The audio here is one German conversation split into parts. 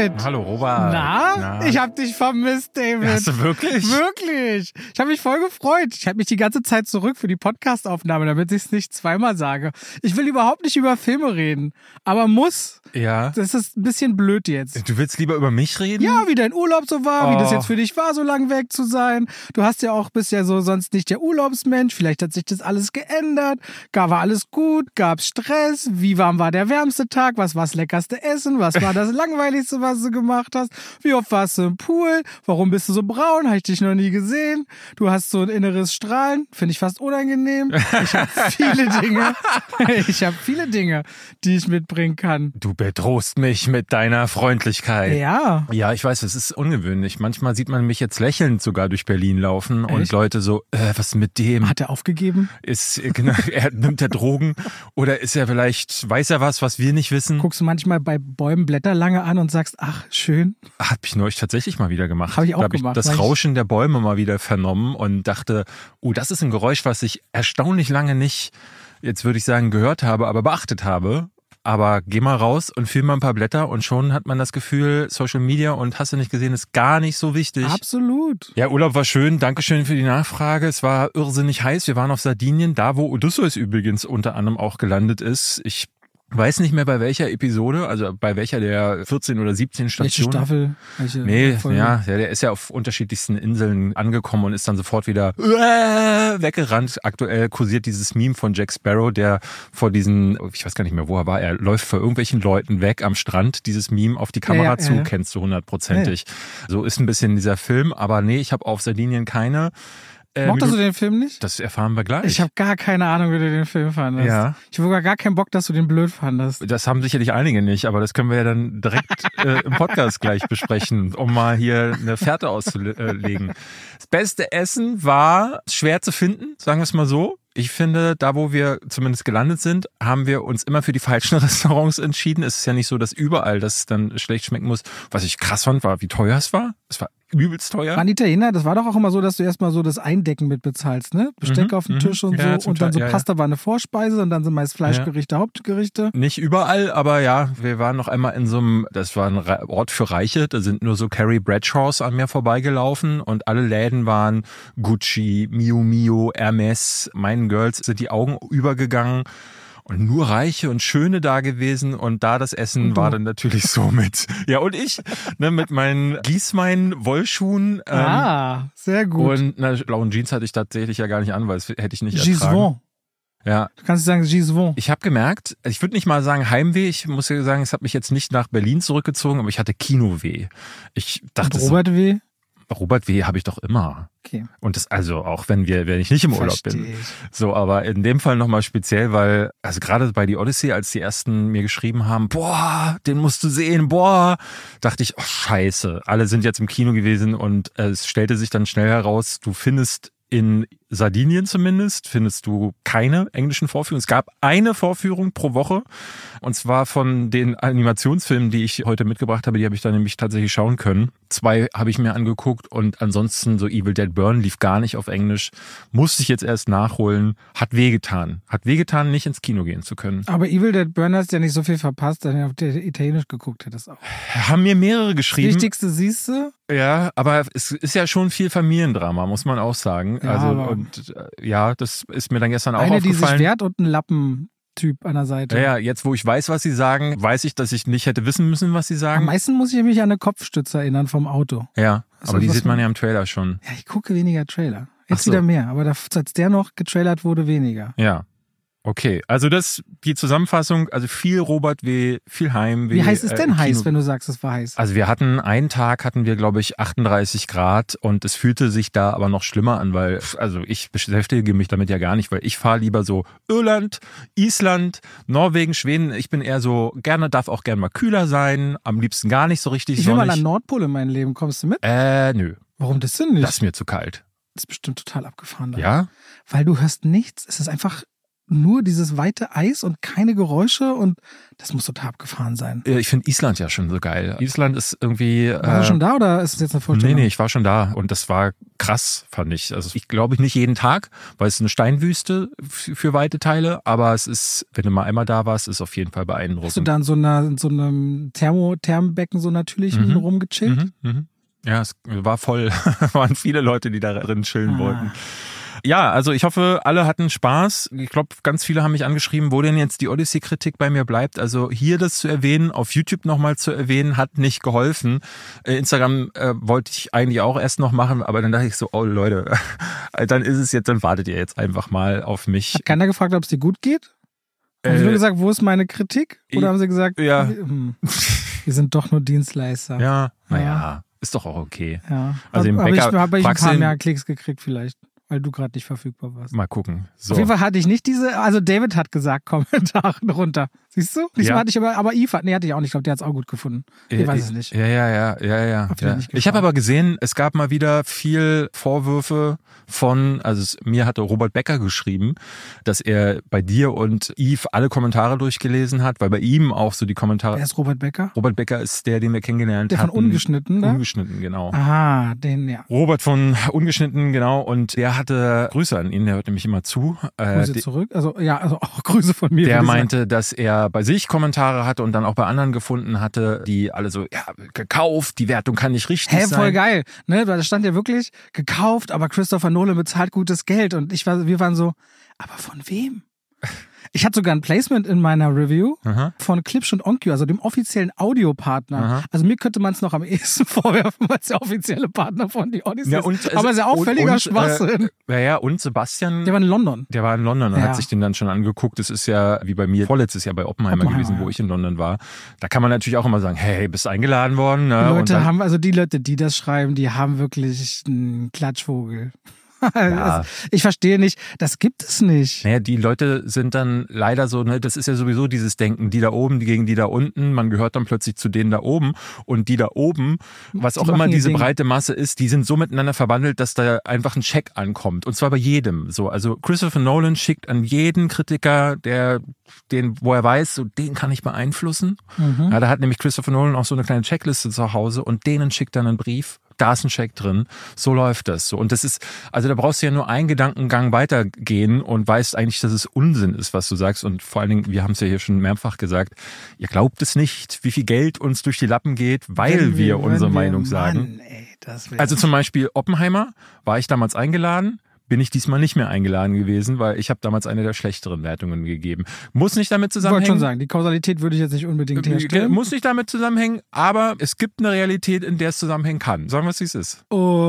David. Hallo Robert. Na? Ich hab dich vermisst, David. Hast du wirklich? Wirklich. Ich habe mich voll gefreut. Ich halte mich die ganze Zeit zurück für die Podcastaufnahme, damit ich es nicht zweimal sage. Ich will überhaupt nicht über Filme reden, aber muss. Ja. Das ist ein bisschen blöd jetzt. Du willst lieber über mich reden? Ja, wie dein Urlaub so war, wie das jetzt für dich war, so lang weg zu sein. Du hast ja auch, bist ja so sonst nicht der Urlaubsmensch. Vielleicht hat sich das alles geändert. War alles gut? Gab's Stress? Wie warm war der wärmste Tag? Was war das leckerste Essen? Was war das langweiligste, was du gemacht hast? Wie oft warst du im Pool? Warum bist du so braun? Habe ich dich noch nie gesehen. Du hast so ein inneres Strahlen. Finde ich fast unangenehm. Ich habe viele Dinge, die ich mitbringen kann. Du bedrohst mich mit deiner Freundlichkeit. Ja. Ja, ich weiß, es ist ungewöhnlich. Manchmal sieht man mich jetzt lächelnd sogar durch Berlin laufen. Echt? Und Leute so, was ist mit dem? Hat er aufgegeben? Nimmt er Drogen? Oder ist er vielleicht, weiß er was wir nicht wissen? Guckst du manchmal bei Bäumen Blätterlange an und sagst, ach, schön. Hat mich neulich tatsächlich mal wieder gemacht. Habe ich auch da hab gemacht. Ich das Rauschen der Bäume mal wieder vernommen und dachte, das ist ein Geräusch, was ich erstaunlich lange nicht, jetzt würde ich sagen, gehört habe, aber beachtet habe. Aber geh mal raus und film mal ein paar Blätter und schon hat man das Gefühl, Social Media und hast du nicht gesehen, ist gar nicht so wichtig. Absolut. Ja, Urlaub war schön. Dankeschön für die Nachfrage. Es war irrsinnig heiß. Wir waren auf Sardinien, da wo Odysseus übrigens unter anderem auch gelandet ist. Ich weiß nicht mehr bei welcher Episode, also bei welcher der 14 oder 17 Stationen. Welche Staffel? Nee, ja, der ist ja auf unterschiedlichsten Inseln angekommen und ist dann sofort wieder weggerannt. Aktuell kursiert dieses Meme von Jack Sparrow, der vor diesen, ich weiß gar nicht mehr, wo er war, er läuft vor irgendwelchen Leuten weg am Strand, dieses Meme auf die Kamera zu, kennst du 100%ig. So ist ein bisschen dieser Film, aber nee, ich habe auf Sardinien keine. Mochtest du den Film nicht? Das erfahren wir gleich. Ich habe gar keine Ahnung, wie du den Film fandest. Ja. Ich habe gar keinen Bock, dass du den blöd fandest. Das haben sicherlich einige nicht, aber das können wir ja dann direkt im Podcast gleich besprechen, um mal hier eine Fährte auszulegen. Das beste Essen war schwer zu finden, sagen wir es mal so. Ich finde, da wo wir zumindest gelandet sind, haben wir uns immer für die falschen Restaurants entschieden. Es ist ja nicht so, dass überall das dann schlecht schmecken muss. Was ich krass fand, war, wie teuer es war. Es war übelst teuer. Waren Italiener, das war doch auch immer so, dass du erstmal so das Eindecken mit bezahlst, ne? Besteck auf den Tisch und ja, so. Und dann so Teil, Pasta war eine Vorspeise und dann sind meist Fleischgerichte, Hauptgerichte. Nicht überall, aber ja, wir waren noch einmal in so einem, das war ein Ort für Reiche, da sind nur so Carrie Bradshaws an mir vorbeigelaufen und alle Läden waren Gucci, Miu Miu, Hermes, meinen Girls sind die Augen übergegangen. Und nur Reiche und Schöne da gewesen und da das Essen war dann natürlich so mit, ja und ich, ne, mit meinen Gießmein-Wollschuhen. Sehr gut. Und blauen Jeans hatte ich tatsächlich ja gar nicht an, weil das hätte ich nicht ertragen. Gisvon. Ja. Du kannst sagen Gisvon. Ich habe gemerkt, ich würde nicht mal sagen Heimweh, ich muss ja sagen, es hat mich jetzt nicht nach Berlin zurückgezogen, aber ich hatte Kinoweh. Ich dachte und Robert W.? Robert W. habe ich doch immer. Okay. Und das also auch wenn ich nicht im Urlaub bin. So, aber in dem Fall nochmal speziell, weil, also gerade bei die Odyssey, als die ersten mir geschrieben haben, boah, den musst du sehen, boah, dachte ich, oh scheiße, alle sind jetzt im Kino gewesen und es stellte sich dann schnell heraus, du findest in Sardinien zumindest, findest du keine englischen Vorführungen. Es gab eine Vorführung pro Woche und zwar von den Animationsfilmen, die ich heute mitgebracht habe, die habe ich dann nämlich tatsächlich schauen können. 2 habe ich mir angeguckt und ansonsten so Evil Dead Burn lief gar nicht auf Englisch. Musste ich jetzt erst nachholen. Hat wehgetan. Hat wehgetan, nicht ins Kino gehen zu können. Aber Evil Dead Burn hast ja nicht so viel verpasst, dann auf der Italienisch geguckt hättest auch. Haben mir mehrere geschrieben. Das Wichtigste siehst du? Ja, aber es ist ja schon viel Familiendrama, muss man auch sagen. Ja, also und ja, das ist mir dann gestern auch eine, aufgefallen. die sich wehrt und ein Lappentyp an der Seite. Ja, jetzt wo ich weiß, was sie sagen, weiß ich, dass ich nicht hätte wissen müssen, was sie sagen. Am meisten muss ich mich an eine Kopfstütze erinnern vom Auto. Ja, Hast aber du die was sieht man von- ja im Trailer schon. Ja, ich gucke weniger Trailer. Jetzt Ach so. wieder mehr, aber als der noch getrailert wurde, weniger. Ja. Okay, also die Zusammenfassung, also viel Robert W., viel Heimweh. Wie heiß ist denn heiß, Kino- wenn du sagst, es war heiß? Also einen Tag hatten wir, glaube ich, 38 Grad und es fühlte sich da aber noch schlimmer an, weil, also ich beschäftige mich damit ja gar nicht, weil ich fahre lieber so Irland, Island, Norwegen, Schweden. Ich bin eher so, darf auch gerne mal kühler sein, am liebsten gar nicht so richtig Ich will mal sonnig. an Nordpol in mein Leben. Kommst du mit? Nö, Warum das denn nicht? das ist mir zu kalt. Das ist bestimmt total abgefahren. Da. Ja? Weil du hörst nichts. Es ist einfach nur dieses weite Eis und keine Geräusche und das muss total abgefahren sein. Ich finde Island ja schon so geil. Island ist irgendwie... Warst du schon da oder ist es jetzt eine Vorstellung? Nee, ich war schon da und das war krass, fand ich. Also ich glaube nicht jeden Tag, weil es ist eine Steinwüste für weite Teile, aber es ist, wenn du mal einmal da warst, ist auf jeden Fall beeindruckend. Hast du da in so einem Thermenbecken so natürlichen rumgechillt? Ja, es war voll. Waren viele Leute, die da drin chillen wollten. Ja, also ich hoffe, alle hatten Spaß. Ich glaube, ganz viele haben mich angeschrieben, wo denn jetzt die Odyssey-Kritik bei mir bleibt. Also hier das zu erwähnen, auf YouTube nochmal zu erwähnen, hat nicht geholfen. Instagram wollte ich eigentlich auch erst noch machen, aber dann dachte ich so, oh Leute, dann ist es jetzt, dann wartet ihr jetzt einfach mal auf mich. Hat keiner gefragt, ob es dir gut geht? Haben sie nur gesagt, wo ist meine Kritik? Oder haben sie gesagt, ja. Wir sind doch nur Dienstleister? Ja, naja, ist doch auch okay. Ja. Also im Bäcker, aber ich habe ein paar mehr Klicks gekriegt vielleicht. Weil du gerade nicht verfügbar warst. Mal gucken. So. Auf jeden Fall hatte ich nicht also David hat gesagt, Kommentar runter. Siehst du? Diesmal hatte ich aber Eve hatte ich auch nicht. Ich glaube, der hat es auch gut gefunden. Ich weiß es nicht. Ja. Ich habe aber gesehen, es gab mal wieder viel Vorwürfe mir hatte Robert Becker geschrieben, dass er bei dir und Eve alle Kommentare durchgelesen hat, weil bei ihm auch so die Kommentare... Wer ist Robert Becker? Robert Becker ist der, den wir kennengelernt haben. Der von Ungeschnitten, ne? Ungeschnitten, genau. Aha, ja. Robert von Ungeschnitten, genau. Und der hatte Grüße an ihn, der hört nämlich immer zu. Grüße zurück? Also auch Grüße von mir. Der meinte, dass er bei sich Kommentare hatte und dann auch bei anderen gefunden hatte, die alle so, ja, gekauft, die Wertung kann nicht richtig sein. Voll geil. Ne? Da stand ja wirklich, gekauft, aber Christopher Nolan bezahlt gutes Geld. Und wir waren so, aber von wem? Ich hatte sogar ein Placement in meiner Review von Klipsch und Onkyo, also dem offiziellen Audiopartner. Also mir könnte man es noch am ehesten vorwerfen, als der offizielle Partner von The Odyssey ist. Aber es ist ja auch völliger Schwachsinn. Und Sebastian... Der war in London. Und hat sich den dann schon angeguckt. Das ist ja, wie bei mir, vorletztes Jahr bei Oppenheimer gewesen, wo ich in London war. Da kann man natürlich auch immer sagen, hey, bist eingeladen worden. Ne? Die Leute, die das schreiben, die haben wirklich einen Klatschvogel. Ja. Ich verstehe nicht, das gibt es nicht. Naja, die Leute sind dann leider so, ne, das ist ja sowieso dieses Denken, die da oben, die gegen die da unten, man gehört dann plötzlich zu denen da oben und die da oben, was auch immer diese breite Masse ist, die sind so miteinander verwandelt, dass da einfach ein Check ankommt und zwar bei jedem. So, also Christopher Nolan schickt an jeden Kritiker, wo er weiß, so den kann ich beeinflussen. Ja, da hat nämlich Christopher Nolan auch so eine kleine Checkliste zu Hause und denen schickt dann einen Brief. Da ist ein Check drin. So läuft das. So. Und das ist, also da brauchst du ja nur einen Gedankengang weitergehen und weißt eigentlich, dass es Unsinn ist, was du sagst. Und vor allen Dingen, wir haben es ja hier schon mehrfach gesagt, ihr glaubt es nicht, wie viel Geld uns durch die Lappen geht, weil wir unsere Meinung sagen. Also zum Beispiel Oppenheimer war ich damals eingeladen. Bin ich diesmal nicht mehr eingeladen gewesen, weil ich habe damals eine der schlechteren Wertungen gegeben. Muss nicht damit zusammenhängen. Ich wollte schon sagen, die Kausalität würde ich jetzt nicht unbedingt herstellen. Muss nicht damit zusammenhängen, aber es gibt eine Realität, in der es zusammenhängen kann. Sagen wir es, wie es ist.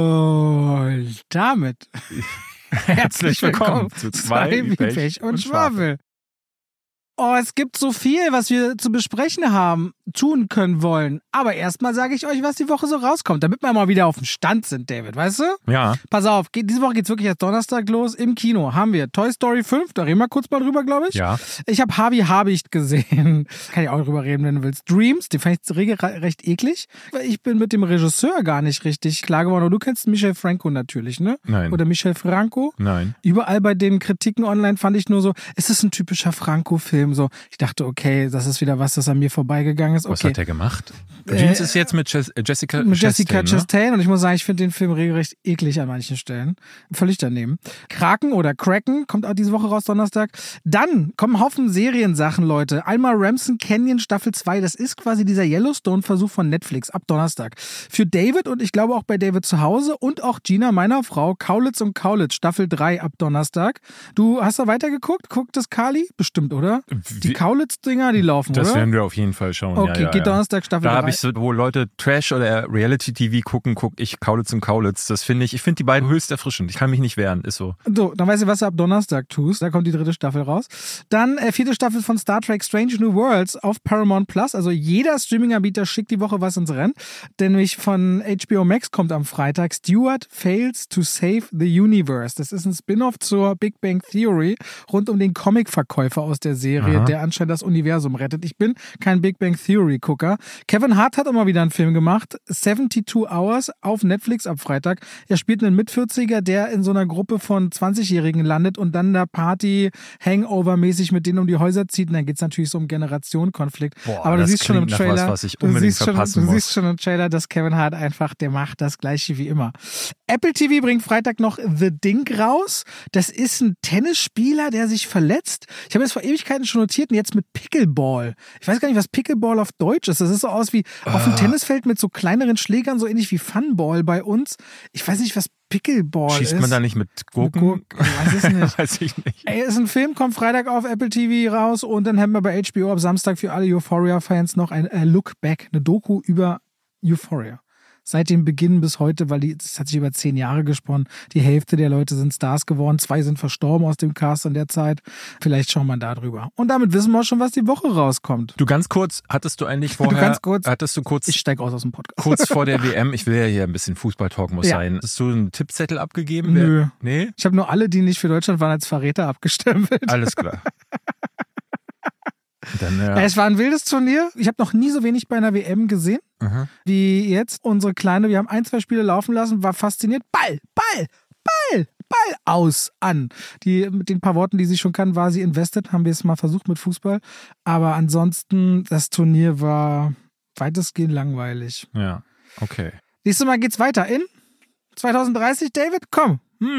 Und damit herzlich willkommen zu zwei wie Pech und Schwafel. Oh, es gibt so viel, was wir zu besprechen haben, tun können wollen. Aber erstmal sage ich euch, was die Woche so rauskommt, damit wir mal wieder auf dem Stand sind, David, weißt du? Ja. Pass auf, diese Woche geht's wirklich erst Donnerstag los. Im Kino haben wir Toy Story 5, da reden wir kurz mal drüber, glaube ich. Ja. Ich habe Harvey Habicht gesehen. Kann ich auch drüber reden, wenn du willst. Dreams, den fand ich recht eklig. Ich bin mit dem Regisseur gar nicht richtig klar geworden. Und du kennst Michel Franco natürlich, ne? Nein. Oder Michel Franco? Nein. Überall bei den Kritiken online fand ich nur so, es ist ein typischer Franco-Film. So, ich dachte, okay, das ist wieder was, das an mir vorbeigegangen ist. Okay. Was hat der gemacht? Dreams ist jetzt mit Jessica Chastain, und ich muss sagen, ich finde den Film regelrecht eklig an manchen Stellen. Völlig daneben. Kraken oder Kraken kommt auch diese Woche raus, Donnerstag. Dann kommen ein Haufen Seriensachen, Leute. Einmal Ramson Canyon Staffel 2, das ist quasi dieser Yellowstone-Versuch von Netflix ab Donnerstag. Für David und ich glaube auch bei David zu Hause und auch Gina, meiner Frau, Kaulitz und Kaulitz Staffel 3 ab Donnerstag. Du hast da weitergeguckt? Guckt das Kali? Bestimmt, oder? Die Kaulitz-Dinger, die laufen, das oder? Das werden wir auf jeden Fall schauen. Okay, ja, geht Donnerstag Staffel 3. Da habe ich so, wo Leute Trash oder Reality-TV gucken, gucke ich Kaulitz und Kaulitz. Das finde ich die beiden höchst erfrischend. Ich kann mich nicht wehren, ist so. So, dann weißt du, was du ab Donnerstag tust. Da kommt die 3. Staffel raus. Dann 4. Staffel von Star Trek Strange New Worlds auf Paramount Plus. Also jeder Streaming-Anbieter schickt die Woche was ins Rennen. Denn nämlich von HBO Max kommt am Freitag Stewart Fails to Save the Universe. Das ist ein Spin-off zur Big Bang Theory rund um den Comic-Verkäufer aus der Serie. Serie, Aha. der anscheinend das Universum rettet. Ich bin kein Big Bang Theory-Gucker. Kevin Hart hat immer wieder einen Film gemacht, 72 Hours auf Netflix ab Freitag. Er spielt einen Mit-40er, der in so einer Gruppe von 20-Jährigen landet und dann da Party-Hangover-mäßig mit denen um die Häuser zieht. Und dann geht es natürlich so um Generationenkonflikt. Boah, aber du das siehst schon im klingt nach Trailer, was ich unbedingt verpassen muss. Du siehst schon im Trailer, dass Kevin Hart einfach, der macht das Gleiche wie immer. Apple TV bringt Freitag noch The Ding raus. Das ist ein Tennisspieler, der sich verletzt. Ich habe das vor Ewigkeiten schon notiert und jetzt mit Pickleball. Ich weiß gar nicht, was Pickleball auf Deutsch ist. Das ist so aus wie auf dem Tennisfeld mit so kleineren Schlägern, so ähnlich wie Funball bei uns. Ich weiß nicht, was Pickleball ist. Schießt man da nicht mit Gurken? Ich weiß es nicht. Weiß ich nicht. Ey, ist ein Film, kommt Freitag auf Apple TV raus und dann haben wir bei HBO ab Samstag für alle Euphoria-Fans noch ein Look Back, eine Doku über Euphoria. Seit dem Beginn bis heute, weil das hat sich über 10 Jahre gesponnen. Die Hälfte der Leute sind Stars geworden, 2 sind verstorben aus dem Cast in der Zeit. Vielleicht schauen wir da drüber. Und damit wissen wir schon, was die Woche rauskommt. Du ganz kurz, hattest du eigentlich vorher, Ich steig aus dem Podcast. Kurz vor der WM, ich will ja hier ein bisschen Fußballtalk muss sein. Hast du einen Tippzettel abgegeben? Nö. Nee? Ich habe nur alle, die nicht für Deutschland waren, als Verräter abgestempelt. Alles klar. Dann, Es war ein wildes Turnier. Ich habe noch nie so wenig bei einer WM gesehen wie jetzt. Unsere Kleine, wir haben 1, 2 Spiele laufen lassen, war fasziniert. Ball, aus, an. Mit den paar Worten, die sie schon kann, war sie invested. Haben wir es mal versucht mit Fußball. Aber ansonsten, das Turnier war weitestgehend langweilig. Ja, okay. Nächstes Mal geht's weiter in 2030, David? Komm.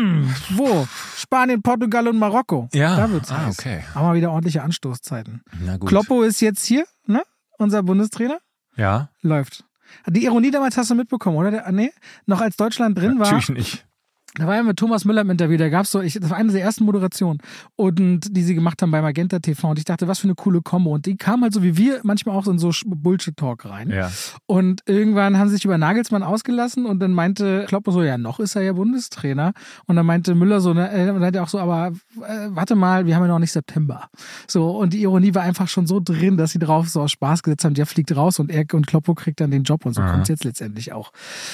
Wo? Spanien, Portugal und Marokko. Ja. Da wird's heiß. Okay. Haben wir wieder ordentliche Anstoßzeiten. Na gut. Kloppo ist jetzt hier, ne? Unser Bundestrainer. Ja. Läuft. Die Ironie damals hast du mitbekommen, oder? Nee, noch als Deutschland drin war. Natürlich nicht. Da war ja mit Thomas Müller im Interview, das war eine der ersten Moderationen, und die sie gemacht haben bei Magenta TV, und ich dachte, was für eine coole Kombo, und die kam halt so wie wir manchmal auch in so Bullshit-Talk rein. Ja. Und irgendwann haben sie sich über Nagelsmann ausgelassen und dann meinte Klopp so, ja, noch ist er ja Bundestrainer, und dann meinte Müller so, und dann hat er auch so, aber warte mal, wir haben ja noch nicht September. So, und die Ironie war einfach schon so drin, dass sie drauf so aus Spaß gesetzt haben, der fliegt raus und er und Kloppo kriegt dann den Job, und so kommt es jetzt letztendlich auch.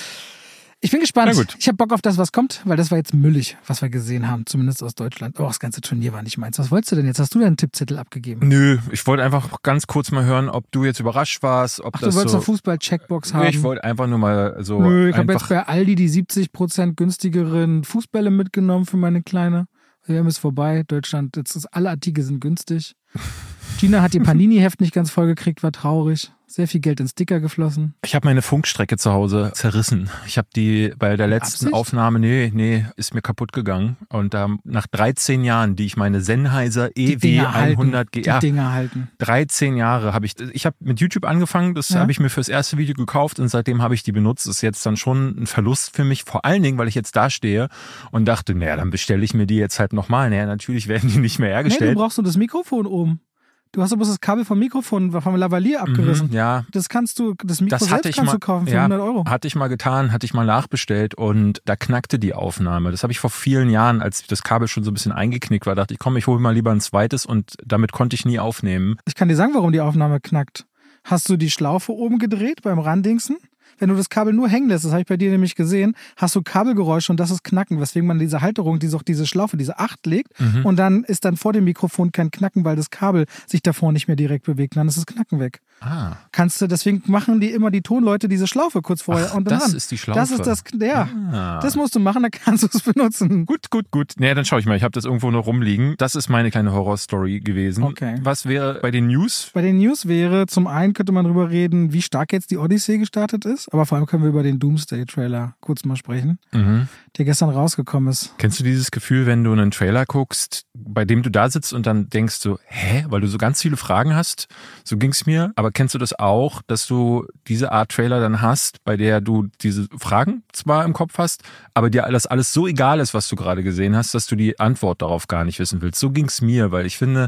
Ich bin gespannt. Ich habe Bock auf das, was kommt, weil das war jetzt müllig, was wir gesehen haben, zumindest aus Deutschland. Oh, das ganze Turnier war nicht meins. Was wolltest du denn jetzt? Hast du deinen Tippzettel abgegeben? Nö, ich wollte einfach ganz kurz mal hören, ob du jetzt überrascht warst. Ob du wolltest eine Fußball-Checkbox haben? Ich wollte einfach nur mal so. Nö, ich habe jetzt bei Aldi die 70% günstigeren Fußbälle mitgenommen für meine Kleine. Die WM ist vorbei. Deutschland, alle Artikel sind günstig. Gina hat ihr Panini-Heft nicht ganz voll gekriegt, war traurig. Sehr viel Geld in Sticker geflossen. Ich habe meine Funkstrecke zu Hause zerrissen. Ich habe die bei der letzten Aufnahme, ist mir kaputt gegangen. Und nach 13 Jahren, die ich meine Sennheiser EW100 die Dinger halten. 13 Jahre habe ich habe mit YouTube angefangen, das habe ich mir fürs erste Video gekauft und seitdem habe ich die benutzt. Das ist jetzt dann schon ein Verlust für mich, vor allen Dingen, weil ich jetzt da stehe und dachte, naja, dann bestelle ich mir die jetzt halt nochmal. Naja, natürlich werden die nicht mehr hergestellt. Nee, du brauchst nur das Mikrofon oben. Du hast aber das Kabel vom Mikrofon vom Lavalier abgerissen. Ja. Das Mikro selbst kannst du kaufen für 100 Euro. Hatte ich mal getan, hatte ich mal nachbestellt und da knackte die Aufnahme. Das habe ich vor vielen Jahren, als das Kabel schon so ein bisschen eingeknickt war, dachte ich, komm, ich hole mal lieber ein zweites und damit konnte ich nie aufnehmen. Ich kann dir sagen, warum die Aufnahme knackt. Hast du die Schlaufe oben gedreht beim Randingsen? Wenn du das Kabel nur hängen lässt, das habe ich bei dir nämlich gesehen, hast du Kabelgeräusche und das ist Knacken, weswegen man diese Halterung, diese Schlaufe, diese 8 legt und dann ist dann vor dem Mikrofon kein Knacken, weil das Kabel sich davor nicht mehr direkt bewegt. Dann ist das Knacken weg. Ah. Deswegen machen die immer die Tonleute diese Schlaufe kurz vorher und dann das ist die Schlaufe. Das ist das, ja. Das musst du machen, dann kannst du es benutzen. Gut. Naja, dann schau ich mal, ich habe das irgendwo noch rumliegen. Das ist meine kleine Horrorstory gewesen. Okay. Was wäre bei den News? Bei den News wäre, zum einen könnte man drüber reden, wie stark jetzt die Odyssey gestartet ist, aber vor allem können wir über den Doomsday-Trailer kurz mal sprechen, der gestern rausgekommen ist. Kennst du dieses Gefühl, wenn du einen Trailer guckst, bei dem du da sitzt und dann denkst so, weil du so ganz viele Fragen hast? So ging's mir. Aber kennst du das auch, dass du diese Art Trailer dann hast, bei der du diese Fragen zwar im Kopf hast, aber dir das alles so egal ist, was du gerade gesehen hast, dass du die Antwort darauf gar nicht wissen willst? So ging's mir, weil ich finde,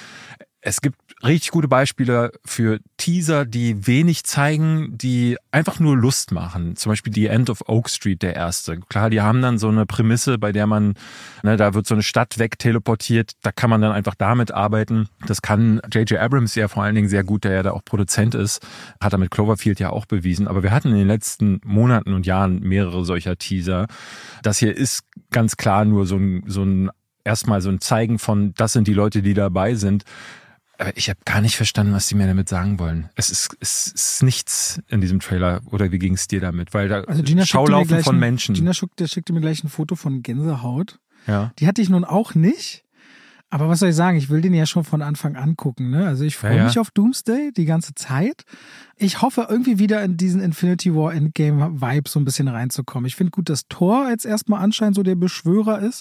es gibt richtig gute Beispiele für Teaser, die wenig zeigen, die einfach nur Lust machen. Zum Beispiel The End of Oak Street, der erste. Klar, die haben dann so eine Prämisse, bei der man, da wird so eine Stadt wegteleportiert, da kann man dann einfach damit arbeiten. Das kann J.J. Abrams ja vor allen Dingen sehr gut, der ja da auch Produzent ist. Hat er mit Cloverfield ja auch bewiesen. Aber wir hatten in den letzten Monaten und Jahren mehrere solcher Teaser. Das hier ist ganz klar nur so ein erstmal so ein Zeigen von, das sind die Leute, die dabei sind. Aber ich habe gar nicht verstanden, was die mir damit sagen wollen. Es ist nichts in diesem Trailer. Oder wie ging es dir damit? Weil da also Gina Schaulaufen von Menschen. Gina schickte mir gleich ein Foto von Gänsehaut. Ja. Die hatte ich nun auch nicht. Aber was soll ich sagen? Ich will den ja schon von Anfang an gucken. Ne? Also ich freue mich auf Doomsday die ganze Zeit. Ich hoffe, irgendwie wieder in diesen Infinity War Endgame-Vibe so ein bisschen reinzukommen. Ich finde gut, dass Thor jetzt erstmal anscheinend so der Beschwörer ist.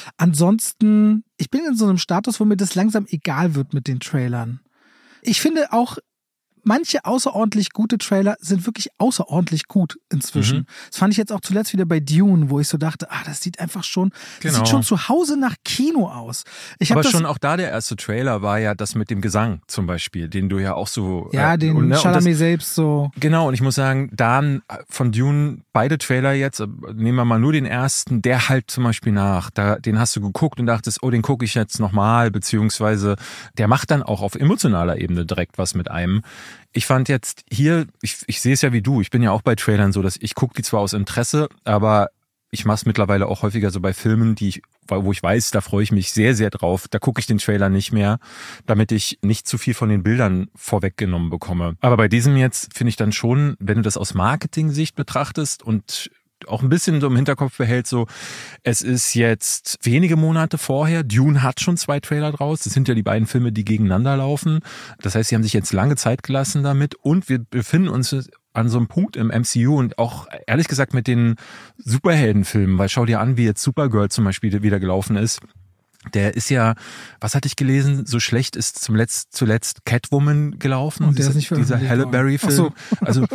Ansonsten, ich bin in so einem Status, wo mir das langsam egal wird mit den Trailern. Ich finde auch, manche außerordentlich gute Trailer sind wirklich außerordentlich gut inzwischen. Das fand ich jetzt auch zuletzt wieder bei Dune, wo ich so dachte, das sieht einfach schon, das sieht schon zu Hause nach Kino aus. Aber schon auch da der erste Trailer war ja das mit dem Gesang zum Beispiel, den du ja auch so... Ja, den Chalamet selbst so... Genau, und ich muss sagen, dann von Dune, beide Trailer jetzt, nehmen wir mal nur den ersten, der halt zum Beispiel nach, den hast du geguckt und dachtest, den gucke ich jetzt nochmal, beziehungsweise der macht dann auch auf emotionaler Ebene direkt was mit einem. Ich fand jetzt hier, ich sehe es ja wie du, ich bin ja auch bei Trailern so, dass ich gucke die zwar aus Interesse, aber ich mache es mittlerweile auch häufiger so bei Filmen, wo ich weiß, da freue ich mich sehr, sehr drauf. Da gucke ich den Trailer nicht mehr, damit ich nicht zu viel von den Bildern vorweggenommen bekomme. Aber bei diesem jetzt finde ich dann schon, wenn du das aus Marketing-Sicht betrachtest und auch ein bisschen so im Hinterkopf behält, so, es ist jetzt wenige Monate vorher, Dune hat schon 2 Trailer draus, das sind ja die beiden Filme, die gegeneinander laufen, das heißt, sie haben sich jetzt lange Zeit gelassen damit und wir befinden uns an so einem Punkt im MCU und auch ehrlich gesagt mit den Superheldenfilmen, weil schau dir an, wie jetzt Supergirl zum Beispiel wieder gelaufen ist. Der ist ja, was hatte ich gelesen, so schlecht ist zuletzt Catwoman gelaufen. Und der ist nicht dieser Halle Berry-Film. So. Also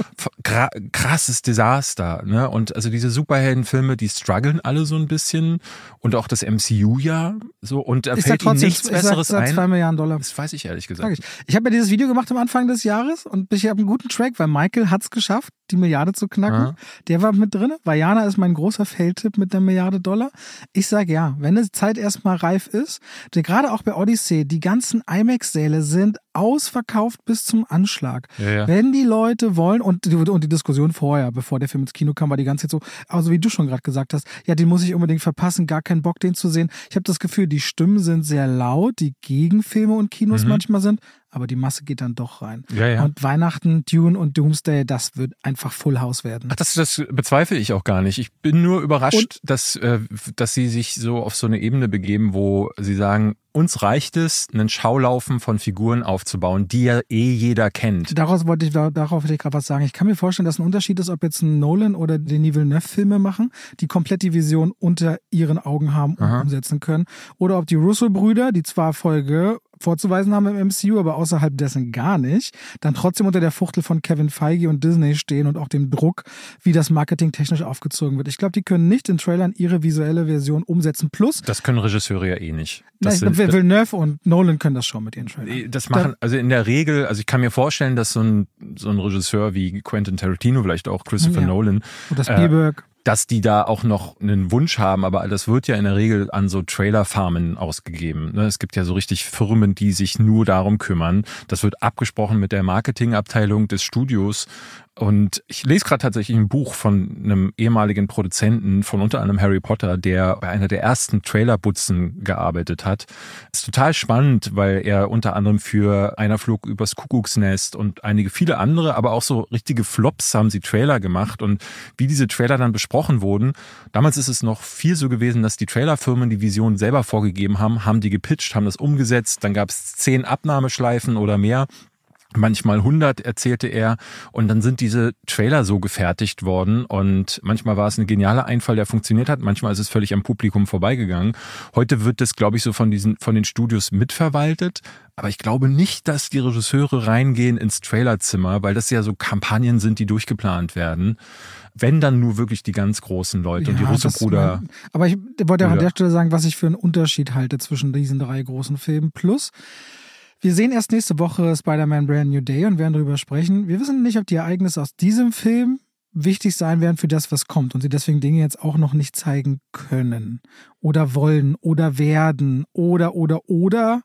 krasses Desaster. Ne? Und also diese Superheldenfilme, die strugglen alle so ein bisschen. Und auch das MCU ja. So. Und da fällt ihnen nichts Besseres ein. $2 Milliarden. Das weiß ich ehrlich gesagt. Ich habe ja dieses Video gemacht am Anfang des Jahres und ich habe einen guten Track, weil Michael hat es geschafft, die Milliarde zu knacken. Ja. Der war mit drin. Vajana ist mein großer Feldtipp mit der $1 Milliarde. Ich sage ja, wenn die Zeit erstmal reif ist, denn gerade auch bei Odyssey, die ganzen IMAX-Säle sind ausverkauft bis zum Anschlag. Ja. Wenn die Leute wollen, und die Diskussion vorher, bevor der Film ins Kino kam, war die ganze Zeit so, also wie du schon gerade gesagt hast, ja, den muss ich unbedingt verpassen, gar keinen Bock, den zu sehen. Ich habe das Gefühl, die Stimmen sind sehr laut, die gegen Filme und Kinos manchmal sind, aber die Masse geht dann doch rein. Ja. Und Weihnachten, Dune und Doomsday, das wird einfach Full House werden. Ach, das bezweifle ich auch gar nicht. Ich bin nur überrascht, dass sie sich so auf so eine Ebene begeben, wo sie sagen, uns reicht es, einen Schaulaufen von Figuren aufzubauen, die ja jeder kennt. Darauf wollte ich gerade was sagen. Ich kann mir vorstellen, dass ein Unterschied ist, ob jetzt ein Nolan oder Denis Villeneuve Filme machen, die komplett die Vision unter ihren Augen haben und umsetzen können. Oder ob die Russo-Brüder, die zwar Folge vorzuweisen haben im MCU, aber außerhalb dessen gar nicht, dann trotzdem unter der Fuchtel von Kevin Feige und Disney stehen und auch dem Druck, wie das Marketing technisch aufgezogen wird. Ich glaube, die können nicht in Trailern ihre visuelle Version umsetzen. Plus, das können Regisseure ja eh nicht. Villeneuve und Nolan können das schon mit ihren Trailern. Das machen, also in der Regel, also ich kann mir vorstellen, dass so ein Regisseur wie Quentin Tarantino, vielleicht auch Christopher Nolan, oder Spielberg, dass die da auch noch einen Wunsch haben, aber das wird ja in der Regel an so Trailerfarmen ausgegeben. Es gibt ja so richtig Firmen, die sich nur darum kümmern. Das wird abgesprochen mit der Marketingabteilung des Studios. Und ich lese gerade tatsächlich ein Buch von einem ehemaligen Produzenten von unter anderem Harry Potter, der bei einer der ersten Trailerputzen gearbeitet hat. Ist total spannend, weil er unter anderem für Einer flog übers Kuckucksnest und viele andere, aber auch so richtige Flops haben sie Trailer gemacht. Und wie diese Trailer dann besprochen wurden, damals ist es noch viel so gewesen, dass die Trailerfirmen die Vision selber vorgegeben haben die gepitcht, haben das umgesetzt, dann gab es 10 Abnahmeschleifen oder mehr. Manchmal 100, erzählte er, und dann sind diese Trailer so gefertigt worden und manchmal war es ein genialer Einfall, der funktioniert hat, manchmal ist es völlig am Publikum vorbeigegangen. Heute wird das, glaube ich, so von den Studios mitverwaltet, aber ich glaube nicht, dass die Regisseure reingehen ins Trailerzimmer, weil das ja so Kampagnen sind, die durchgeplant werden. Wenn dann nur wirklich die ganz großen Leute und die Russo-Brüder. Aber ich wollte auch an der Stelle sagen, was ich für einen Unterschied halte zwischen diesen 3 großen Filmen. Plus, wir sehen erst nächste Woche Spider-Man Brand New Day und werden darüber sprechen. Wir wissen nicht, ob die Ereignisse aus diesem Film wichtig sein werden für das, was kommt und sie deswegen Dinge jetzt auch noch nicht zeigen können oder wollen oder werden oder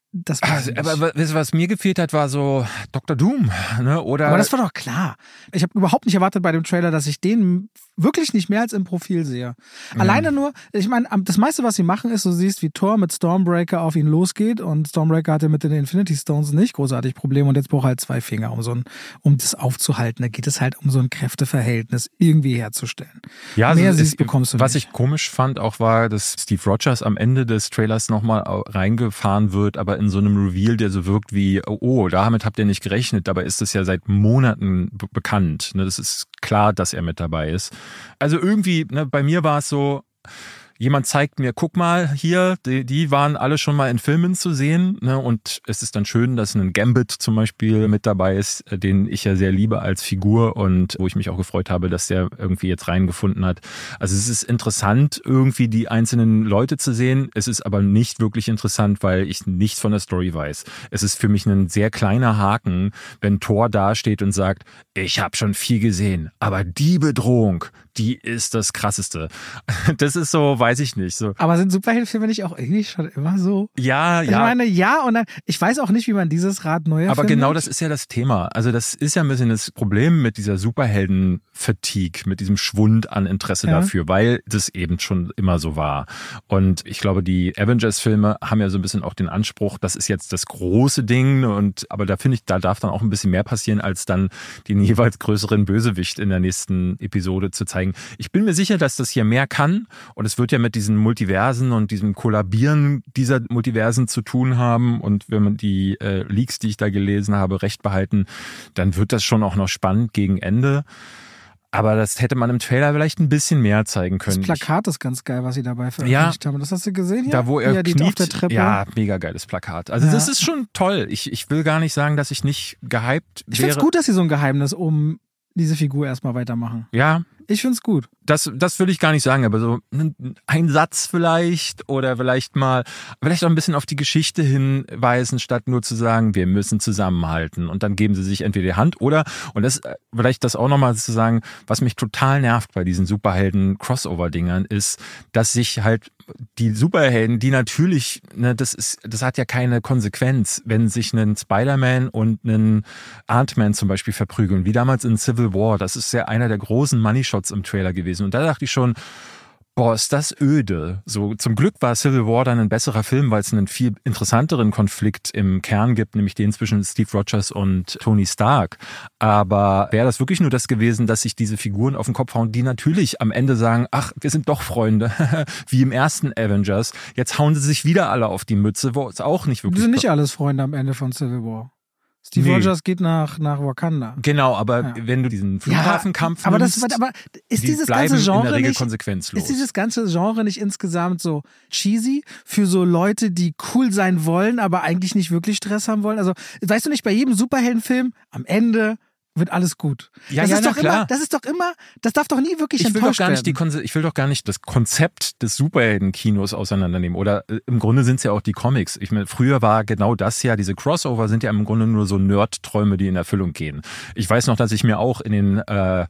das weiß ich nicht. Aber was mir gefehlt hat, war so Dr. Doom, ne? Oder aber das war doch klar. Ich habe überhaupt nicht erwartet bei dem Trailer, dass ich den wirklich nicht mehr als im Profil sehe. Alleine nur, ich meine, das meiste, was sie machen, ist, du siehst, wie Thor mit Stormbreaker auf ihn losgeht und Stormbreaker hatte mit den Infinity Stones nicht großartig Probleme und jetzt braucht er halt 2 Finger, um das aufzuhalten. Da geht es halt um so ein Kräfteverhältnis irgendwie herzustellen. Ja, mehr also bekommst du was nicht. ich komisch fand auch war, dass Steve Rogers am Ende des Trailers nochmal reingefahren wird, aber in so einem Reveal, der so wirkt wie, oh, damit habt ihr nicht gerechnet, dabei ist das ja seit Monaten bekannt. Ne? Das ist klar, dass er mit dabei ist. Also irgendwie, ne, bei mir war es so, jemand zeigt mir, guck mal hier, die waren alle schon mal in Filmen zu sehen, ne? Und es ist dann schön, dass ein Gambit zum Beispiel mit dabei ist, den ich ja sehr liebe als Figur und wo ich mich auch gefreut habe, dass der irgendwie jetzt reingefunden hat. Also es ist interessant, irgendwie die einzelnen Leute zu sehen. Es ist aber nicht wirklich interessant, weil ich nichts von der Story weiß. Es ist für mich ein sehr kleiner Haken, wenn Thor dasteht und sagt, ich habe schon viel gesehen, aber die Bedrohung, die ist das Krasseste. Das ist so, weiß ich nicht. So. Aber sind Superheldenfilme nicht auch irgendwie schon immer so? Ja. Ich meine, ja, und dann, ich weiß auch nicht, wie man dieses Rad neu erfindet. Aber genau das ist ja das Thema. Also das ist ja ein bisschen das Problem mit dieser Superhelden-Fatigue, mit diesem Schwund an Interesse dafür, weil das eben schon immer so war. Und ich glaube, die Avengers-Filme haben ja so ein bisschen auch den Anspruch, das ist jetzt das große Ding. Aber da finde ich, da darf dann auch ein bisschen mehr passieren, als dann den jeweils größeren Bösewicht in der nächsten Episode zu zeigen. Ich bin mir sicher, dass das hier mehr kann und es wird ja mit diesen Multiversen und diesem Kollabieren dieser Multiversen zu tun haben und wenn man die Leaks, die ich da gelesen habe, recht behalten, dann wird das schon auch noch spannend gegen Ende. Aber das hätte man im Trailer vielleicht ein bisschen mehr zeigen können. Das Plakat ist ganz geil, was sie dabei veröffentlicht haben. Das hast du gesehen hier? Da, wo er kniet, auf der Treppe. Ja, mega geiles Plakat. Also das ist schon toll. Ich will gar nicht sagen, dass ich nicht gehypt wäre. Ich finde es gut, dass sie so ein Geheimnis um diese Figur erstmal weitermachen. Ja. Ich finde es gut. Das will ich gar nicht sagen, aber so ein Satz vielleicht oder vielleicht auch ein bisschen auf die Geschichte hinweisen, statt nur zu sagen, wir müssen zusammenhalten und dann geben sie sich entweder die Hand oder, und das vielleicht das auch nochmal zu sagen, was mich total nervt bei diesen Superhelden-Crossover-Dingern ist, dass sich halt die Superhelden, die natürlich, ne, das hat ja keine Konsequenz, wenn sich ein Spider-Man und ein Ant-Man zum Beispiel verprügeln, wie damals in Civil War, das ist ja einer der großen Money-Shots im Trailer gewesen. Und da dachte ich schon, boah, ist das öde. So, zum Glück war Civil War dann ein besserer Film, weil es einen viel interessanteren Konflikt im Kern gibt, nämlich den zwischen Steve Rogers und Tony Stark. Aber wäre das wirklich nur das gewesen, dass sich diese Figuren auf den Kopf hauen, die natürlich am Ende sagen, ach, wir sind doch Freunde, wie im ersten Avengers. Jetzt hauen sie sich wieder alle auf die Mütze, wo es auch nicht wirklich... Wir sind nicht alles Freunde am Ende von Civil War. Steve Rogers geht nach Wakanda. Genau, aber wenn du diesen Flughafenkampf nimmst, aber ist die dieses bleiben ganze Genre in der Regel nicht, konsequenzlos. Ist dieses ganze Genre nicht insgesamt so cheesy für so Leute, die cool sein wollen, aber eigentlich nicht wirklich Stress haben wollen? Also, weißt du nicht, bei jedem Superheldenfilm am Ende wird alles gut. Das ist doch immer, das darf doch nie wirklich enttäuscht werden. Ich will doch gar nicht das Konzept des Superhelden-Kinos auseinandernehmen. Oder im Grunde sind es ja auch die Comics. Ich meine, früher war genau das ja, diese Crossover sind ja im Grunde nur so Nerd-Träume, die in Erfüllung gehen. Ich weiß noch, dass ich mir auch in den,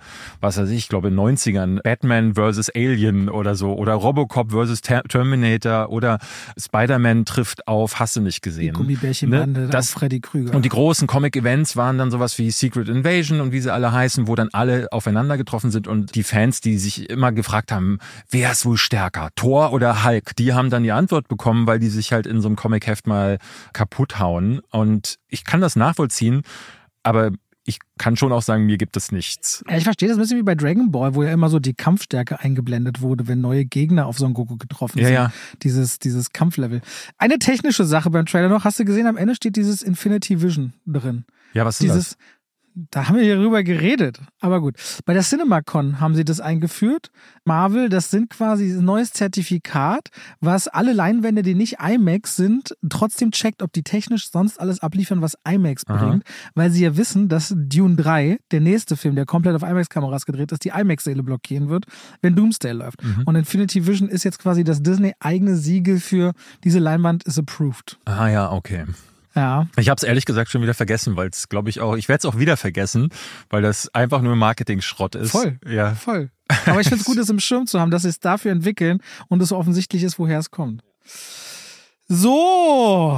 ich glaube in den 90ern Batman vs. Alien oder so oder Robocop vs. Terminator oder Spider-Man trifft auf, hast du nicht gesehen. Die Gummibärchenbande, auf Freddy Krüger. Und die großen Comic-Events waren dann sowas wie Secret Invasion und wie sie alle heißen, wo dann alle aufeinander getroffen sind und die Fans, die sich immer gefragt haben, wer ist wohl stärker, Thor oder Hulk, die haben dann die Antwort bekommen, weil die sich halt in so einem Comic-Heft mal kaputt hauen und ich kann das nachvollziehen, aber ich kann schon auch sagen, mir gibt es nichts. Ja, ich verstehe das ein bisschen wie bei Dragon Ball, wo ja immer so die Kampfstärke eingeblendet wurde, wenn neue Gegner auf Son Goku getroffen sind. Ja. Dieses Kampflevel. Eine technische Sache beim Trailer noch, hast du gesehen, am Ende steht dieses Infinity Vision drin. Ja, was ist das? Da haben wir hier drüber geredet. Aber gut. Bei der CinemaCon haben sie das eingeführt. Marvel, das sind quasi ein neues Zertifikat, was alle Leinwände, die nicht IMAX sind, trotzdem checkt, ob die technisch sonst alles abliefern, was IMAX bringt. Weil sie ja wissen, dass Dune 3, der nächste Film, der komplett auf IMAX-Kameras gedreht ist, die IMAX-Säle blockieren wird, wenn Doomsday läuft. Und Infinity Vision ist jetzt quasi das Disney-eigene Siegel für diese Leinwand is approved. Ah ja, okay. Ja. Ich habe es ehrlich gesagt schon wieder vergessen, weil es, glaube ich, ich werde es auch wieder vergessen, weil das einfach nur Marketing-Schrott ist. Voll, ja. Voll. Aber ich finde es gut, es im Schirm zu haben, dass sie es dafür entwickeln und es so offensichtlich ist, woher es kommt. So,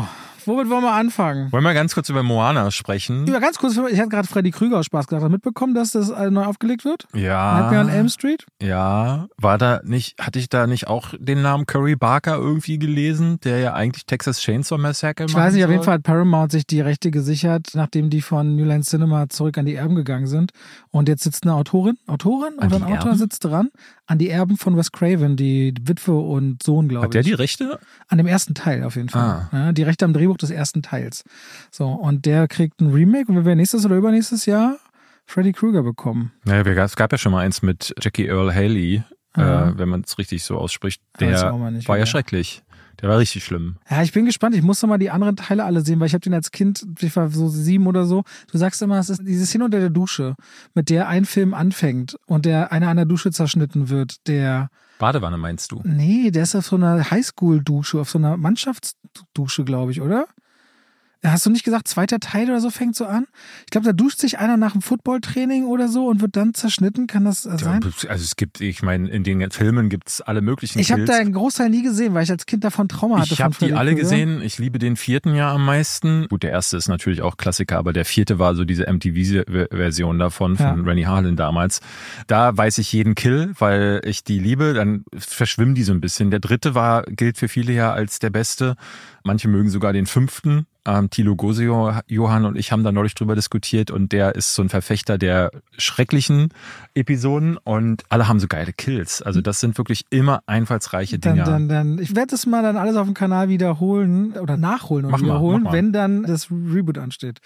Womit wollen wir anfangen? Wollen wir ganz kurz über Moana sprechen? Ja, ganz kurz, ich hatte gerade Freddy Krüger aus Spaß gesagt. Hast du mitbekommen, dass das neu aufgelegt wird? Ja. Nightmare on Elm Street? Ja. Hatte ich da nicht auch den Namen Curry Barker irgendwie gelesen, der ja eigentlich Texas Chainsaw Massacre macht? Ich weiß nicht, auf jeden Fall hat Paramount sich die Rechte gesichert, nachdem die von New Line Cinema zurück an die Erben gegangen sind. Und jetzt sitzt eine Autorin oder ein Autor sitzt dran, an die Erben von Wes Craven, die Witwe und Sohn, glaube ich. Hat der die Rechte? An dem ersten Teil auf jeden Fall. Ja, die Rechte am Drehbuch des ersten Teils. So, und der kriegt ein Remake und wir werden nächstes oder übernächstes Jahr Freddy Krüger bekommen. Naja, es gab ja schon mal eins mit Jackie Earle Haley, wenn man es richtig so ausspricht. Der war ja schrecklich. Der war richtig schlimm. Ja, ich bin gespannt. Ich muss noch mal die anderen Teile alle sehen, weil ich habe den als Kind, ich war so 7 oder so. Du sagst immer, es ist diese Szene unter der Dusche, mit der ein Film anfängt und der einer an der Dusche zerschnitten wird. Der Badewanne meinst du? Nee, der ist auf so einer Highschool-Dusche, auf so einer Mannschaftsdusche, glaube ich, oder? Hast du nicht gesagt, zweiter Teil oder so fängt so an? Ich glaube, da duscht sich einer nach dem Footballtraining oder so und wird dann zerschnitten. Kann das sein? Also ich meine, in den Filmen gibt es alle möglichen Ich habe da einen Großteil nie gesehen, weil ich als Kind davon Trauma hatte. Ich habe die alle gesehen. Ich liebe den 4. ja am meisten. Gut, der erste ist natürlich auch Klassiker, aber der 4. war so diese MTV-Version davon, von Rennie Harlin damals. Da weiß ich jeden Kill, weil ich die liebe. Dann verschwimmen die so ein bisschen. Der 3. gilt für viele ja als der beste. Manche mögen sogar den 5. Thilo Gosio, Johann und ich haben da neulich drüber diskutiert und der ist so ein Verfechter der schrecklichen Episoden und alle haben so geile Kills. Also das sind wirklich immer einfallsreiche Dinger. Ich werde das mal dann alles auf dem Kanal wiederholen oder nachholen und wiederholen, wenn dann das Reboot ansteht.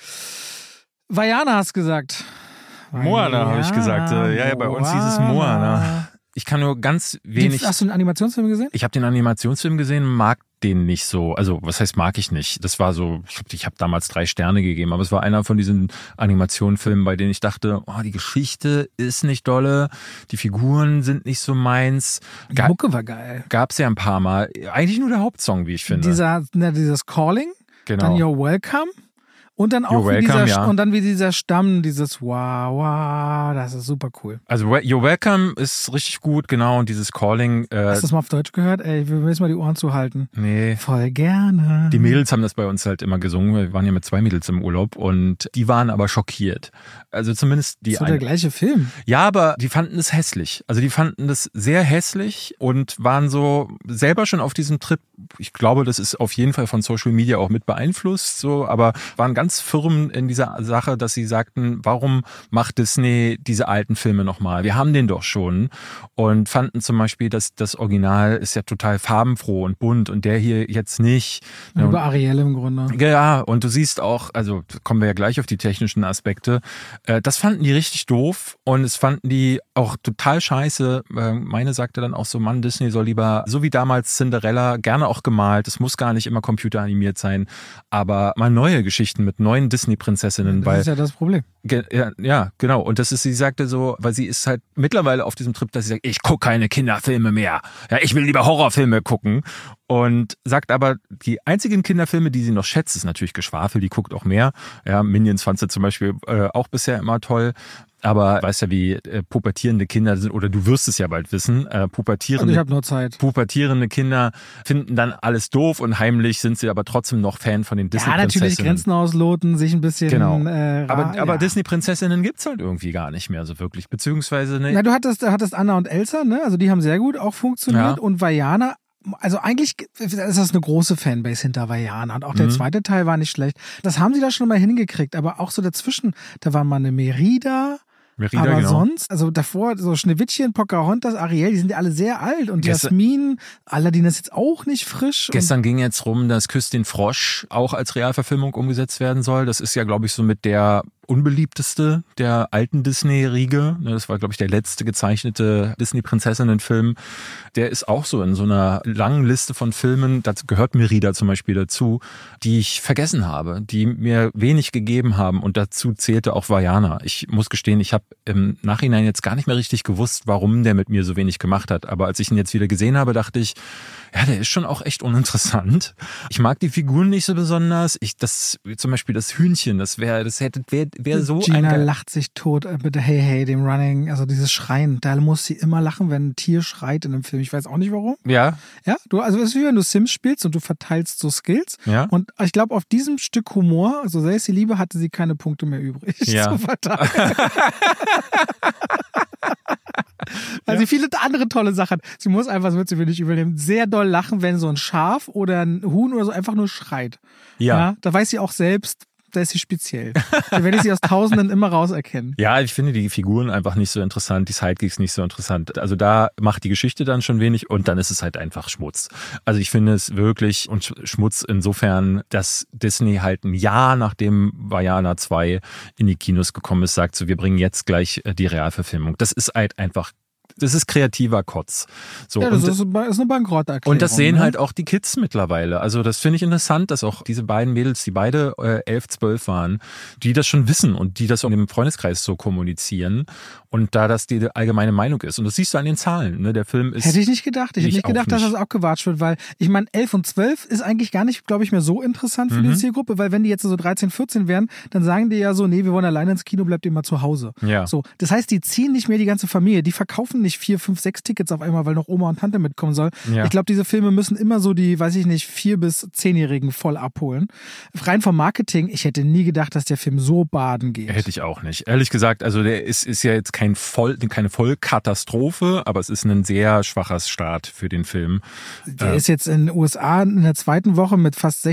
Vaiana hast gesagt. Moana habe ich gesagt. Ja, bei uns hieß es Moana. Ich kann nur ganz wenig... Hast du den Animationsfilm gesehen? Ich habe den Animationsfilm gesehen, mag den nicht so. Also was heißt mag ich nicht? Das war so, ich hab damals 3 Sterne gegeben, aber es war einer von diesen Animationsfilmen, bei denen ich dachte, die Geschichte ist nicht dolle, die Figuren sind nicht so meins. Die Mucke war geil. Gab's ja ein paar Mal. Eigentlich nur der Hauptsong, wie ich finde. Dieses Calling, genau. Dann You're Welcome. Und dann auch wie dieser Stamm, dieses Wow, das ist super cool. Also You're Welcome ist richtig gut, genau, und dieses Calling. Hast du das mal auf Deutsch gehört? Ey, wir müssen mal die Ohren zuhalten. Nee. Voll gerne. Die Mädels haben das bei uns halt immer gesungen. Wir waren ja mit 2 Mädels im Urlaub und die waren aber schockiert. Also zumindest die. Das war der gleiche Film. Ja, aber die fanden es hässlich. Also die fanden das sehr hässlich und waren so selber schon auf diesem Trip. Ich glaube, das ist auf jeden Fall von Social Media auch mit beeinflusst, so, aber waren ganz firm in dieser Sache, dass sie sagten, warum macht Disney diese alten Filme nochmal? Wir haben den doch schon und fanden zum Beispiel, dass das Original ist ja total farbenfroh und bunt und der hier jetzt nicht. Über Ariel im Grunde. Ja, und du siehst auch, also kommen wir ja gleich auf die technischen Aspekte, das fanden die richtig doof und es fanden die auch total scheiße. Meine sagte dann auch so, Mann, Disney soll lieber, so wie damals Cinderella, gerne auch gemalt, es muss gar nicht immer computeranimiert sein, aber mal neue Geschichten mit neuen Disney-Prinzessinnen. Das ist ja das Problem. Ja, genau. Und das ist, sie sagte so, weil sie ist halt mittlerweile auf diesem Trip, dass sie sagt, ich gucke keine Kinderfilme mehr. Ja, ich will lieber Horrorfilme gucken. Und sagt aber, die einzigen Kinderfilme, die sie noch schätzt, ist natürlich Geschwafel, die guckt auch mehr. Ja, Minions fand sie zum Beispiel auch bisher immer toll. Aber weißt ja, wie pubertierende Kinder sind, oder du wirst es ja bald wissen, ich habe nur Zeit. Pubertierende Kinder finden dann alles doof und heimlich sind sie aber trotzdem noch Fan von den Disney-Prinzessinnen. Ja, natürlich Grenzen ausloten, sich ein bisschen... Genau. Aber Disney-Prinzessinnen gibt's halt irgendwie gar nicht mehr so wirklich, beziehungsweise... Ne, du hattest Anna und Elsa, ne? Also die haben sehr gut auch funktioniert und Vaiana... Also eigentlich ist das eine große Fanbase hinter Vaiana und auch der zweite Teil war nicht schlecht. Das haben sie da schon mal hingekriegt, aber auch so dazwischen, da war mal eine Merida, aber genau. Sonst, also davor so Schneewittchen, Pocahontas, Ariel, die sind ja alle sehr alt und Jasmin, Aladdin ist jetzt auch nicht frisch. Gestern ging jetzt rum, dass Küss den Frosch auch als Realverfilmung umgesetzt werden soll. Das ist ja, glaube ich, so mit der unbeliebteste der alten Disney-Riege. Das war, glaube ich, der letzte gezeichnete Disney-Prinzessinnen-Film. Der ist auch so in so einer langen Liste von Filmen, dazu gehört Merida zum Beispiel dazu, die ich vergessen habe, die mir wenig gegeben haben und dazu zählte auch Vaiana. Ich muss gestehen, ich habe im Nachhinein jetzt gar nicht mehr richtig gewusst, warum der mit mir so wenig gemacht hat. Aber als ich ihn jetzt wieder gesehen habe, dachte ich, ja, der ist schon auch echt uninteressant. Ich mag die Figuren nicht so besonders. Zum Beispiel das Hühnchen, das wäre wäre so Gina lacht sich tot mit Hey Hey, dem Running, also dieses Schreien. Da muss sie immer lachen, wenn ein Tier schreit in einem Film. Ich weiß auch nicht warum. Ja. Ja, also es ist wie wenn du Sims spielst und du verteilst so Skills. Ja. Und ich glaube, auf diesem Stück Humor, also selbst die Liebe, hatte sie keine Punkte mehr übrig. Ja. Zu verteilen. Weil sie viele andere tolle Sachen hat. Sie muss einfach, das wird sie mir nicht übernehmen, sehr doll lachen, wenn so ein Schaf oder ein Huhn oder so einfach nur schreit. Ja. Da weiß sie auch selbst, da ist sie speziell. Da werde ich sie aus Tausenden immer rauserkennen. Ja, ich finde die Figuren einfach nicht so interessant, die Sidekicks nicht so interessant. Also da macht die Geschichte dann schon wenig und dann ist es halt einfach Schmutz. Also ich finde es wirklich und Schmutz insofern, dass Disney halt ein Jahr nachdem Vaiana 2 in die Kinos gekommen ist, sagt so, wir bringen jetzt gleich die Realverfilmung. Das ist halt einfach, das ist kreativer Kotz. So, ja, das ist eine Bankrotterklärung. Und das sehen halt auch die Kids mittlerweile. Also das finde ich interessant, dass auch diese beiden Mädels, die beide 11, 12 waren, die das schon wissen und die das auch im Freundeskreis so kommunizieren. Und da das die allgemeine Meinung ist. Und das siehst du an den Zahlen. Ne? Der Film ist. Hätte ich nicht gedacht. Ich hätte nicht gedacht, dass das abgewatscht wird, weil ich meine, 11 und 12 ist eigentlich gar nicht, glaube ich, mehr so interessant für die Zielgruppe, weil wenn die jetzt so 13, 14 wären, dann sagen die ja so, nee, wir wollen alleine ins Kino, bleibt ihr mal zu Hause. Ja. So, das heißt, die ziehen nicht mehr die ganze Familie. Die verkaufen nicht 4, 5, 6 Tickets auf einmal, weil noch Oma und Tante mitkommen soll. Ja. Ich glaube, diese Filme müssen immer so die, weiß ich nicht, 4- bis 10-Jährigen voll abholen. Rein vom Marketing, ich hätte nie gedacht, dass der Film so baden geht. Hätte ich auch nicht. Ehrlich gesagt, also der ist ja jetzt keine Vollkatastrophe, aber es ist ein sehr schwacher Start für den Film. Der ist jetzt in den USA in der zweiten Woche mit fast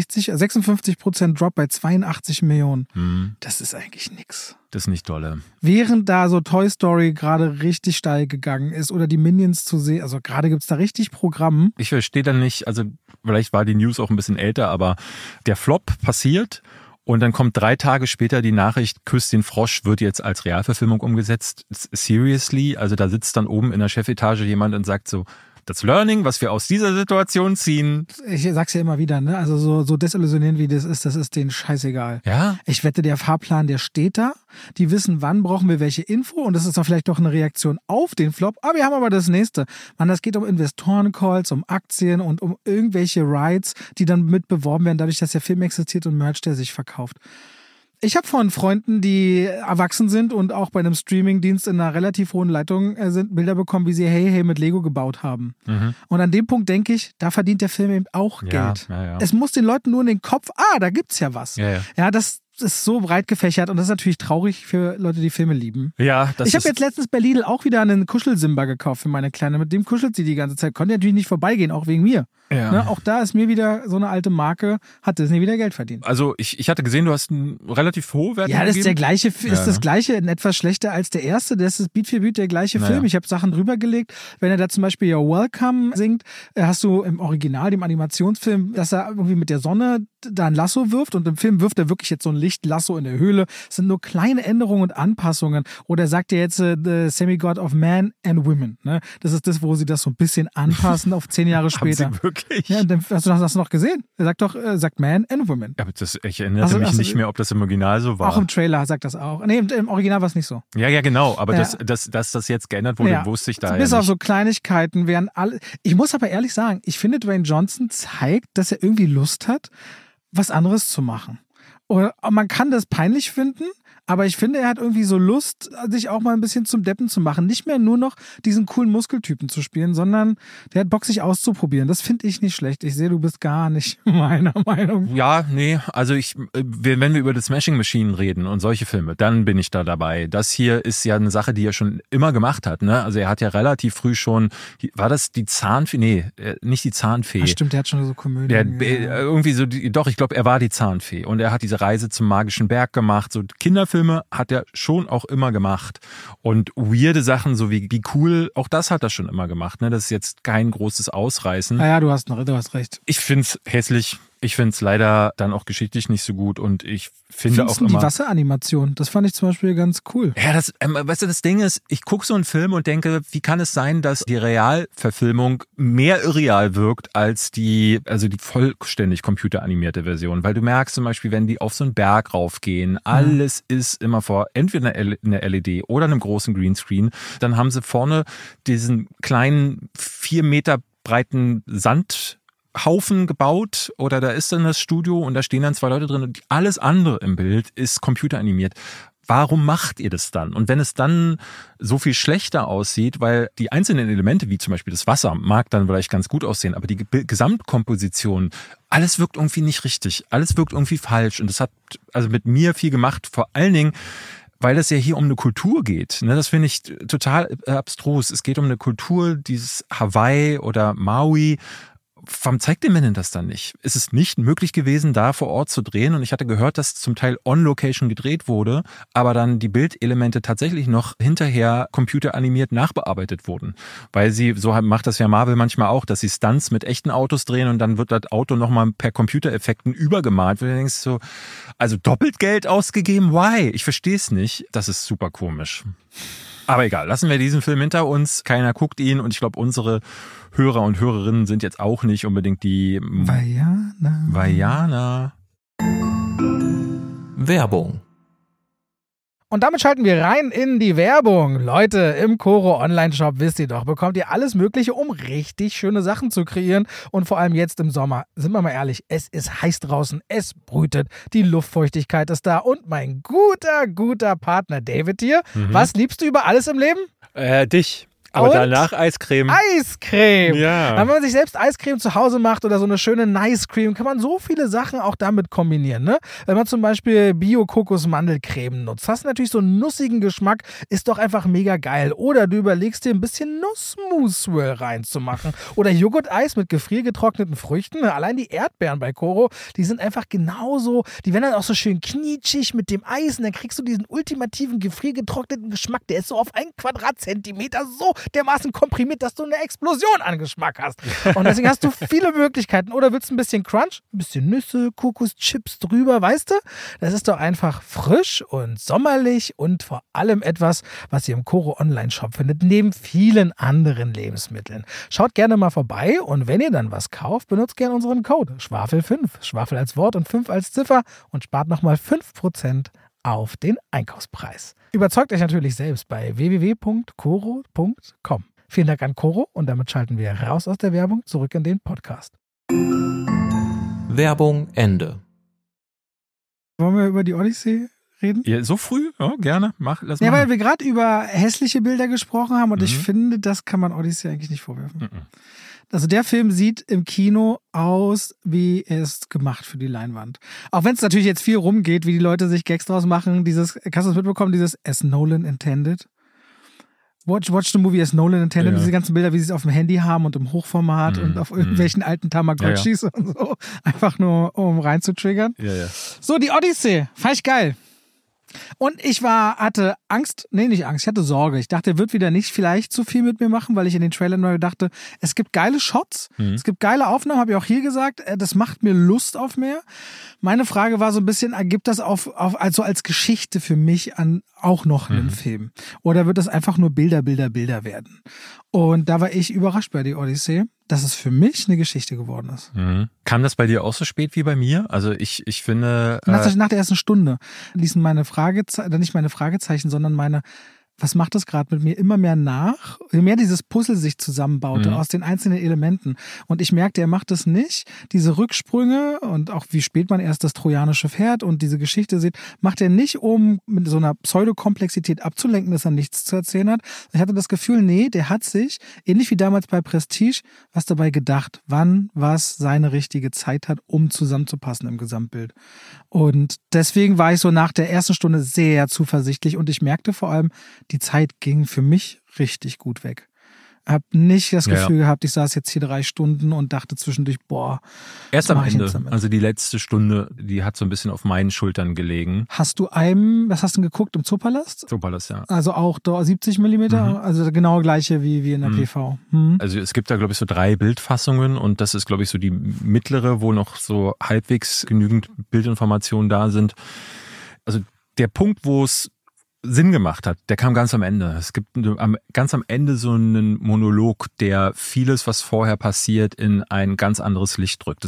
56% Drop bei 82 Millionen. Das ist eigentlich nix. Das ist nicht dolle. Während da so Toy Story gerade richtig steil gegangen ist oder die Minions zu sehen, also gerade gibt es da richtig Programm. Ich verstehe dann nicht, also vielleicht war die News auch ein bisschen älter, aber der Flop passiert und dann kommt 3 Tage später die Nachricht, Küss den Frosch wird jetzt als Realverfilmung umgesetzt. Seriously? Also da sitzt dann oben in der Chefetage jemand und sagt so, das Learning, was wir aus dieser Situation ziehen. Ich sag's ja immer wieder, ne? Also so desillusionierend wie das ist denen scheißegal. Ja. Ich wette, der Fahrplan, der steht da. Die wissen, wann brauchen wir welche Info und das ist doch vielleicht doch eine Reaktion auf den Flop. Aber wir haben aber das nächste. Mann, das geht um Investorencalls, um Aktien und um irgendwelche Rights, die dann mit beworben werden, dadurch, dass der Film existiert und Merch, der sich verkauft. Ich habe von Freunden, die erwachsen sind und auch bei einem Streamingdienst in einer relativ hohen Leitung sind, Bilder bekommen, wie sie Hey Hey mit Lego gebaut haben. Und an dem Punkt denke ich, da verdient der Film eben auch Geld. Ja. Es muss den Leuten nur in den Kopf, da gibt's ja was. Ja, das ist so breit gefächert und das ist natürlich traurig für Leute, die Filme lieben. Ja, das ich habe jetzt letztens bei Lidl auch wieder einen Kuschelsimba gekauft für meine Kleine. Mit dem kuschelt sie die ganze Zeit. Konnte natürlich nicht vorbeigehen, auch wegen mir. Ja. Ne? Auch da ist mir wieder so eine alte Marke, hat Disney wieder Geld verdient. Also ich hatte gesehen, du hast einen relativ hohe Wertung Ja, das ist gegeben. das gleiche, in etwas schlechter als der erste. Das ist Beat für Beat der gleiche Film. Ich habe Sachen drüber gelegt. Wenn er da zum Beispiel You're Welcome singt, hast du im Original, dem Animationsfilm, dass er irgendwie mit der Sonne da ein Lasso wirft und im Film wirft er wirklich jetzt so ein Lichtlasso in der Höhle. Es sind nur kleine Änderungen und Anpassungen. Oder sagt er jetzt The Semi-God of Man and Women. Ne? Das ist das, wo sie das so ein bisschen anpassen auf 10 Jahre später. Haben sie wirklich? Ja, hast du das noch gesehen? Er sagt doch, sagt Man and Women. Aber ich erinnerte mich nicht mehr, ob das im Original so war. Auch im Trailer sagt das auch. Nee, im Original war es nicht so. Ja, genau. Aber dass das jetzt geändert wurde, wusste ich da Bis ja auf nicht. so Kleinigkeiten wären alle. Ich muss aber ehrlich sagen, ich finde, Dwayne Johnson zeigt, dass er irgendwie Lust hat, was anderes zu machen. Oder man kann das peinlich finden, aber ich finde, er hat irgendwie so Lust, sich auch mal ein bisschen zum Deppen zu machen. Nicht mehr nur noch diesen coolen Muskeltypen zu spielen, sondern der hat Bock, sich auszuprobieren. Das finde ich nicht schlecht. Ich sehe, du bist gar nicht meiner Meinung. Ja, nee, also wenn wir über das Smashing Machine reden und solche Filme, dann bin ich da dabei. Das hier ist ja eine Sache, die er schon immer gemacht hat, ne? Also er hat ja relativ früh schon, war das die Zahnfee? Nee, nicht die Zahnfee. Ach stimmt, der hat schon so Komödien. Irgendwie so, doch, ich glaube, er war die Zahnfee und er hat diese Reise zum Magischen Berg gemacht, so Kinderfilme hat er schon auch immer gemacht und weirde Sachen, so wie cool, auch das hat er schon immer gemacht, ne? Das ist jetzt kein großes Ausreißen. Ja, du hast recht. Ich find's hässlich. Ich finde es leider dann auch geschichtlich nicht so gut und ich finde auch immer... die Wasseranimation, das fand ich zum Beispiel ganz cool. Ja, weißt du, das Ding ist, ich gucke so einen Film und denke, wie kann es sein, dass die Realverfilmung mehr irreal wirkt als die vollständig computeranimierte Version? Weil du merkst zum Beispiel, wenn die auf so einen Berg raufgehen, alles ist immer vor entweder einer LED oder einem großen Greenscreen, dann haben sie vorne diesen kleinen 4 Meter breiten Haufen gebaut oder da ist dann das Studio und da stehen dann 2 Leute drin und alles andere im Bild ist computeranimiert. Warum macht ihr das dann? Und wenn es dann so viel schlechter aussieht, weil die einzelnen Elemente, wie zum Beispiel das Wasser, mag dann vielleicht ganz gut aussehen, aber die Gesamtkomposition, alles wirkt irgendwie nicht richtig, alles wirkt irgendwie falsch. Und das hat also mit mir viel gemacht, vor allen Dingen, weil es ja hier um eine Kultur geht. Das finde ich total abstrus. Es geht um eine Kultur, dieses Hawaii oder Maui. Warum zeigt ihr mir denn das dann nicht? Ist es nicht möglich gewesen, da vor Ort zu drehen? Und ich hatte gehört, dass zum Teil on-location gedreht wurde, aber dann die Bildelemente tatsächlich noch hinterher computeranimiert nachbearbeitet wurden. Weil so macht das ja Marvel manchmal auch, dass sie Stunts mit echten Autos drehen und dann wird das Auto nochmal per Computereffekten übergemalt. Wo du denkst so, also doppelt Geld ausgegeben? Why? Ich verstehe es nicht. Das ist super komisch. Aber egal, lassen wir diesen Film hinter uns. Keiner guckt ihn und ich glaube, unsere Hörer und Hörerinnen sind jetzt auch nicht unbedingt die Vajana. Werbung. Und damit schalten wir rein in die Werbung. Leute, im Koro Online-Shop, wisst ihr doch, bekommt ihr alles Mögliche, um richtig schöne Sachen zu kreieren. Und vor allem jetzt im Sommer, sind wir mal ehrlich, es ist heiß draußen, es brütet, die Luftfeuchtigkeit ist da und mein guter Partner David hier. Was liebst du über alles im Leben? Dich. Aber danach Eiscreme. Eiscreme! Ja. Wenn man sich selbst Eiscreme zu Hause macht oder so eine schöne Nice Cream, kann man so viele Sachen auch damit kombinieren. Ne? Wenn man zum Beispiel Bio-Kokos-Mandelcreme nutzt, hast du natürlich so einen nussigen Geschmack, ist doch einfach mega geil. Oder du überlegst dir ein bisschen Nussmus-Swirl reinzumachen. Oder Joghurt-Eis mit gefriergetrockneten Früchten. Allein die Erdbeeren bei Koro, die sind einfach genauso, die werden dann auch so schön knietschig mit dem Eis und dann kriegst du diesen ultimativen gefriergetrockneten Geschmack, der ist so auf 1 Quadratzentimeter so dermaßen komprimiert, dass du eine Explosion an Geschmack hast. Und deswegen hast du viele Möglichkeiten. Oder willst du ein bisschen Crunch? Ein bisschen Nüsse, Kokoschips drüber, weißt du? Das ist doch einfach frisch und sommerlich und vor allem etwas, was ihr im Koro Online-Shop findet, neben vielen anderen Lebensmitteln. Schaut gerne mal vorbei und wenn ihr dann was kauft, benutzt gerne unseren Code Schwafel5. Schwafel als Wort und 5 als Ziffer und spart nochmal 5% auf den Einkaufspreis. Überzeugt euch natürlich selbst bei www.koro.com. Vielen Dank an Koro und damit schalten wir raus aus der Werbung zurück in den Podcast. Werbung Ende. Wollen wir über die Odyssee reden? Ja, so früh? Ja, gerne. Lass mal. Ja, weil wir gerade über hässliche Bilder gesprochen haben und ich finde, das kann man Odyssey eigentlich nicht vorwerfen. Also der Film sieht im Kino aus, wie er ist gemacht für die Leinwand. Auch wenn es natürlich jetzt viel rumgeht, wie die Leute sich Gags draus machen. Kannst du das mitbekommen, dieses As Nolan Intended? Watch the movie as Nolan Intended. Ja. Diese ganzen Bilder, wie sie es auf dem Handy haben und im Hochformat und auf irgendwelchen alten Tamagotchis und so. Einfach nur, um reinzutriggern. Ja. So, die Odyssee. Fand ich geil. Und ich hatte Angst, ich hatte Sorge. Ich dachte, er wird wieder nicht vielleicht zu viel mit mir machen, weil ich in den Trailern mal dachte, es gibt geile Shots, es gibt geile Aufnahmen, habe ich auch hier gesagt, das macht mir Lust auf mehr. Meine Frage war so ein bisschen, ergibt das also als Geschichte für mich auch noch einen Film? Oder wird das einfach nur Bilder werden? Und da war ich überrascht bei der Odyssee, dass es für mich eine Geschichte geworden ist. Kam das bei dir auch so spät wie bei mir? Also ich finde... Nach der ersten Stunde ließen nicht meine Fragezeichen, sondern was macht das gerade mit mir, immer mehr nach, je mehr dieses Puzzle sich zusammenbaute aus den einzelnen Elementen. Und ich merkte, er macht es nicht. Diese Rücksprünge und auch wie spät man erst das trojanische Pferd und diese Geschichte sieht, macht er nicht, um mit so einer Pseudokomplexität abzulenken, dass er nichts zu erzählen hat. Ich hatte das Gefühl, der hat sich, ähnlich wie damals bei Prestige, was dabei gedacht, wann was seine richtige Zeit hat, um zusammenzupassen im Gesamtbild. Und deswegen war ich so nach der ersten Stunde sehr zuversichtlich und ich merkte vor allem, die Zeit ging für mich richtig gut weg. Hab nicht das Gefühl gehabt, ich saß jetzt hier 3 Stunden und dachte zwischendurch, erst am Ende, also die letzte Stunde, die hat so ein bisschen auf meinen Schultern gelegen. Was hast du denn geguckt im Zoopalast? Zoopalast, ja. Also auch 70 mm, also genau gleiche wie in der PV. Also es gibt da, glaube ich, so 3 Bildfassungen und das ist, glaube ich, so die mittlere, wo noch so halbwegs genügend Bildinformationen da sind. Also der Punkt, wo es Sinn gemacht hat, der kam ganz am Ende. Es gibt ganz am Ende so einen Monolog, der vieles, was vorher passiert, in ein ganz anderes Licht drückt. Das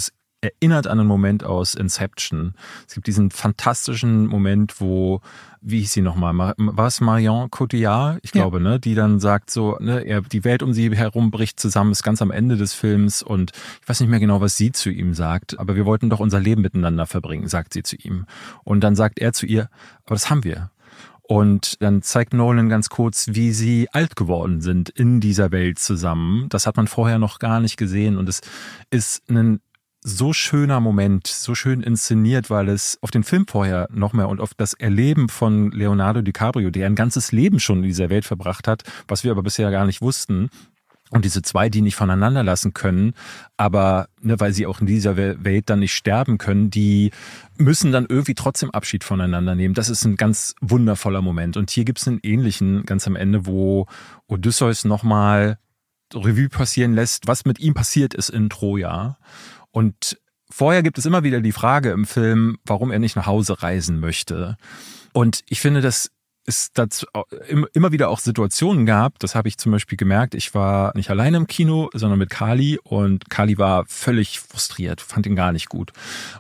erinnert an einen Moment aus Inception. Es gibt diesen fantastischen Moment, wo, wie hieß sie nochmal, war es Marion Cotillard? Ich glaube, ne, die dann sagt so, ne, die Welt um sie herum bricht zusammen, ist ganz am Ende des Films und ich weiß nicht mehr genau, was sie zu ihm sagt, aber wir wollten doch unser Leben miteinander verbringen, sagt sie zu ihm. Und dann sagt er zu ihr, aber das haben wir. Und dann zeigt Nolan ganz kurz, wie sie alt geworden sind in dieser Welt zusammen. Das hat man vorher noch gar nicht gesehen und es ist ein so schöner Moment, so schön inszeniert, weil es auf den Film vorher noch mehr und auf das Erleben von Leonardo DiCaprio, der ein ganzes Leben schon in dieser Welt verbracht hat, was wir aber bisher gar nicht wussten. Und diese zwei, die nicht voneinander lassen können, aber weil sie auch in dieser Welt dann nicht sterben können, die müssen dann irgendwie trotzdem Abschied voneinander nehmen. Das ist ein ganz wundervoller Moment. Und hier gibt es einen ähnlichen ganz am Ende, wo Odysseus nochmal Revue passieren lässt, was mit ihm passiert ist in Troja. Und vorher gibt es immer wieder die Frage im Film, warum er nicht nach Hause reisen möchte. Und ich finde, dass es dazu immer wieder auch Situationen gab, das habe ich zum Beispiel gemerkt, ich war nicht alleine im Kino, sondern mit Kali und Kali war völlig frustriert, fand ihn gar nicht gut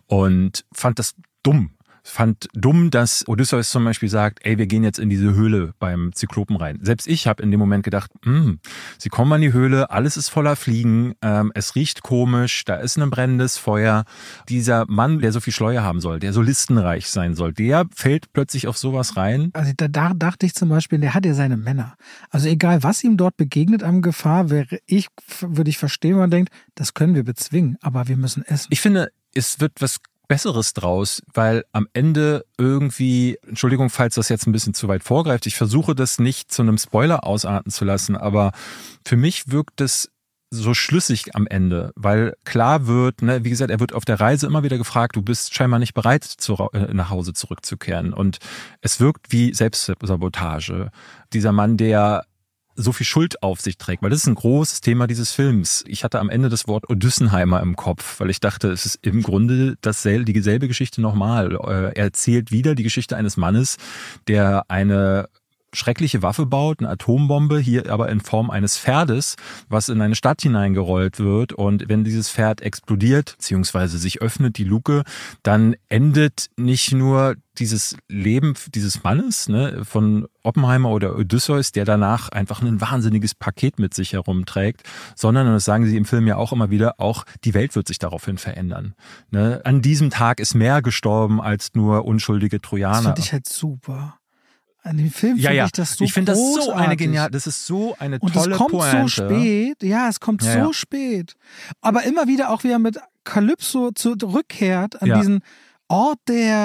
und fand das dumm. Fand dumm, dass Odysseus zum Beispiel sagt, ey, wir gehen jetzt in diese Höhle beim Zyklopen rein. Selbst ich habe in dem Moment gedacht, sie kommen an die Höhle, alles ist voller Fliegen, es riecht komisch, da ist ein brennendes Feuer. Dieser Mann, der so viel Schleue haben soll, der so listenreich sein soll, der fällt plötzlich auf sowas rein. Also da dachte ich zum Beispiel, der hat ja seine Männer. Also egal, was ihm dort begegnet an Gefahr, würde ich verstehen, wenn man denkt, das können wir bezwingen, aber wir müssen essen. Ich finde, es wird was Besseres draus, weil am Ende irgendwie, Entschuldigung, falls das jetzt ein bisschen zu weit vorgreift, ich versuche das nicht zu einem Spoiler ausarten zu lassen, aber für mich wirkt es so schlüssig am Ende, weil klar wird, wie gesagt, er wird auf der Reise immer wieder gefragt, du bist scheinbar nicht bereit, nach Hause zurückzukehren und es wirkt wie Selbstsabotage. Dieser Mann, der so viel Schuld auf sich trägt, weil das ist ein großes Thema dieses Films. Ich hatte am Ende das Wort Odyssenheimer im Kopf, weil ich dachte, es ist im Grunde dieselbe Geschichte nochmal. Er erzählt wieder die Geschichte eines Mannes, der eine schreckliche Waffe baut, eine Atombombe, hier aber in Form eines Pferdes, was in eine Stadt hineingerollt wird. Und wenn dieses Pferd explodiert, beziehungsweise sich öffnet die Luke, dann endet nicht nur dieses Leben dieses Mannes, von Oppenheimer oder Odysseus, der danach einfach ein wahnsinniges Paket mit sich herumträgt, sondern, und das sagen sie im Film ja auch immer wieder, auch die Welt wird sich daraufhin verändern. An diesem Tag ist mehr gestorben als nur unschuldige Trojaner. Das finde ich halt super. An dem Film finde ich das so ich finde das so eine genial, das ist so eine tolle Pointe. Und es kommt so spät, es kommt so spät. Aber immer wieder auch wieder mit Kalypso zurückkehrt an diesen Ort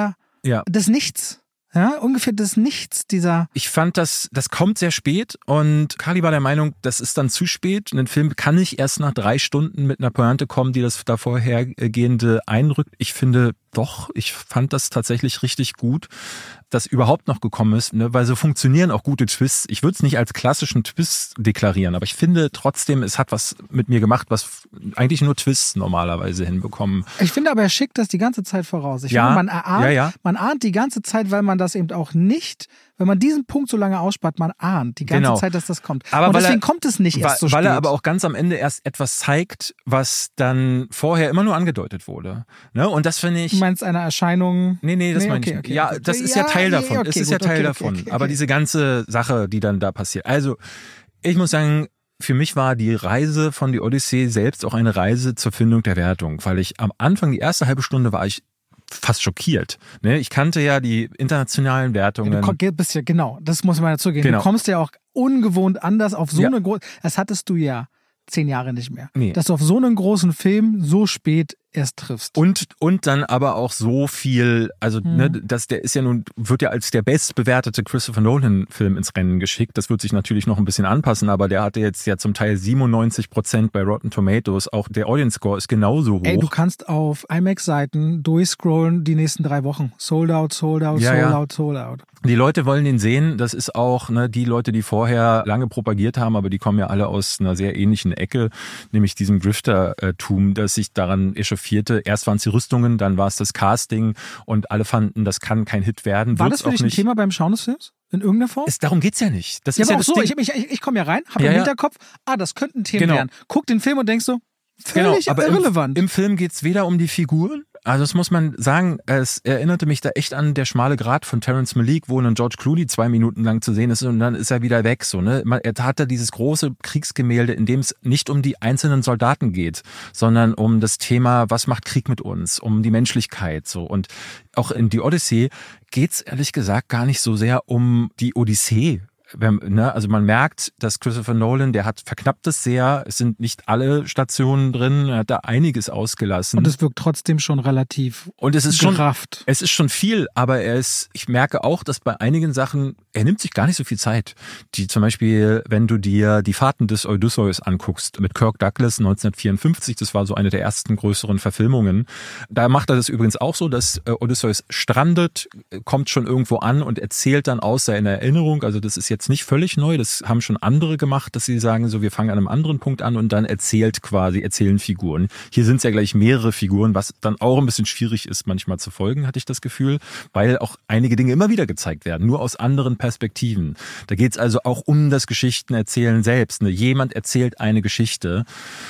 des Nichts. Ja, ungefähr des Nichts dieser. Ich fand, das kommt sehr spät und Kali war der Meinung, das ist dann zu spät. Ein Film kann nicht erst nach 3 Stunden mit einer Pointe kommen, die das da vorhergehende einrückt. Ich finde doch, ich fand das tatsächlich richtig gut, dass überhaupt noch gekommen ist, weil so funktionieren auch gute Twists. Ich würde es nicht als klassischen Twist deklarieren, aber ich finde trotzdem, es hat was mit mir gemacht, was eigentlich nur Twists normalerweise hinbekommen. Ich finde aber, er schickt das die ganze Zeit voraus. Ich finde, man ahnt die ganze Zeit, weil man das eben auch nicht, wenn man diesen Punkt so lange ausspart, man ahnt die ganze Zeit, dass das kommt. Aber und deswegen kommt es nicht erst so spät. Weil er aber auch ganz am Ende erst etwas zeigt, was dann vorher immer nur angedeutet wurde. Und das finde ich. Du meinst eine Erscheinung? Nee, das meine ich nicht. Ja, das ist ja Teil davon. Es ist ja Teil davon. Aber diese ganze Sache, die dann da passiert. Also, ich muss sagen, für mich war die Reise von die Odyssee selbst auch eine Reise zur Findung der Wertung, weil ich am Anfang, die erste halbe Stunde war ich fast schockiert. Ich kannte ja die internationalen Wertungen. Du bist ja, genau, das muss man dazu geben. Genau. Du kommst ja auch ungewohnt anders auf so eine große, das hattest du ja 10 Jahre nicht mehr. Nee. Dass du auf so einen großen Film so spät erst triffst. Und dann aber auch so viel, also der ist ja nun, wird ja als der bestbewertete Christopher Nolan-Film ins Rennen geschickt. Das wird sich natürlich noch ein bisschen anpassen, aber der hatte jetzt ja zum Teil 97% bei Rotten Tomatoes. Auch der Audience Score ist genauso hoch. Ey, du kannst auf IMAX-Seiten durchscrollen die nächsten 3 Wochen. Sold out, sold out, sold out. Die Leute wollen den sehen. Das ist auch die Leute, die vorher lange propagiert haben, aber die kommen ja alle aus einer sehr ähnlichen Ecke, nämlich diesem Griftertum, das sich daran echauffierte. Erst waren es die Rüstungen, dann war es das Casting und alle fanden, das kann kein Hit werden. War das für dich ein Thema beim Schauen des Films? In irgendeiner Form? Darum geht's ja nicht. Das ist aber ja auch das so, Ding. ich komme ja rein, habe im Hinterkopf, das könnte ein Thema werden. Guck den Film und denkst so, Völlig irrelevant. Im Film geht's weder um die Figuren, also das muss man sagen, es erinnerte mich da echt an Der schmale Grat von Terrence Malick, wo ein George Clooney 2 Minuten lang zu sehen ist und dann ist er wieder weg. So, ne? Er hat da dieses große Kriegsgemälde, in dem es nicht um die einzelnen Soldaten geht, sondern um das Thema, was macht Krieg mit uns, um die Menschlichkeit. So. Und auch in die Odyssey geht's ehrlich gesagt gar nicht so sehr um die Odyssee. Also man merkt, dass Christopher Nolan, der hat verknappt es sehr, es sind nicht alle Stationen drin, er hat da einiges ausgelassen. Und es wirkt trotzdem schon relativ und es ist gerafft. Es ist schon viel, aber ich merke auch, dass bei einigen Sachen, er nimmt sich gar nicht so viel Zeit. Zum Beispiel, wenn du dir die Fahrten des Odysseus anguckst, mit Kirk Douglas 1954, das war so eine der ersten größeren Verfilmungen, da macht er das übrigens auch so, dass Odysseus strandet, kommt schon irgendwo an und erzählt dann aus seiner Erinnerung, also das ist jetzt nicht völlig neu, das haben schon andere gemacht, dass sie sagen, so wir fangen an einem anderen Punkt an und dann erzählen Figuren. Hier sind es ja gleich mehrere Figuren, was dann auch ein bisschen schwierig ist, manchmal zu folgen, hatte ich das Gefühl, weil auch einige Dinge immer wieder gezeigt werden, nur aus anderen Perspektiven. Da geht es also auch um das Geschichtenerzählen selbst. Ne? Jemand erzählt eine Geschichte.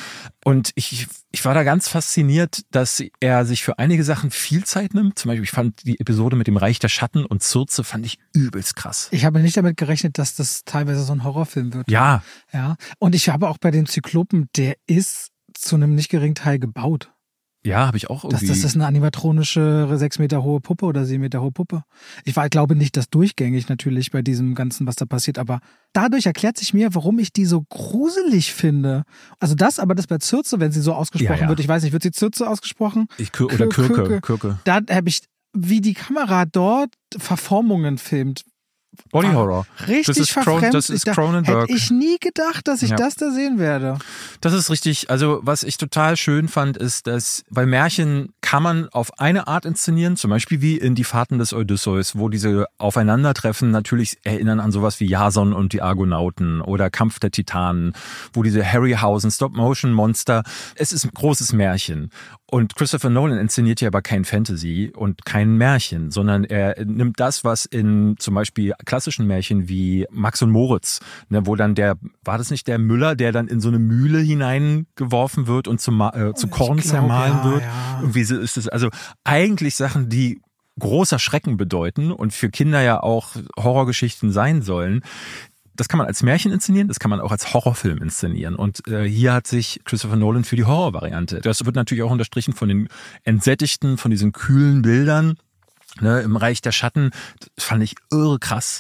Und ich war da ganz fasziniert, dass er sich für einige Sachen viel Zeit nimmt. Zum Beispiel, ich fand die Episode mit dem Reich der Schatten und Circe fand ich übelst krass. Ich habe nicht damit gerechnet, dass das teilweise so ein Horrorfilm wird. Ja. Ja. Und ich habe auch bei dem Zyklopen, der ist zu einem nicht geringen Teil gebaut. Ja, habe ich auch irgendwie. Das ist eine animatronische 6 Meter hohe Puppe oder 7 Meter hohe Puppe. Ich glaube nicht, dass durchgängig natürlich bei diesem Ganzen, was da passiert, aber dadurch erklärt sich mir, warum ich die so gruselig finde. Also das bei Circe, wenn sie so ausgesprochen wird, ich weiß nicht, wird sie Circe ausgesprochen? Oder Kirke. Da habe ich, wie die Kamera dort Verformungen filmt. Body Horror. Richtig verfremdet. Das ist Cronenberg. Hätte ich nie gedacht, dass ich das da sehen werde. Das ist richtig. Also was ich total schön fand, ist, dass bei Märchen kann man auf eine Art inszenieren, zum Beispiel wie in Die Fahrten des Odysseus, wo diese Aufeinandertreffen natürlich erinnern an sowas wie Jason und die Argonauten oder Kampf der Titanen, wo diese Harryhausen Stop-Motion-Monster, es ist ein großes Märchen. Und Christopher Nolan inszeniert ja aber kein Fantasy und kein Märchen, sondern er nimmt das, was in zum Beispiel klassischen Märchen wie Max und Moritz, ne, wo dann war das nicht der Müller, der dann in so eine Mühle hineingeworfen wird und zu Korn zermahlen wird? Ja. Irgendwie so ist es, also eigentlich Sachen, die großer Schrecken bedeuten und für Kinder ja auch Horrorgeschichten sein sollen. Das kann man als Märchen inszenieren, das kann man auch als Horrorfilm inszenieren. Und hier hat sich Christopher Nolan für die Horrorvariante. Das wird natürlich auch unterstrichen von den entsättigten, von diesen kühlen Bildern. Ne, im Reich der Schatten, das fand ich irre krass.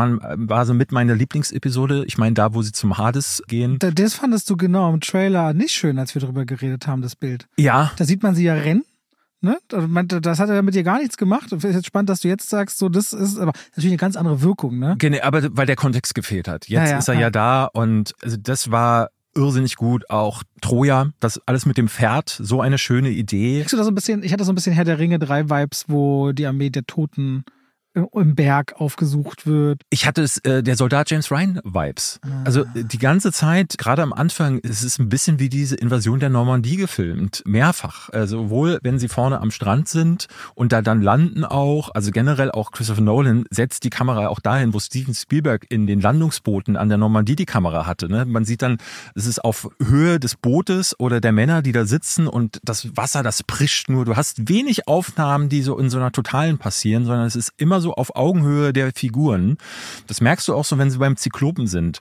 War so mit meine Lieblingsepisode. Ich meine, da, wo sie zum Hades gehen. Das fandest du genau im Trailer nicht schön, als wir darüber geredet haben, das Bild. Ja. Da sieht man sie ja rennen. Ne? Das hat er mit dir gar nichts gemacht. Ich finde es spannend, dass du jetzt sagst, so das ist aber natürlich eine ganz andere Wirkung, ne? Genau, aber weil der Kontext gefehlt hat. Jetzt ist er ja da und also das war irrsinnig gut. Auch Troja, das alles mit dem Pferd, so eine schöne Idee. Ich hatte so ein bisschen Herr der Ringe 3 Vibes, wo die Armee der Toten im Berg aufgesucht wird. Ich hatte der Soldat James Ryan Vibes. Also die ganze Zeit, gerade am Anfang, es ist ein bisschen wie diese Invasion der Normandie gefilmt. Mehrfach. Also sowohl, wenn sie vorne am Strand sind und da dann landen auch, also generell auch Christopher Nolan setzt die Kamera auch dahin, wo Steven Spielberg in den Landungsbooten an der Normandie die Kamera hatte. Ne? Man sieht dann, es ist auf Höhe des Bootes oder der Männer, die da sitzen und das Wasser, das prischt nur. Du hast wenig Aufnahmen, die so in so einer Totalen passieren, sondern es ist immer so auf Augenhöhe der Figuren. Das merkst du auch so, wenn sie beim Zyklopen sind.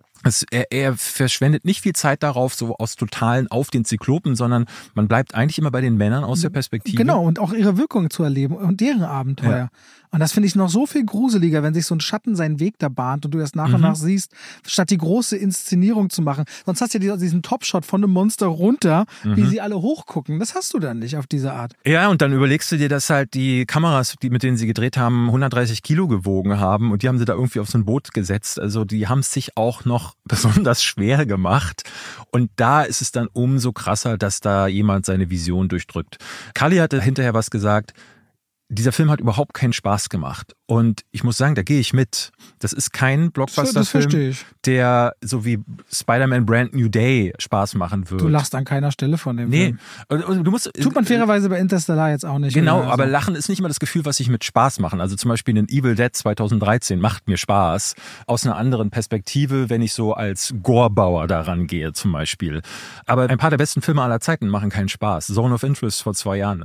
Er verschwendet nicht viel Zeit darauf, so aus Totalen auf den Zyklopen, sondern man bleibt eigentlich immer bei den Männern aus der Perspektive. Genau, und auch ihre Wirkung zu erleben und deren Abenteuer. Ja. Und das finde ich noch so viel gruseliger, wenn sich so ein Schatten seinen Weg da bahnt und du erst nach und nach siehst, statt die große Inszenierung zu machen. Sonst hast du ja diesen Topshot von einem Monster runter, wie sie alle hochgucken. Das hast du dann nicht auf diese Art. Ja, und dann überlegst du dir, dass halt die Kameras, mit denen sie gedreht haben, 130 Kilo gewogen haben und die haben sie da irgendwie auf so ein Boot gesetzt. Also die haben es sich auch noch besonders schwer gemacht. Und da ist es dann umso krasser, dass da jemand seine Vision durchdrückt. Kali hatte hinterher was gesagt, dieser Film hat überhaupt keinen Spaß gemacht. Und ich muss sagen, da gehe ich mit. Das ist kein Blockbuster-Film, der so wie Spider-Man Brand New Day Spaß machen wird. Du lachst an keiner Stelle von dem Film. Und du musst, tut man fairerweise bei Interstellar jetzt auch nicht. Genau, aber Lachen ist nicht immer das Gefühl, was ich mit Spaß machen. Also zum Beispiel in Evil Dead 2013 macht mir Spaß. Aus einer anderen Perspektive, wenn ich so als Gorebauer daran gehe zum Beispiel. Aber ein paar der besten Filme aller Zeiten machen keinen Spaß. Zone of Interest vor 2 Jahren.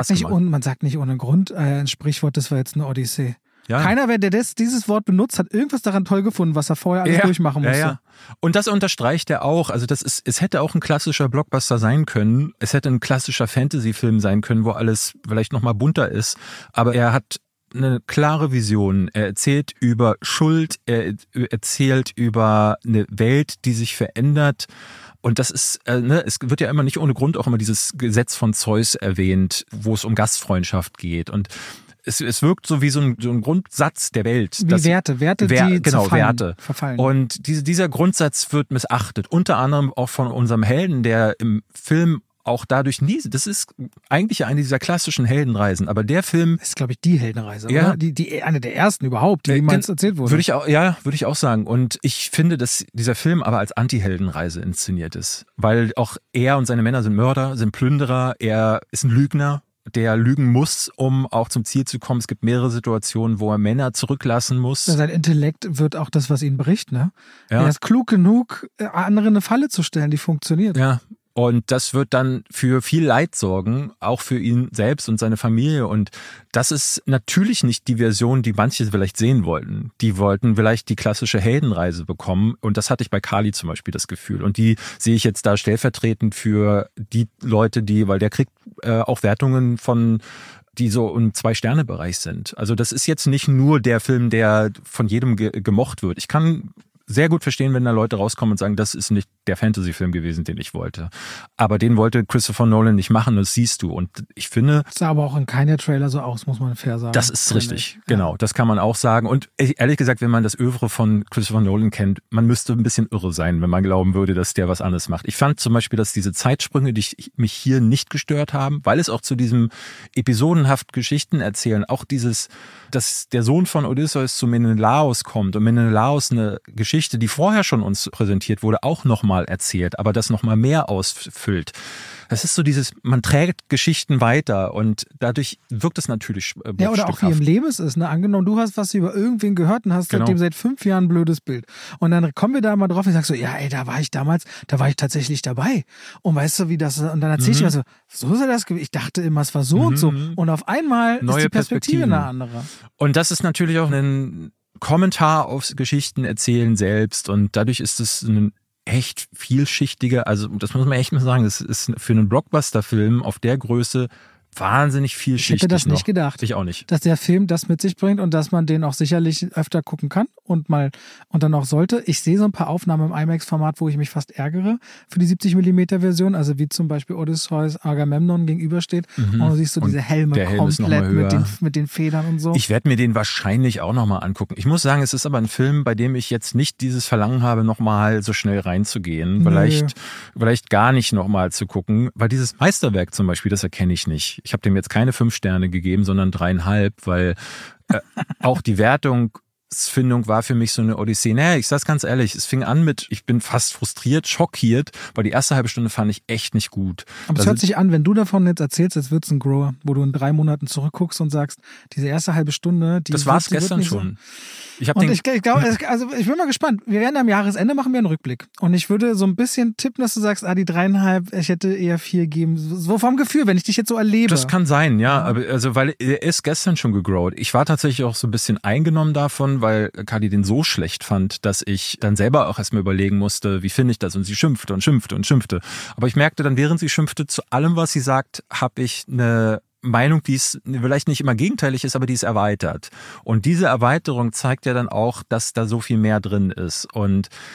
Man sagt nicht ohne Grund ein Sprichwort, das war jetzt eine Odyssee. Ja. Keiner, der dieses Wort benutzt, hat irgendwas daran toll gefunden, was er vorher alles durchmachen musste. Ja. Und das unterstreicht er auch. Also es hätte auch ein klassischer Blockbuster sein können. Es hätte ein klassischer Fantasy-Film sein können, wo alles vielleicht nochmal bunter ist. Aber er hat eine klare Vision. Er erzählt über Schuld, er erzählt über eine Welt, die sich verändert. Und das ist, es wird ja immer nicht ohne Grund auch immer dieses Gesetz von Zeus erwähnt, wo es um Gastfreundschaft geht. Und es wirkt so wie so ein Grundsatz der Welt. Wie Werte, Werte. Verfallen. Und dieser Grundsatz wird missachtet. Unter anderem auch von unserem Helden, der im Film auch dadurch das ist eigentlich eine dieser klassischen Heldenreisen, aber der Film ist, glaube ich, die Heldenreise, oder? Eine der ersten überhaupt, die jemals erzählt wurde. Würde ich auch sagen. Und ich finde, dass dieser Film aber als Anti-Heldenreise inszeniert ist, weil auch er und seine Männer sind Mörder, sind Plünderer, er ist ein Lügner, der lügen muss, um auch zum Ziel zu kommen. Es gibt mehrere Situationen, wo er Männer zurücklassen muss. Sein Intellekt wird auch das, was ihn bricht, ne? Ja. Er ist klug genug, anderen eine Falle zu stellen, die funktioniert. Ja. Und das wird dann für viel Leid sorgen, auch für ihn selbst und seine Familie. Und das ist natürlich nicht die Version, die manche vielleicht sehen wollten. Die wollten vielleicht die klassische Heldenreise bekommen. Und das hatte ich bei Kali zum Beispiel das Gefühl. Und die sehe ich jetzt da stellvertretend für die Leute, weil der kriegt auch Wertungen die so im 2-Sterne-Bereich sind. Also das ist jetzt nicht nur der Film, der von jedem gemocht wird. Ich kann sehr gut verstehen, wenn da Leute rauskommen und sagen, das ist nicht der Fantasy-Film gewesen, den ich wollte. Aber den wollte Christopher Nolan nicht machen, das siehst du. Und ich finde... Das sah aber auch in keinem Trailer so aus, muss man fair sagen. Das ist richtig, genau. Das kann man auch sagen. Und ehrlich gesagt, wenn man das Œuvre von Christopher Nolan kennt, man müsste ein bisschen irre sein, wenn man glauben würde, dass der was anderes macht. Ich fand zum Beispiel, dass diese Zeitsprünge, mich hier nicht gestört haben, weil es auch zu diesem episodenhaft Geschichten erzählen, auch dass der Sohn von Odysseus zu Menelaos kommt und Menelaos eine Geschichte, die vorher schon uns präsentiert wurde, auch nochmal erzählt, aber das nochmal mehr ausfüllt. Das ist so man trägt Geschichten weiter und dadurch wirkt es natürlich ja, oder auch wie im Leben es ist. Ne? Angenommen, du hast was über irgendwen gehört und hast seitdem seit 5 Jahren ein blödes Bild. Und dann kommen wir da mal drauf und sagst so, ja ey, da war ich tatsächlich dabei. Und weißt du, wie das, und dann erzähl ich mir so ist er das gewesen. Ich dachte immer, es war so und so. Und auf einmal ist die Perspektive eine andere. Und das ist natürlich auch ein Kommentar aufs Geschichten erzählen selbst und dadurch ist es ein echt vielschichtiger, also das muss man echt mal sagen, das ist für einen Blockbuster-Film auf der Größe wahnsinnig vielschichtig. Ich hätte das nicht gedacht. Ich auch nicht. Dass der Film das mit sich bringt und dass man den auch sicherlich öfter gucken kann und dann auch sollte. Ich sehe so ein paar Aufnahmen im IMAX-Format, wo ich mich fast ärgere für die 70mm-Version, also wie zum Beispiel Odysseus Agamemnon gegenübersteht. Und du siehst so diese Helme komplett mit den Federn und so. Ich werde mir den wahrscheinlich auch nochmal angucken. Ich muss sagen, es ist aber ein Film, bei dem ich jetzt nicht dieses Verlangen habe, nochmal so schnell reinzugehen. Vielleicht gar nicht nochmal zu gucken, weil dieses Meisterwerk zum Beispiel, das erkenne ich nicht. Ich habe dem jetzt keine 5 Sterne gegeben, sondern 3,5, weil auch die Wertungsfindung war für mich so eine Odyssee. Naja, ich sag's ganz ehrlich, es fing an mit, ich bin fast frustriert, schockiert, weil die erste halbe Stunde fand ich echt nicht gut. Aber es hört sich an, wenn du davon jetzt erzählst, als wird's ein Grower, wo du in 3 Monaten zurückguckst und sagst, diese erste halbe Stunde, das war's gestern schon. Ich glaube, also ich bin mal gespannt. Wir werden am Jahresende machen wir einen Rückblick. Und ich würde so ein bisschen tippen, dass du sagst, die 3,5, ich hätte eher 4 geben. So vom Gefühl, wenn ich dich jetzt so erlebe. Das kann sein, ja. Aber weil er ist gestern schon gegrowt. Ich war tatsächlich auch so ein bisschen eingenommen davon, weil Kali den so schlecht fand, dass ich dann selber auch erstmal überlegen musste, wie finde ich das? Und sie schimpfte und schimpfte und schimpfte. Aber ich merkte dann, während sie schimpfte, zu allem, was sie sagt, habe ich eine Meinung, die ist vielleicht nicht immer gegenteilig ist, aber die ist erweitert. Und diese Erweiterung zeigt ja dann auch, dass da so viel mehr drin ist. Und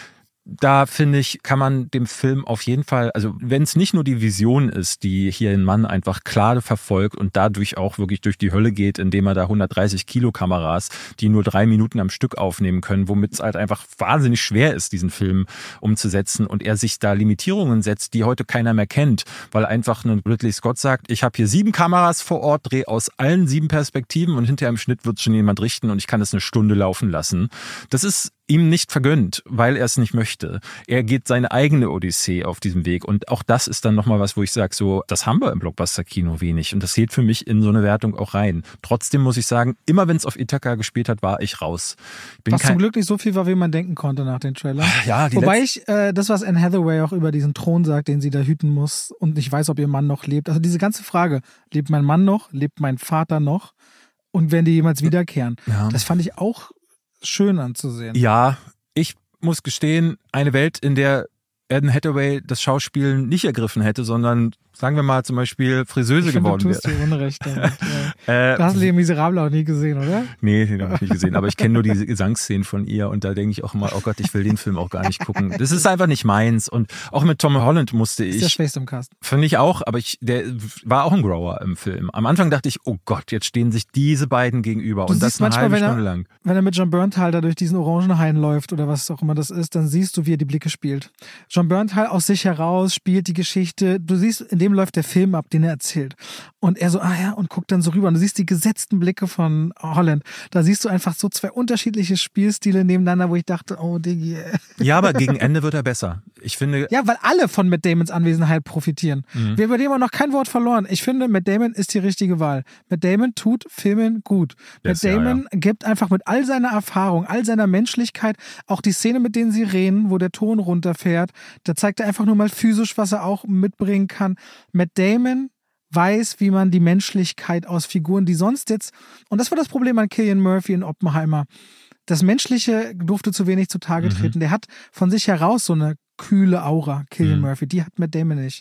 da finde ich, kann man dem Film auf jeden Fall, also wenn es nicht nur die Vision ist, die hier ein Mann einfach klar verfolgt und dadurch auch wirklich durch die Hölle geht, indem er da 130 Kilo Kameras, die nur 3 Minuten am Stück aufnehmen können, womit es halt einfach wahnsinnig schwer ist, diesen Film umzusetzen und er sich da Limitierungen setzt, die heute keiner mehr kennt, weil einfach ein Ridley Scott sagt, ich habe hier 7 Kameras vor Ort, drehe aus allen 7 Perspektiven und hinterher im Schnitt wird schon jemand richten und ich kann es eine Stunde laufen lassen. Das ist ihm nicht vergönnt, weil er es nicht möchte. Er geht seine eigene Odyssee auf diesem Weg und auch das ist dann nochmal was, wo ich sage, so, das haben wir im Blockbuster-Kino wenig und das geht für mich in so eine Wertung auch rein. Trotzdem muss ich sagen, immer wenn es auf Ithaka gespielt hat, war ich raus. Was zum Glück nicht so viel war, wie man denken konnte nach den Trailern. Ja, wobei ich das, was Anne Hathaway auch über diesen Thron sagt, den sie da hüten muss und nicht weiß, ob ihr Mann noch lebt. Also diese ganze Frage, lebt mein Mann noch, lebt mein Vater noch und werden die jemals wiederkehren? Ja. Das fand ich auch schön anzusehen. Ja, ich muss gestehen, eine Welt, in der Anne Hathaway das Schauspielen nicht ergriffen hätte, sondern sagen wir mal zum Beispiel Friseuse geworden wäre. Du tust dir Unrecht damit. Du hast Les Miserables auch nie gesehen, oder? Nee, den habe ich nicht gesehen. Aber ich kenne nur diese Gesangsszenen von ihr und da denke ich auch immer, oh Gott, ich will den Film auch gar nicht gucken. Das ist einfach nicht meins. Und auch mit Tom Holland musste ich. Ist der schwächste im Cast. Finde ich auch, aber der war auch ein Grower im Film. Am Anfang dachte ich, oh Gott, jetzt stehen sich diese beiden gegenüber und das eine halbe Stunde lang. Wenn er mit John Bernthal da durch diesen Orangenhain läuft oder was auch immer das ist, dann siehst du, wie er die Blicke spielt. John Bernthal aus sich heraus spielt die Geschichte. Du siehst, in dem läuft der Film ab, den er erzählt. Und er so, und guckt dann so rüber. Und du siehst die gesetzten Blicke von Holland. Da siehst du einfach so 2 unterschiedliche Spielstile nebeneinander, wo ich dachte, oh Diggi. Ja, aber gegen Ende wird er besser. Ich finde. Ja, weil alle von Matt Damons Anwesenheit profitieren. Wir über den haben noch kein Wort verloren. Ich finde, Matt Damon ist die richtige Wahl. Matt Damon tut Filmen gut. Matt Damon gibt einfach mit all seiner Erfahrung, all seiner Menschlichkeit, auch die Szene, mit denen sie reden, wo der Ton runterfährt, da zeigt er einfach nur mal physisch, was er auch mitbringen kann. Matt Damon weiß, wie man die Menschlichkeit aus Figuren, die sonst jetzt, und das war das Problem an Cillian Murphy in Oppenheimer, das Menschliche durfte zu wenig zutage treten. Der hat von sich heraus so eine kühle Aura, Cillian Murphy, die hat Matt Damon nicht.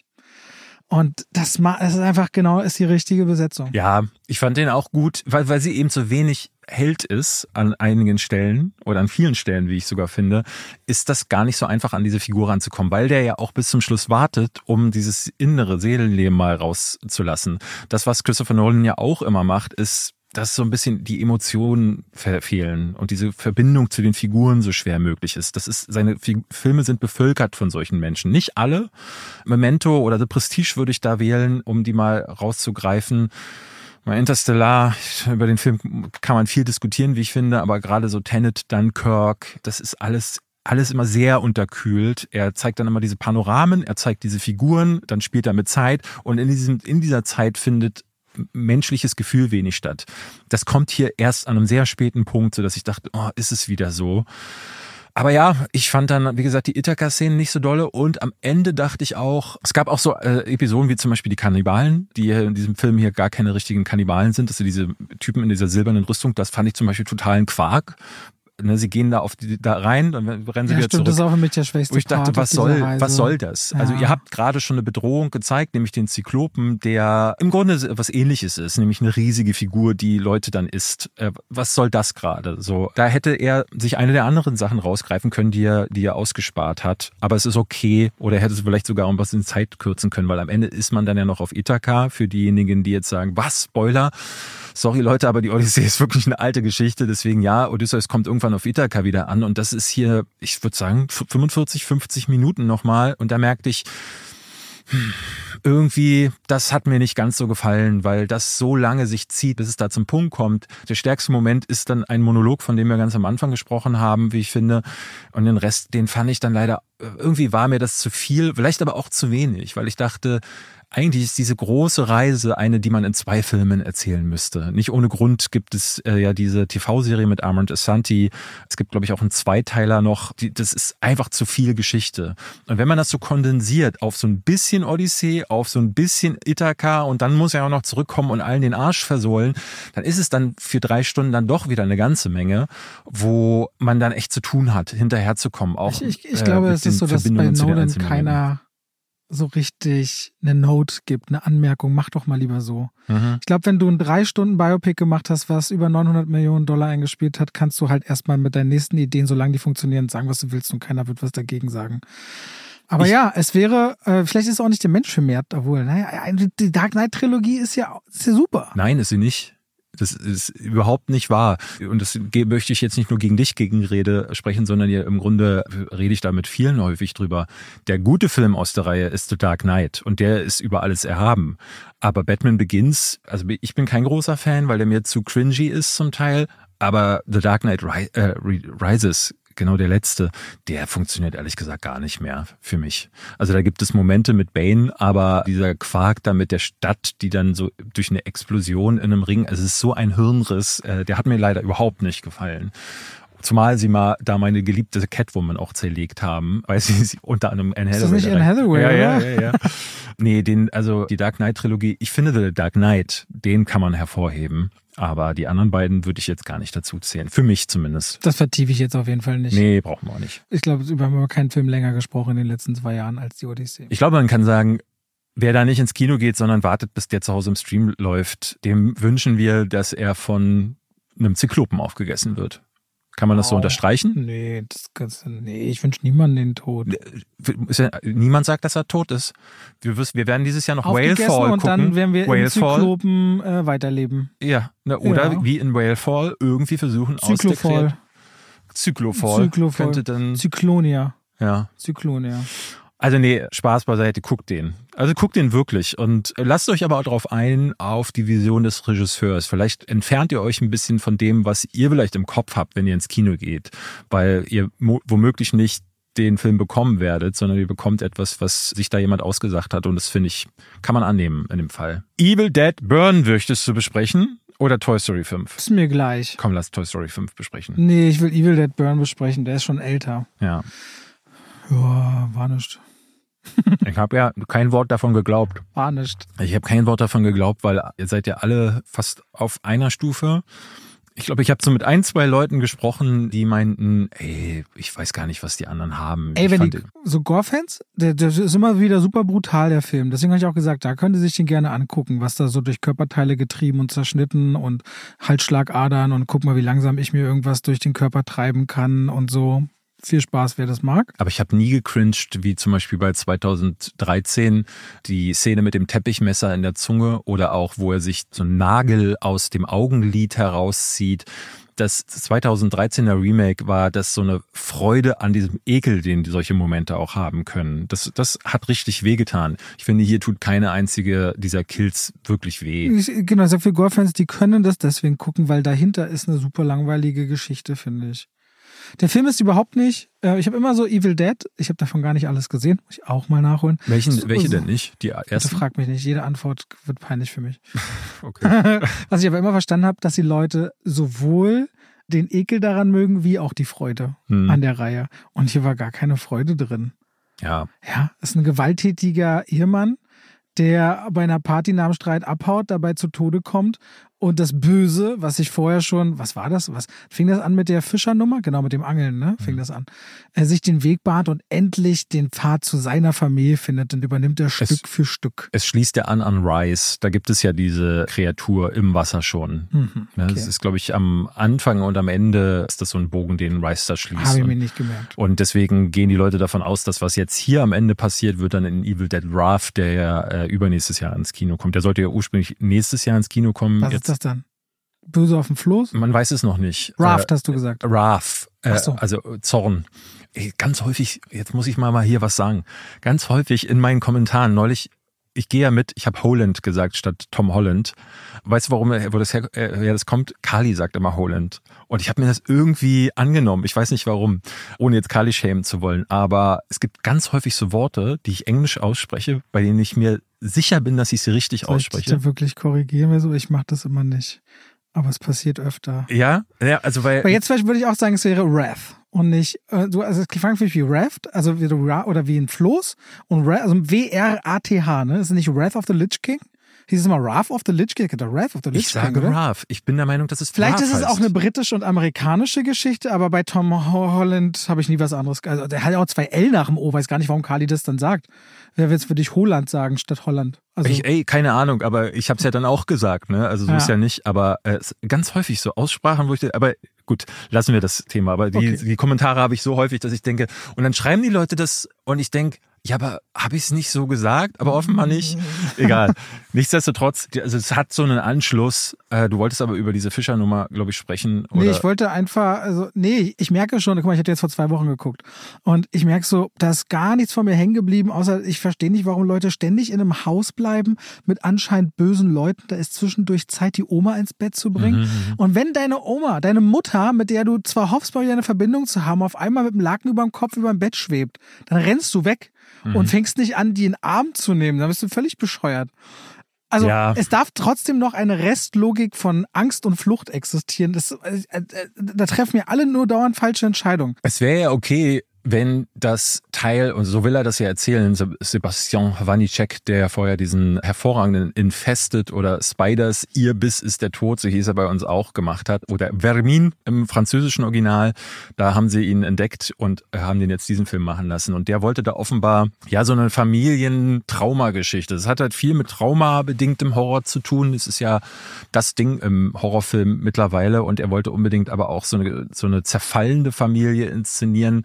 Und das ist einfach genau, ist die richtige Besetzung. Ja, ich fand den auch gut, weil sie eben so wenig Held ist an einigen Stellen oder an vielen Stellen, wie ich sogar finde, ist das gar nicht so einfach, an diese Figur ranzukommen, weil der ja auch bis zum Schluss wartet, um dieses innere Seelenleben mal rauszulassen. Das, was Christopher Nolan ja auch immer macht, ist, dass so ein bisschen die Emotionen fehlen und diese Verbindung zu den Figuren so schwer möglich ist. Seine Filme sind bevölkert von solchen Menschen. Nicht alle. Memento oder The Prestige würde ich da wählen, um die mal rauszugreifen. Bei Interstellar, über den Film kann man viel diskutieren, wie ich finde, aber gerade so Tenet, Dunkirk, das ist alles immer sehr unterkühlt. Er zeigt dann immer diese Panoramen, er zeigt diese Figuren, dann spielt er mit Zeit und in dieser Zeit findet menschliches Gefühl wenig statt. Das kommt hier erst an einem sehr späten Punkt, sodass ich dachte, oh, ist es wieder so? Aber ja, ich fand dann, wie gesagt, die Ithaka-Szenen nicht so dolle und am Ende dachte ich auch, es gab auch so Episoden wie zum Beispiel die Kannibalen, die in diesem Film hier gar keine richtigen Kannibalen sind, dass diese Typen in dieser silbernen Rüstung, das fand ich zum Beispiel totalen Quark. Ne, sie gehen da da rein, dann rennen sie wieder zurück. Das ist auch für mich der schwächste Wo ich dachte, was soll das? Ja. Also ihr habt gerade schon eine Bedrohung gezeigt, nämlich den Zyklopen, der im Grunde was Ähnliches ist, nämlich eine riesige Figur, die Leute dann isst. Was soll das gerade? So, da hätte er sich eine der anderen Sachen rausgreifen können, die er ausgespart hat. Aber es ist okay, oder er hätte es vielleicht sogar um was in Zeit kürzen können, weil am Ende ist man dann ja noch auf Ithaka, für diejenigen, die jetzt sagen, was, Spoiler? Sorry Leute, aber die Odyssee ist wirklich eine alte Geschichte, deswegen ja, Odysseus kommt irgendwann auf Ithaka wieder an und das ist hier, ich würde sagen, 45, 50 Minuten nochmal und da merkte ich, irgendwie, das hat mir nicht ganz so gefallen, weil das so lange sich zieht, bis es da zum Punkt kommt. Der stärkste Moment ist dann ein Monolog, von dem wir ganz am Anfang gesprochen haben, wie ich finde. Und den Rest, den fand ich dann leider, irgendwie war mir das zu viel, vielleicht aber auch zu wenig, weil ich dachte, eigentlich ist diese große Reise eine, die man in 2 Filmen erzählen müsste. Nicht ohne Grund gibt es ja diese TV-Serie mit Armand Asante. Es gibt, glaube ich, auch einen Zweiteiler noch. Das ist einfach zu viel Geschichte. Und wenn man das so kondensiert auf so ein bisschen Odyssee, auf so ein bisschen Ithaka und dann muss er auch noch zurückkommen und allen den Arsch versohlen, dann ist es dann für 3 Stunden dann doch wieder eine ganze Menge, wo man dann echt zu tun hat, hinterherzukommen. Auch ich glaube, es ist so, dass bei Nolan keiner so richtig eine Note gibt, eine Anmerkung, mach doch mal lieber so. Ich glaube, wenn du ein 3 Stunden Biopic gemacht hast, was über $900 Millionen eingespielt hat, kannst du halt erstmal mit deinen nächsten Ideen, solange die funktionieren, sagen, was du willst und keiner wird was dagegen sagen. Aber es wäre, vielleicht ist es auch nicht der Mensch für mehr, obwohl, die Dark Knight-Trilogie ist ja super. Nein, ist sie nicht. Das ist überhaupt nicht wahr. Und das möchte ich jetzt nicht nur gegen dich Gegenrede sprechen, sondern ja im Grunde rede ich da mit vielen häufig drüber. Der gute Film aus der Reihe ist The Dark Knight und der ist über alles erhaben. Aber Batman Begins, also ich bin kein großer Fan, weil der mir zu cringy ist zum Teil, aber The Dark Knight Rises, genau der letzte, der funktioniert ehrlich gesagt gar nicht mehr für mich. Also da gibt es Momente mit Bane, aber dieser Quark da mit der Stadt, die dann so durch eine Explosion in einem Ring, es ist so ein Hirnriss, der hat mir leider überhaupt nicht gefallen. Zumal sie mal da meine geliebte Catwoman auch zerlegt haben, weil sie unter anderem Anne Hathaway. Ist das nicht Anne Hathaway, ja. Nee, die Dark Knight Trilogie, ich finde The Dark Knight, den kann man hervorheben. Aber die anderen beiden würde ich jetzt gar nicht dazu zählen. Für mich zumindest. Das vertiefe ich jetzt auf jeden Fall nicht. Nee, brauchen wir auch nicht. Ich glaube, wir haben keinen Film länger gesprochen in den letzten 2 Jahren als die Odyssee. Ich glaube, man kann sagen, wer da nicht ins Kino geht, sondern wartet, bis der zu Hause im Stream läuft, dem wünschen wir, dass er von einem Zyklopen aufgegessen wird. Kann man das so unterstreichen? Nee, ich wünsche niemandem den Tod. Niemand sagt, dass er tot ist. Wir werden dieses Jahr noch Whalefall gucken. Und dann werden wir im Zyklopen weiterleben. Ja, oder wie in Whalefall irgendwie versuchen Zyklofall könnte dann... Zyklonia. Ja. Zyklonia. Also nee, Spaß beiseite, guckt den. Also guckt den wirklich und lasst euch aber auch darauf ein, auf die Vision des Regisseurs. Vielleicht entfernt ihr euch ein bisschen von dem, was ihr vielleicht im Kopf habt, wenn ihr ins Kino geht, weil ihr womöglich nicht den Film bekommen werdet, sondern ihr bekommt etwas, was sich da jemand ausgesagt hat und das finde ich, kann man annehmen in dem Fall. Evil Dead Burn möchtest du besprechen? Oder Toy Story 5? Ist mir gleich. Komm, lass Toy Story 5 besprechen. Nee, ich will Evil Dead Burn besprechen, der ist schon älter. Ja. Ja, war nicht. Ich habe ja kein Wort davon geglaubt. War nicht. Ich habe kein Wort davon geglaubt, weil ihr seid ja alle fast auf einer Stufe. Ich glaube, ich habe so mit 1, 2 Leuten gesprochen, die meinten, ich weiß gar nicht, was die anderen haben. So Gore-Fans, der ist immer wieder super brutal, der Film. Deswegen habe ich auch gesagt, da könnt ihr sich den gerne angucken, was da so durch Körperteile getrieben und zerschnitten und Halsschlagadern und guck mal, wie langsam ich mir irgendwas durch den Körper treiben kann und so. Viel Spaß, wer das mag. Aber ich habe nie gecringed, wie zum Beispiel bei 2013 die Szene mit dem Teppichmesser in der Zunge oder auch, wo er sich so einen Nagel aus dem Augenlid herauszieht. Das 2013er Remake war das so eine Freude an diesem Ekel, den solche Momente auch haben können. Das hat richtig wehgetan. Ich finde, hier tut keine einzige dieser Kills wirklich weh. Ich sag für Gore-Fans, die können das deswegen gucken, weil dahinter ist eine super langweilige Geschichte, finde ich. Der Film ist überhaupt nicht, ich habe immer so Evil Dead, ich habe davon gar nicht alles gesehen, muss ich auch mal nachholen. Welche denn nicht? Die erste? Frag mich nicht, jede Antwort wird peinlich für mich. Okay. Was ich aber immer verstanden habe, dass die Leute sowohl den Ekel daran mögen, wie auch die Freude an der Reihe. Und hier war gar keine Freude drin. Ja. Ja, ist ein gewalttätiger Ehemann, der bei einer Party nach dem Streit abhaut, dabei zu Tode kommt. Und das Böse, was ich vorher schon, was war das? Fing das an mit der Fischernummer? Genau, mit dem Angeln, ne? Fing das an. Er sich den Weg bahnt und endlich den Pfad zu seiner Familie findet und übernimmt er Stück für Stück. Es schließt ja an Rise. Da gibt es ja diese Kreatur im Wasser schon. Okay. Das ist, glaube ich, am Anfang und am Ende ist das so ein Bogen, den Rise da schließt. Habe ich mir nicht gemerkt. Und deswegen gehen die Leute davon aus, dass was jetzt hier am Ende passiert, wird dann in Evil Dead Wrath, der ja übernächstes Jahr ins Kino kommt. Der sollte ja ursprünglich nächstes Jahr ins Kino kommen. Was ist das dann? Böse auf dem Floß? Man weiß es noch nicht. Wrath hast du gesagt. Wrath, so. Also Zorn. Ganz häufig, jetzt muss ich mal hier was sagen, ganz häufig in meinen Kommentaren neulich, ich gehe ja mit, ich habe Holland gesagt statt Tom Holland. Weißt du, wo das kommt? Kali sagt immer Holland. Und ich habe mir das irgendwie angenommen. Ich weiß nicht warum, ohne jetzt Kali schämen zu wollen. Aber es gibt ganz häufig so Worte, die ich Englisch ausspreche, bei denen ich mir sicher bin, dass ich sie richtig ausspreche. Ich wirklich korrigieren wir so, ich mache das immer nicht. Aber es passiert öfter. Ja, also weil jetzt vielleicht würde ich auch sagen, es wäre Wrath und nicht, also es klingt für mich wie Raft, also wie oder wie ein Floß und Wrath, also W-R-A-T-H, ne? Ist es nicht Wrath of the Lich King? Hieß es mal Wrath of the Lich King oder Wrath of the Lich King? Ich sage Wrath. Ich bin der Meinung, dass es Vielleicht Wrath ist es heißt. auch eine britische und amerikanische Geschichte, aber bei Tom Holland habe ich nie was anderes. Also der hat ja auch 2 L nach dem O, weiß gar nicht, warum Kali das dann sagt. Wer will es für dich Holland sagen statt Holland? Also, keine Ahnung, aber ich habe es ja dann auch gesagt, ne? Also so ist ja nicht, aber ganz häufig so Aussprachen, aber gut, lassen wir das Thema. Aber die Kommentare habe ich so häufig, dass ich denke, und dann schreiben die Leute das und ich denke, ja, aber habe ich es nicht so gesagt? Aber offenbar nicht. Egal. Nichtsdestotrotz, also es hat so einen Anschluss. Du wolltest aber über diese Fischer-Nummer, glaube ich, sprechen. Oder? Nee, ich wollte einfach, ich merke schon, guck mal, ich hatte jetzt vor 2 Wochen geguckt und ich merke so, da ist gar nichts von mir hängen geblieben, außer ich verstehe nicht, warum Leute ständig in einem Haus bleiben mit anscheinend bösen Leuten. Da ist zwischendurch Zeit, die Oma ins Bett zu bringen. Und wenn deine Oma, deine Mutter, mit der du zwar hoffst, bei ihr eine Verbindung zu haben, auf einmal mit dem Laken über dem Kopf über dem Bett schwebt, dann rennst du weg. Und fängst nicht an, die in den Arm zu nehmen. Dann bist du völlig bescheuert. Also es darf trotzdem noch eine Restlogik von Angst und Flucht existieren. Da treffen wir alle nur dauernd falsche Entscheidungen. Es wäre ja okay, wenn das Teil, und so will er das ja erzählen, Sebastian Vanitschek, der ja vorher diesen hervorragenden Infested oder Spiders, ihr Biss ist der Tod, so hieß er bei uns auch, gemacht hat, oder Vermin im französischen Original, da haben sie ihn entdeckt und haben den jetzt diesen Film machen lassen. Und der wollte da offenbar so eine Familientraumageschichte. Das hat halt viel mit traumabedingtem Horror zu tun. Das ist ja das Ding im Horrorfilm mittlerweile und er wollte unbedingt aber auch so eine zerfallende Familie inszenieren.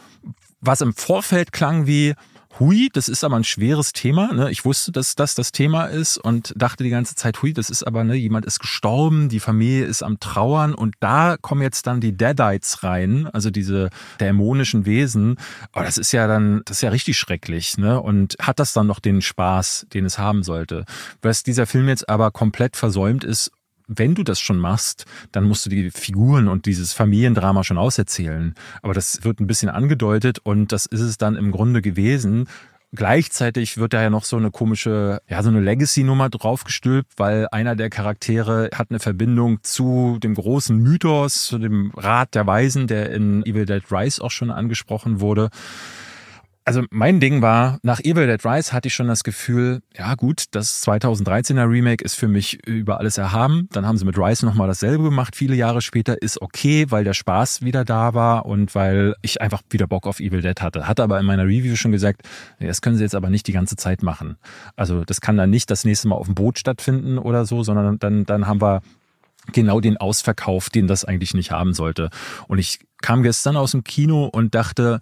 Was im Vorfeld klang wie, hui, das ist aber ein schweres Thema. Ne? Ich wusste, dass das Thema ist und dachte die ganze Zeit, hui, das ist aber, jemand ist gestorben, die Familie ist am Trauern und da kommen jetzt dann die Deadites rein, also diese dämonischen Wesen. Aber das ist ja richtig schrecklich, ne? Und hat das dann noch den Spaß, den es haben sollte. Was dieser Film jetzt aber komplett versäumt ist, wenn du das schon machst, dann musst du die Figuren und dieses Familiendrama schon auserzählen. Aber das wird ein bisschen angedeutet und das ist es dann im Grunde gewesen. Gleichzeitig wird da ja noch so eine komische, so eine Legacy-Nummer draufgestülpt, weil einer der Charaktere hat eine Verbindung zu dem großen Mythos, zu dem Rat der Weisen, der in Evil Dead Rise auch schon angesprochen wurde. Also mein Ding war, nach Evil Dead Rise hatte ich schon das Gefühl, ja gut, das 2013er Remake ist für mich über alles erhaben. Dann haben sie mit Rise nochmal dasselbe gemacht, viele Jahre später, ist okay, weil der Spaß wieder da war und weil ich einfach wieder Bock auf Evil Dead hatte. Hatte aber in meiner Review schon gesagt, das können sie jetzt aber nicht die ganze Zeit machen. Also das kann dann nicht das nächste Mal auf dem Boot stattfinden oder so, sondern dann haben wir genau den Ausverkauf, den das eigentlich nicht haben sollte. Und ich kam gestern aus dem Kino und dachte,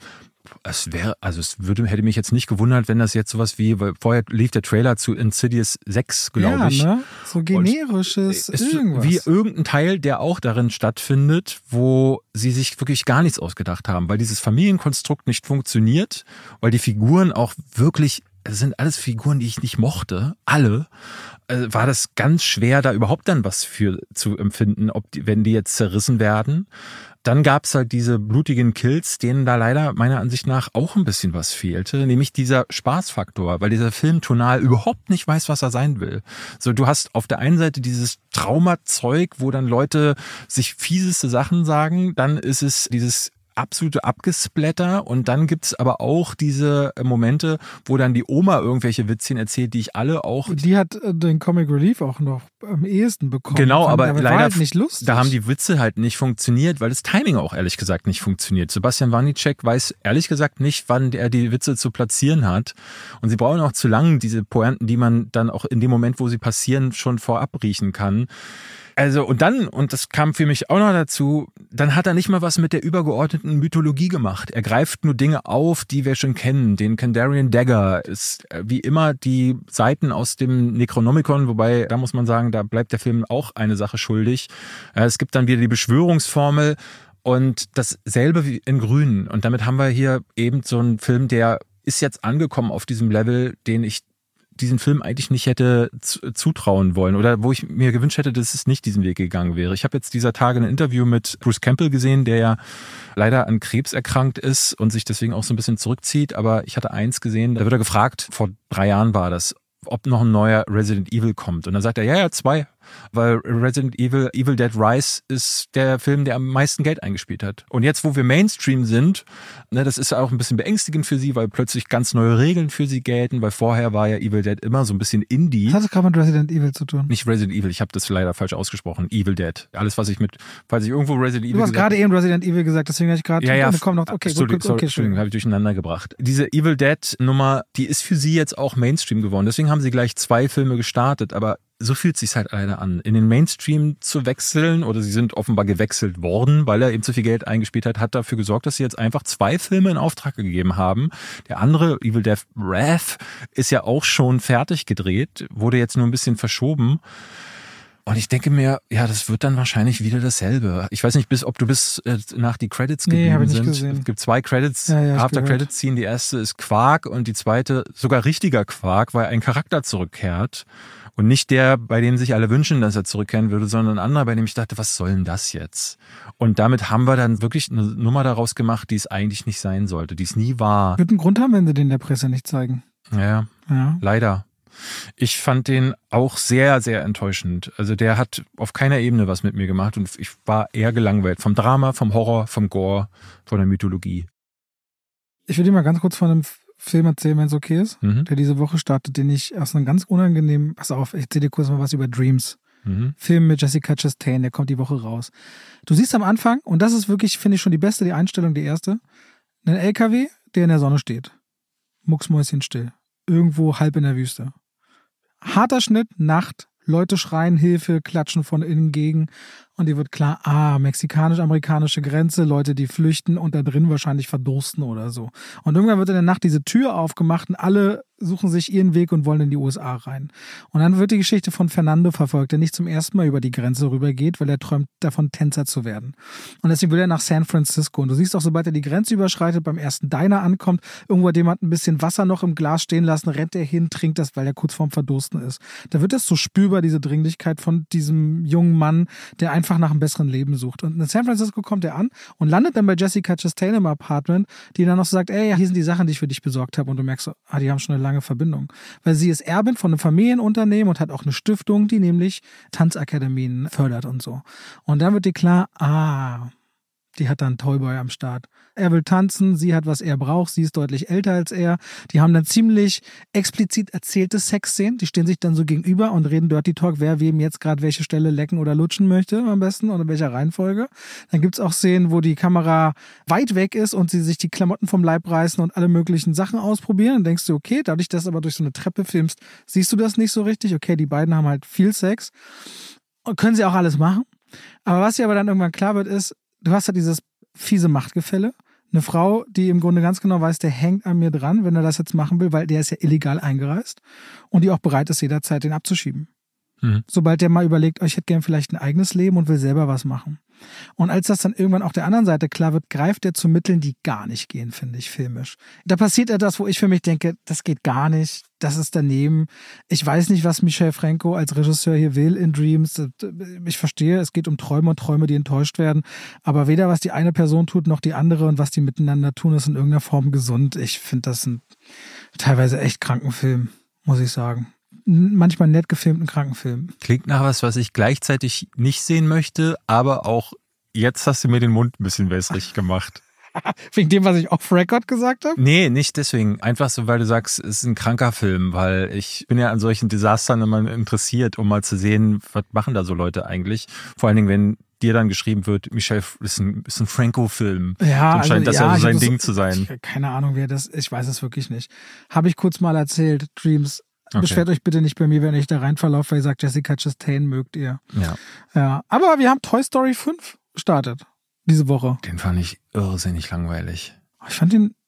hätte mich jetzt nicht gewundert, wenn das jetzt sowas wie, weil vorher lief der Trailer zu Insidious 6, glaube ich. Ne? So generisches irgendwas. Wie irgendein Teil, der auch darin stattfindet, wo sie sich wirklich gar nichts ausgedacht haben, weil dieses Familienkonstrukt nicht funktioniert, weil die Figuren auch wirklich, das sind alles Figuren, die ich nicht mochte, alle, war das ganz schwer, da überhaupt dann was für zu empfinden, wenn die jetzt zerrissen werden. Dann gab's halt diese blutigen Kills, denen da leider meiner Ansicht nach auch ein bisschen was fehlte, nämlich dieser Spaßfaktor, weil dieser Film tonal überhaupt nicht weiß, was er sein will. So, du hast auf der einen Seite dieses Traumazeug, wo dann Leute sich fieseste Sachen sagen, dann ist es dieses absolute Abgesplatter und dann gibt's aber auch diese Momente, wo dann die Oma irgendwelche Witzchen erzählt, die ich alle auch... Die hat den Comic Relief auch noch am ehesten bekommen. Genau, aber leider halt nicht lustig. Da haben die Witze halt nicht funktioniert, weil das Timing auch ehrlich gesagt nicht funktioniert. Sebastian Vanitschek weiß ehrlich gesagt nicht, wann er die Witze zu platzieren hat und sie brauchen auch zu lang diese Pointen, die man dann auch in dem Moment, wo sie passieren, schon vorab riechen kann. Also und das kam für mich auch noch dazu, dann hat er nicht mal was mit der übergeordneten Mythologie gemacht. Er greift nur Dinge auf, die wir schon kennen. Den Kandarian Dagger ist wie immer die Seiten aus dem Necronomicon, wobei, da muss man sagen, da bleibt der Film auch eine Sache schuldig. Es gibt dann wieder die Beschwörungsformel und dasselbe wie in Grün. Und damit haben wir hier eben so einen Film, der ist jetzt angekommen auf diesem Level, den ich diesen Film eigentlich nicht hätte zutrauen wollen oder wo ich mir gewünscht hätte, dass es nicht diesen Weg gegangen wäre. Ich habe jetzt dieser Tage ein Interview mit Bruce Campbell gesehen, der ja leider an Krebs erkrankt ist und sich deswegen auch so ein bisschen zurückzieht. Aber ich hatte eins gesehen, da wird er gefragt, vor 3 Jahren war das, ob noch ein neuer Resident Evil kommt. Und dann sagt er, ja, 2. weil Resident Evil, Evil Dead Rise ist der Film, der am meisten Geld eingespielt hat. Und jetzt, wo wir Mainstream sind, ne, das ist auch ein bisschen beängstigend für sie, weil plötzlich ganz neue Regeln für sie gelten, weil vorher war ja Evil Dead immer so ein bisschen Indie. Was hat das gerade mit Resident Evil zu tun? Nicht Resident Evil, ich habe das leider falsch ausgesprochen. Evil Dead. Alles, was ich falls ich irgendwo Resident Evil. Du hast gerade eben Resident Evil gesagt, deswegen habe ich gerade. Ja, okay, Entschuldigung, habe ich durcheinander gebracht. Diese Evil Dead-Nummer, die ist für sie jetzt auch Mainstream geworden. Deswegen haben sie gleich 2 Filme gestartet, aber so fühlt es sich halt leider an. In den Mainstream zu wechseln, oder sie sind offenbar gewechselt worden, weil er eben zu viel Geld eingespielt hat dafür gesorgt, dass sie jetzt einfach 2 Filme in Auftrag gegeben haben. Der andere, Evil Dead Wrath, ist ja auch schon fertig gedreht, wurde jetzt nur ein bisschen verschoben. Und ich denke mir, ja, das wird dann wahrscheinlich wieder dasselbe. Ich weiß nicht, ob du bis nach die Credits geblieben sind. Gesehen. Es gibt 2 Credits, After-Credits-Scene. Die erste ist Quark und die zweite sogar richtiger Quark, weil ein Charakter zurückkehrt. Und nicht der, bei dem sich alle wünschen, dass er zurückkehren würde, sondern ein anderer, bei dem ich dachte, was soll denn das jetzt? Und damit haben wir dann wirklich eine Nummer daraus gemacht, die es eigentlich nicht sein sollte, die es nie war. Wird einen Grund haben, wenn sie den der Presse nicht zeigen. Ja. Leider. Ich fand den auch sehr, sehr enttäuschend. Also der hat auf keiner Ebene was mit mir gemacht und ich war eher gelangweilt. Vom Drama, vom Horror, vom Gore, von der Mythologie. Ich will dir mal ganz kurz von einem Film erzählen, wenn es okay ist, der diese Woche startet, den ich aus einem ganz unangenehmen, pass auf, ich erzähle dir kurz mal was über Dreams. Film mit Jessica Chastain, der kommt die Woche raus. Du siehst am Anfang, und das ist wirklich, finde ich, schon die beste, die Einstellung, die erste, einen LKW, der in der Sonne steht. Mucksmäuschenstill. Irgendwo halb in der Wüste. Harter Schnitt, Nacht, Leute schreien Hilfe, klatschen von innen gegen und dir wird klar, mexikanisch-amerikanische Grenze, Leute, die flüchten und da drin wahrscheinlich verdursten oder so. Und irgendwann wird in der Nacht diese Tür aufgemacht und alle suchen sich ihren Weg und wollen in die USA rein. Und dann wird die Geschichte von Fernando verfolgt, der nicht zum ersten Mal über die Grenze rübergeht, weil er träumt davon, Tänzer zu werden. Und deswegen will er nach San Francisco. Und du siehst auch, sobald er die Grenze überschreitet, beim ersten Diner ankommt, irgendwo hat jemand ein bisschen Wasser noch im Glas stehen lassen, rennt er hin, trinkt das, weil er kurz vorm Verdursten ist. Da wird das so spürbar, diese Dringlichkeit von diesem jungen Mann, der einfach nach einem besseren Leben sucht. Und in San Francisco kommt er an und landet dann bei Jessica Chastain im Apartment, die dann noch so sagt, ey, hier sind die Sachen, die ich für dich besorgt habe. Und du merkst so, die haben schon eine lange Verbindung. Weil sie ist Erbin von einem Familienunternehmen und hat auch eine Stiftung, die nämlich Tanzakademien fördert und so. Und dann wird dir klar, die hat dann einen Toyboy am Start. Er will tanzen, sie hat, was er braucht, sie ist deutlich älter als er. Die haben dann ziemlich explizit erzählte Sexszenen, die stehen sich dann so gegenüber und reden Dirty Talk, wer wem jetzt gerade welche Stelle lecken oder lutschen möchte am besten oder in welcher Reihenfolge. Dann gibt's auch Szenen, wo die Kamera weit weg ist und sie sich die Klamotten vom Leib reißen und alle möglichen Sachen ausprobieren. Dann denkst du, okay, dadurch, dass du aber durch so eine Treppe filmst, siehst du das nicht so richtig. Okay, die beiden haben halt viel Sex und können sie auch alles machen. Aber was dir aber dann irgendwann klar wird, ist, du hast ja dieses fiese Machtgefälle. Eine Frau, die im Grunde ganz genau weiß, der hängt an mir dran, wenn er das jetzt machen will, weil der ist ja illegal eingereist und die auch bereit ist, jederzeit den abzuschieben. Sobald der mal überlegt, ich hätte gern vielleicht ein eigenes Leben und will selber was machen. Und als das dann irgendwann auch der anderen Seite klar wird, greift er zu Mitteln, die gar nicht gehen, finde ich, filmisch. Da passiert etwas, wo ich für mich denke, das geht gar nicht, das ist daneben. Ich weiß nicht, was Michel Franco als Regisseur hier will in Dreams. Ich verstehe, es geht um Träume und Träume, die enttäuscht werden. Aber weder was die eine Person tut, noch die andere und was die miteinander tun, ist in irgendeiner Form gesund. Ich finde das ein teilweise echt kranken Film, muss ich sagen. Manchmal nett gefilmten Krankenfilm. Klingt nach was ich gleichzeitig nicht sehen möchte, aber auch jetzt hast du mir den Mund ein bisschen wässrig gemacht. Wegen dem, was ich off-Record gesagt habe? Nee, nicht deswegen. Einfach so, weil du sagst, es ist ein kranker Film, weil ich bin ja an solchen Desastern immer interessiert, um mal zu sehen, was machen da so Leute eigentlich. Vor allen Dingen, wenn dir dann geschrieben wird, Michel, ist ein Franco-Film. Ja, dann scheint das ja so sein Ding zu sein. Keine Ahnung, wer das, ich weiß es wirklich nicht. Habe ich kurz mal erzählt, Dreams. Okay. Beschwert euch bitte nicht bei mir, wenn ich da rein verlaufe, weil ihr sagt, Jessica Chastain mögt ihr. Ja. Aber wir haben Toy Story 5 gestartet diese Woche. Den fand ich irrsinnig langweilig. Ich fand den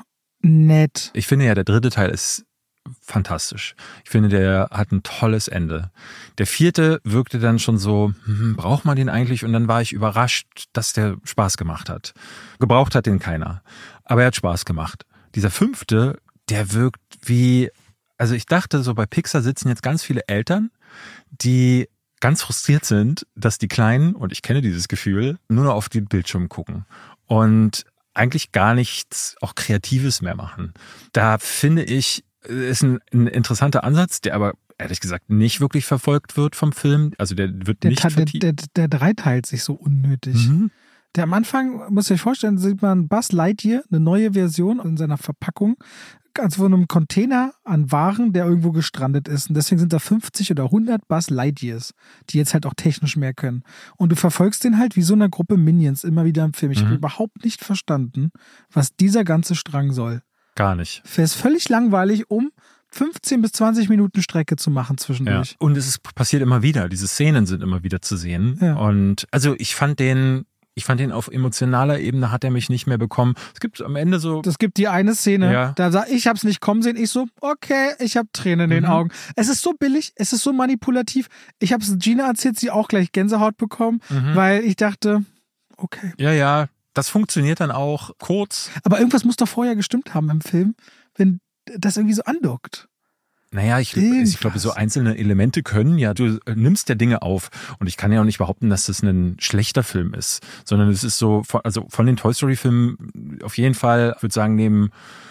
nett. Ich finde ja, der 3. Teil ist fantastisch. Ich finde, der hat ein tolles Ende. Der 4. wirkte dann schon so, braucht man den eigentlich? Und dann war ich überrascht, dass der Spaß gemacht hat. Gebraucht hat den keiner. Aber er hat Spaß gemacht. Dieser 5., der wirkt wie... Also ich dachte, so bei Pixar sitzen jetzt ganz viele Eltern, die ganz frustriert sind, dass die Kleinen, und ich kenne dieses Gefühl, nur noch auf den Bildschirm gucken und eigentlich gar nichts auch Kreatives mehr machen. Da finde ich, ist ein interessanter Ansatz, der aber ehrlich gesagt nicht wirklich verfolgt wird vom Film. Also der wird nicht vertieft. Der dreiteilt sich so unnötig. Mhm. Der am Anfang, muss ich euch vorstellen, sieht man Buzz Lightyear, eine neue Version in seiner Verpackung, ganz von einem Container an Waren, der irgendwo gestrandet ist. Und deswegen sind da 50 oder 100 Buzz Lightyears, die jetzt halt auch technisch mehr können. Und du verfolgst den halt wie so eine Gruppe Minions immer wieder im Film. Ich habe überhaupt nicht verstanden, was dieser ganze Strang soll. Gar nicht. Es ist völlig langweilig, um 15 bis 20 Minuten Strecke zu machen zwischendurch. Ja. Und es passiert immer wieder. Diese Szenen sind immer wieder zu sehen. Ja. Und also ich fand den auf emotionaler Ebene hat er mich nicht mehr bekommen. Es gibt am Ende so... Es gibt die eine Szene, da sagt, ich hab's nicht kommen sehen. Ich so, okay, ich hab Tränen in den Augen. Es ist so billig, es ist so manipulativ. Ich hab's Gina erzählt, sie auch gleich Gänsehaut bekommen, weil ich dachte, okay. Ja, das funktioniert dann auch kurz. Aber irgendwas muss doch vorher gestimmt haben im Film, wenn das irgendwie so andockt. Naja, ich glaube, so einzelne Elemente können ja, du nimmst ja Dinge auf und ich kann ja auch nicht behaupten, dass das ein schlechter Film ist, sondern es ist so, also von den Toy Story Filmen auf jeden Fall, ich würde sagen, den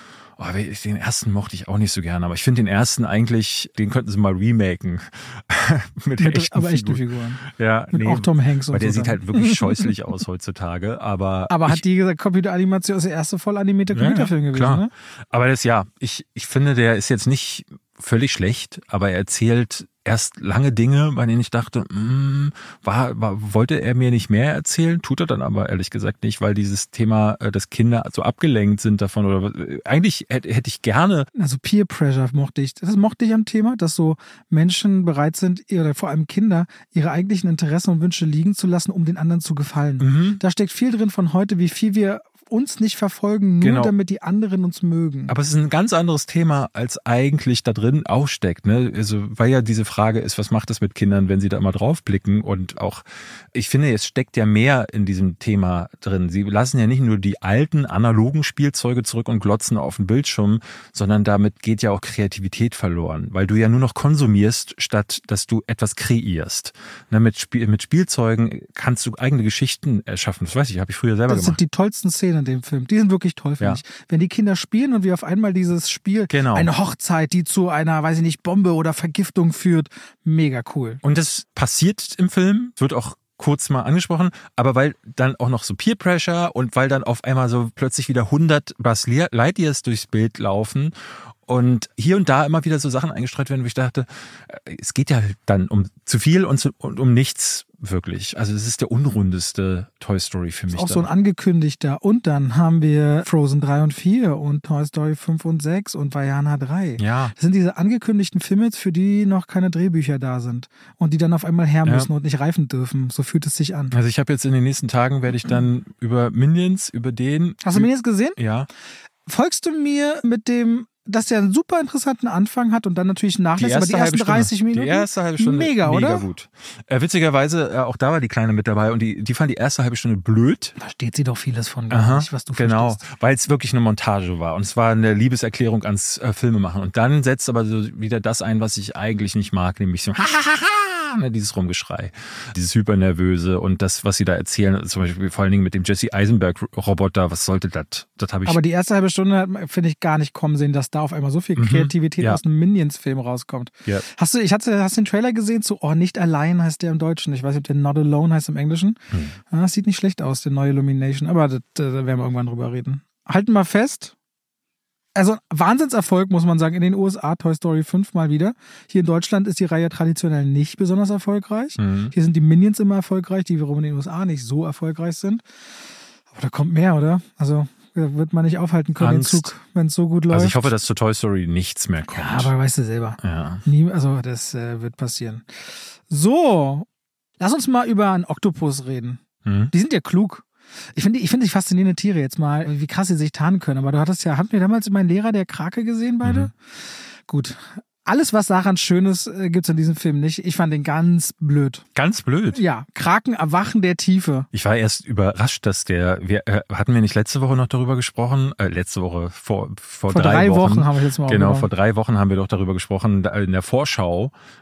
ersten mochte ich auch nicht so gerne, aber ich finde den ersten eigentlich, den könnten sie mal remaken. mit echten Figuren. Ja, auch Tom Hanks und weil der sieht halt wirklich scheußlich aus heutzutage, aber hat die gesagt, Computeranimation ist der erste voll animierte Computerfilm gewesen, klar. Ne? Aber ich finde, der ist jetzt nicht völlig schlecht, aber er erzählt erst lange Dinge, bei denen ich dachte, wollte er mir nicht mehr erzählen? Tut er dann aber ehrlich gesagt nicht, weil dieses Thema, dass Kinder so abgelenkt sind davon oder eigentlich hätte ich gerne... Also Peer Pressure mochte ich. Das mochte ich am Thema, dass so Menschen bereit sind, oder vor allem Kinder, ihre eigentlichen Interessen und Wünsche liegen zu lassen, um den anderen zu gefallen. Da steckt viel drin von heute, wie viel wir uns nicht verfolgen, nur damit die anderen uns mögen. Aber es ist ein ganz anderes Thema, als eigentlich da drin auch steckt. Ne? Also, weil ja diese Frage ist, was macht es mit Kindern, wenn sie da immer drauf blicken? Und auch, ich finde, es steckt ja mehr in diesem Thema drin. Sie lassen ja nicht nur die alten, analogen Spielzeuge zurück und glotzen auf den Bildschirm, sondern damit geht ja auch Kreativität verloren, weil du ja nur noch konsumierst, statt dass du etwas kreierst. Ne? Mit Spielzeugen kannst du eigene Geschichten erschaffen. Das weiß ich, habe ich früher selber gemacht. Das sind die tollsten Szenen in dem Film. Die sind wirklich toll, finde ich. Wenn die Kinder spielen und wir auf einmal dieses Spiel, eine Hochzeit, die zu einer, weiß ich nicht, Bombe oder Vergiftung führt, mega cool. Und das passiert im Film, wird auch kurz mal angesprochen, aber weil dann auch noch so Peer Pressure und weil dann auf einmal so plötzlich wieder 100 Buzz Lightyears durchs Bild laufen und hier und da immer wieder so Sachen eingestreut werden, wo ich dachte, es geht ja dann um zu viel und um nichts wirklich. Also es ist der unrundeste Toy Story für mich. Auch so ein angekündigter. Und dann haben wir Frozen 3 und 4 und Toy Story 5 und 6 und Vaiana 3. Ja. Das sind diese angekündigten Filme, für die noch keine Drehbücher da sind und die dann auf einmal her müssen und nicht reifen dürfen. So fühlt es sich an. Also ich habe jetzt in den nächsten Tagen werde ich dann über Minions, Hast du Minions gesehen? Ja. Folgst du mir mit dem, dass der einen super interessanten Anfang hat und dann natürlich nachlässt, aber die ersten 30 Minuten? Die erste halbe Stunde mega, oder? Gut. Witzigerweise, auch da war die Kleine mit dabei und die fand die erste halbe Stunde blöd. Da steht sie doch vieles von gar nicht, was du verstehst. Weil es wirklich eine Montage war und es war eine Liebeserklärung ans Filmemachen. Und dann setzt aber so wieder das ein, was ich eigentlich nicht mag, nämlich so dieses Rumgeschrei, dieses Hypernervöse und das, was sie da erzählen, zum Beispiel vor allen Dingen mit dem Jesse Eisenberg-Roboter, was sollte das? Das habe ich. Aber die erste halbe Stunde finde ich gar nicht kommen sehen, dass da auf einmal so viel Kreativität aus einem Minions-Film rauskommt. Ja. Hast du den Trailer gesehen zu Nicht allein heißt der im Deutschen? Ich weiß nicht, ob der Not Alone heißt im Englischen. Das sieht nicht schlecht aus, der neue Illumination, aber da werden wir irgendwann drüber reden. Halten wir fest. Also Wahnsinnserfolg, muss man sagen, in den USA, Toy Story 5 mal wieder. Hier in Deutschland ist die Reihe traditionell nicht besonders erfolgreich. Hier sind die Minions immer erfolgreich, die wiederum in den USA nicht so erfolgreich sind. Aber da kommt mehr, oder? Also wird man nicht aufhalten können, den Zug, wenn es so gut läuft. Also ich hoffe, dass zu Toy Story nichts mehr kommt. Ja, aber weißt du selber. Ja. Das wird passieren. So, lass uns mal über einen Oktopus reden. Die sind ja klug. Ich finde die faszinierende Tiere jetzt mal, wie krass sie sich tarnen können. Aber hatten wir damals meinen Lehrer, der Krake gesehen, beide? Gut. Alles, was daran Schönes gibt's in diesem Film nicht. Ich fand den ganz blöd. Ganz blöd? Ja. Kraken erwachen der Tiefe. Ich war erst überrascht, dass hatten wir nicht letzte Woche noch darüber gesprochen? Letzte Woche, vor 3 Wochen. Haben wir jetzt mal Genau, vor 3 Wochen haben wir doch darüber gesprochen, in der Vorschau.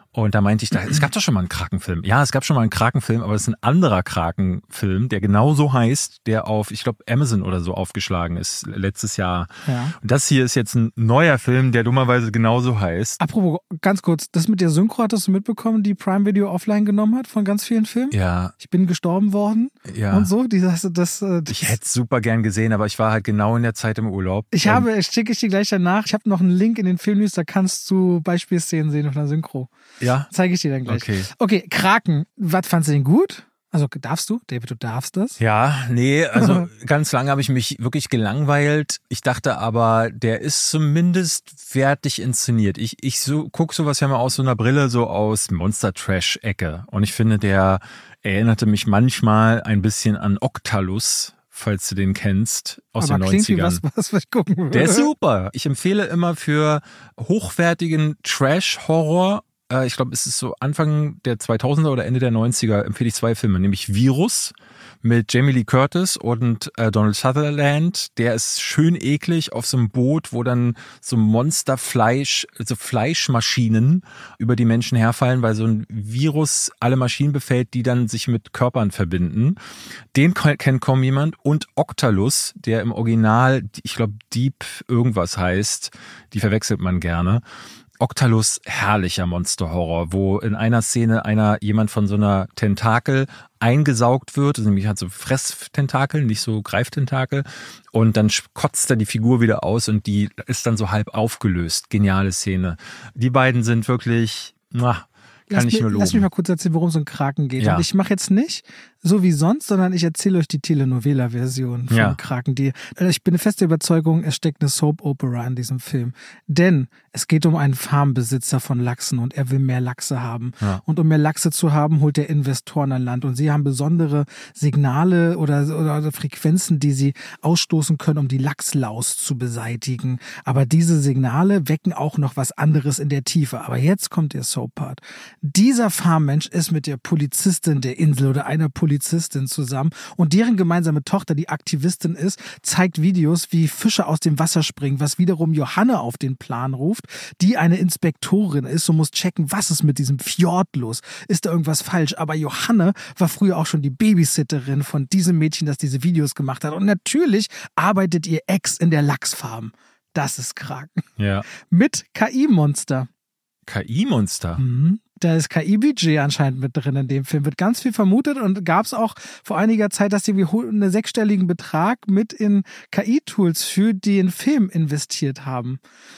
Und da meinte ich, es gab doch schon mal einen Krakenfilm. Ja, es gab schon mal einen Krakenfilm, aber es ist ein anderer Krakenfilm, der genauso heißt, der auf, ich glaube, Amazon oder so aufgeschlagen ist letztes Jahr. Ja. Und das hier ist jetzt ein neuer Film, der dummerweise genauso heißt. Apropos, ganz kurz, das mit der Synchro hattest du mitbekommen, die Prime Video offline genommen hat von ganz vielen Filmen? Ja. Ich bin gestorben worden und so. Ich hätte es super gern gesehen, aber ich war halt genau in der Zeit im Urlaub. Schicke ich dir gleich danach. Ich habe noch einen Link in den Filmnews, da kannst du Beispielszenen sehen auf einer Synchro. Ja? Zeige ich dir dann gleich. Okay, Kraken. Was fandst du denn gut? Also darfst du? David, du darfst das? Ja, nee, also ganz lange habe ich mich wirklich gelangweilt. Ich dachte aber, der ist zumindest wertig inszeniert. Ich gucke sowas ja mal aus so einer Brille, so aus Monster-Trash-Ecke. Und ich finde, der erinnerte mich manchmal ein bisschen an Octalus, falls du den kennst, aus aber den 90ern. Klingt wie was ich gucken würde. Der ist super. Ich empfehle immer für hochwertigen Trash-Horror, ich glaube, es ist so Anfang der 2000er oder Ende der 90er, empfehle ich 2 Filme, nämlich Virus mit Jamie Lee Curtis und Donald Sutherland. Der ist schön eklig auf so einem Boot, wo dann so Monsterfleisch, so Fleischmaschinen über die Menschen herfallen, weil so ein Virus alle Maschinen befällt, die dann sich mit Körpern verbinden. Den kennt kaum jemand. Und Octalus, der im Original, ich glaube, Deep irgendwas heißt, die verwechselt man gerne. Octalus, herrlicher Monsterhorror, wo in einer Szene jemand von so einer Tentakel eingesaugt wird, also nämlich hat so Fresstentakel, nicht so Greiftentakel, und dann kotzt er die Figur wieder aus und die ist dann so halb aufgelöst. Geniale Szene. Die beiden sind wirklich, kann ich nur loben. Lass mich mal kurz erzählen, worum es um Kraken geht. Ja. Und ich mache jetzt nicht so wie sonst, sondern ich erzähle euch die Telenovela-Version von Kraken. Ich bin eine feste Überzeugung, es steckt eine Soap-Opera in diesem Film. Denn es geht um einen Farmbesitzer von Lachsen und er will mehr Lachse haben. Ja. Und um mehr Lachse zu haben, holt er Investoren an Land. Und sie haben besondere Signale oder Frequenzen, die sie ausstoßen können, um die Lachslaus zu beseitigen. Aber diese Signale wecken auch noch was anderes in der Tiefe. Aber jetzt kommt der Soap-Part. Dieser Farmmensch ist mit der Polizistin der Insel oder einer Polizistin zusammen und deren gemeinsame Tochter, die Aktivistin ist, zeigt Videos, wie Fische aus dem Wasser springen, was wiederum Johanne auf den Plan ruft, die eine Inspektorin ist und muss checken, was ist mit diesem Fjord los? Ist da irgendwas falsch? Aber Johanne war früher auch schon die Babysitterin von diesem Mädchen, das diese Videos gemacht hat. Und natürlich arbeitet ihr Ex in der Lachsfarm. Das ist Kraken. Ja. Mit KI-Monster. KI-Monster? Mhm. Da ist KI-Budget anscheinend mit drin in dem Film. Wird ganz viel vermutet und gab es auch vor einiger Zeit, dass sie einen 6-stelligen Betrag mit in KI-Tools für den Film investiert haben.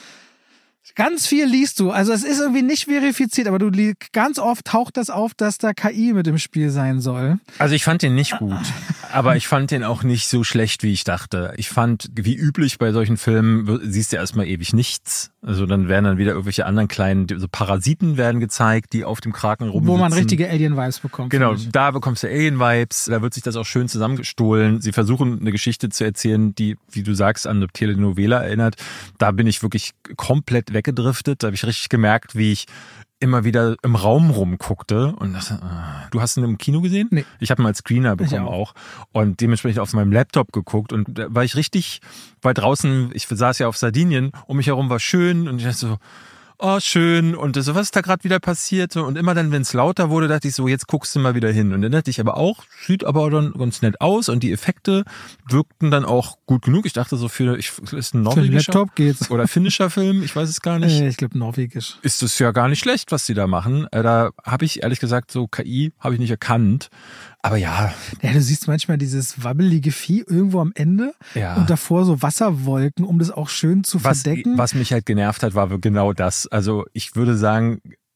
Ganz viel liest du. Also es ist irgendwie nicht verifiziert, aber ganz oft taucht das auf, dass da KI mit im Spiel sein soll. Also ich fand den nicht gut, aber ich fand den auch nicht so schlecht, wie ich dachte. Ich fand, wie üblich bei solchen Filmen, siehst du erstmal ewig nichts. Also dann werden dann wieder irgendwelche anderen kleinen, so Parasiten werden gezeigt, die auf dem Kraken rumsitzen. Wo man richtige Alien-Vibes bekommt. Genau, da bekommst du Alien-Vibes, da wird sich das auch schön zusammengestohlen. Sie versuchen eine Geschichte zu erzählen, die, wie du sagst, an eine Telenovela erinnert. Da bin ich wirklich komplett weggedriftet. Da habe ich richtig gemerkt, wie ich immer wieder im Raum rumguckte und das, du hast ihn im Kino gesehen? Nee. Ich habe ihn als Screener bekommen auch und dementsprechend auf meinem Laptop geguckt und da war ich richtig weit draußen, ich saß ja auf Sardinien, um mich herum war schön und ich dachte so, oh schön und so, was ist da gerade wieder passiert und immer dann, wenn es lauter wurde, dachte ich so, jetzt guckst du mal wieder hin und dann dachte ich aber auch, sieht aber dann ganz nett aus und die Effekte wirkten dann auch gut genug. Ich dachte so, ist ein norwegischer Laptop geht's. Oder finnischer Film, ich weiß es gar nicht. Ich glaube norwegisch. Ist es ja gar nicht schlecht, was die da machen. Da habe ich ehrlich gesagt so KI habe ich nicht erkannt. Aber ja. Ja, du siehst manchmal dieses wabbelige Vieh irgendwo am Ende und davor so Wasserwolken, um das auch schön zu verdecken. Was mich halt genervt hat, war genau das. Also ich würde sagen,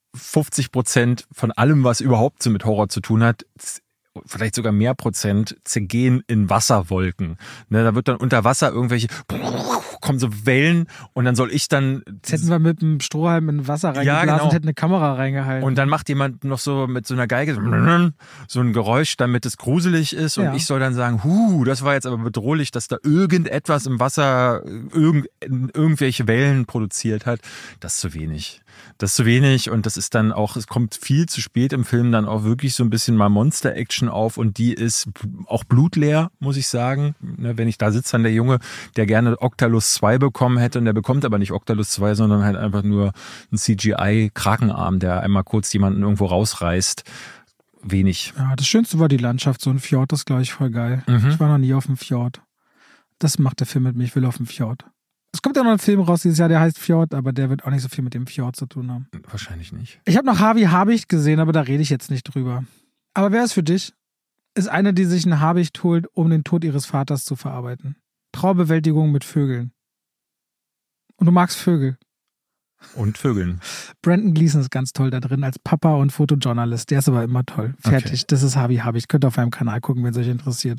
50% von allem, was überhaupt so mit Horror zu tun hat, vielleicht sogar mehr Prozent, zergehen in Wasserwolken. Ne, da wird dann unter Wasser kommen so Wellen und dann soll ich dann... Jetzt hätten wir mit einem Strohhalm in Wasser reingeblasen und hätten eine Kamera reingehalten. Und dann macht jemand noch so mit so einer Geige so ein Geräusch, damit es gruselig ist und ich soll dann sagen, das war jetzt aber bedrohlich, dass da irgendetwas im Wasser irgendwelche Wellen produziert hat. Das ist zu wenig. Das ist zu wenig und das ist dann auch, es kommt viel zu spät im Film dann auch wirklich so ein bisschen mal Monster-Action Action auf und die ist auch blutleer, muss ich sagen. Wenn ich da sitze, dann der Junge, der gerne Octalus 2 bekommen hätte und der bekommt aber nicht Octalus 2, sondern halt einfach nur einen CGI-Krakenarm, der einmal kurz jemanden irgendwo rausreißt. Wenig. Ja, das Schönste war die Landschaft, so ein Fjord, das ist, glaube ich, voll geil. Ich war noch nie auf dem Fjord. Das macht der Film mit mir, ich will auf dem Fjord. Es kommt ja noch ein Film raus dieses Jahr, der heißt Fjord, aber der wird auch nicht so viel mit dem Fjord zu tun haben. Wahrscheinlich nicht. Ich habe noch Harvey Habicht gesehen, aber da rede ich jetzt nicht drüber. Aber wer ist für dich? Ist eine, die sich einen Habicht holt, um den Tod ihres Vaters zu verarbeiten. Trauerbewältigung mit Vögeln. Und du magst Vögel. Und Vögeln. Brandon Gleeson ist ganz toll da drin als Papa und Fotojournalist. Der ist aber immer toll. Fertig. Okay. Das ist Harvey Habicht. Könnt ihr auf meinem Kanal gucken, wenn es euch interessiert.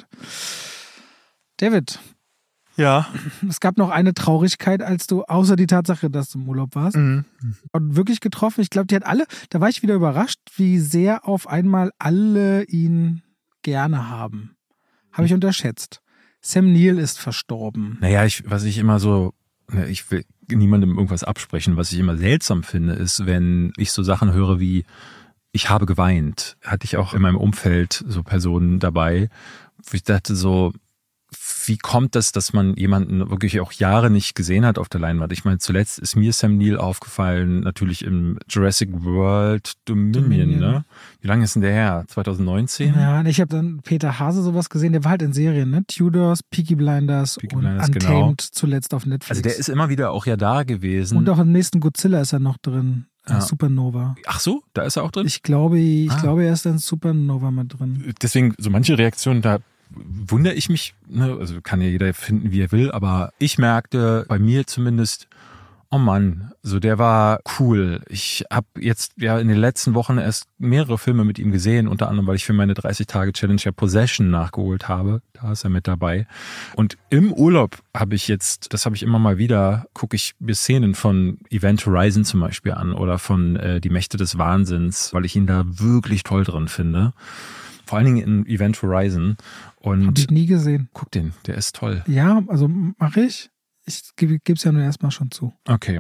David. Ja. Es gab noch eine Traurigkeit, als du, außer die Tatsache, dass du im Urlaub warst, und wirklich getroffen. Ich glaube, die hat alle, da war ich wieder überrascht, wie sehr auf einmal alle ihn gerne haben. Habe ich unterschätzt. Sam Neill ist verstorben. Naja, ich will niemandem irgendwas absprechen. Was ich immer seltsam finde, ist, wenn ich so Sachen höre wie, ich habe geweint. Hatte ich auch in meinem Umfeld so Personen dabei, wo ich dachte so, wie kommt das, dass man jemanden wirklich auch Jahre nicht gesehen hat auf der Leinwand? Ich meine, zuletzt ist mir Sam Neill aufgefallen, natürlich im Jurassic World Dominion. Ne? Wie lange ist denn der her? 2019? Ja, ich habe dann Peter Hase sowas gesehen, der war halt in Serien, ne? Tudors, Peaky Blinders und Untamed genau. Zuletzt auf Netflix. Also der ist immer wieder auch ja da gewesen. Und auch im nächsten Godzilla ist er noch drin. Ja. Supernova. Ach so, da ist er auch drin? Ich glaube, er ist in Supernova mit drin. Deswegen, so manche Reaktionen, da wundere ich mich, ne? Also kann ja jeder finden, wie er will, aber ich merkte bei mir zumindest, oh Mann, so der war cool. Ich habe jetzt ja in den letzten Wochen erst mehrere Filme mit ihm gesehen, unter anderem, weil ich für meine 30-Tage-Challenge ja Possession nachgeholt habe. Da ist er mit dabei. Und im Urlaub habe ich jetzt, das habe ich immer mal wieder, gucke ich mir Szenen von Event Horizon zum Beispiel an oder von Die Mächte des Wahnsinns, weil ich ihn da wirklich toll drin finde. Vor allen Dingen in Event Horizon. Hab ich nie gesehen. Guck den, der ist toll. Ja, also mache ich. Ich gebe es ja nur erstmal schon zu. Okay.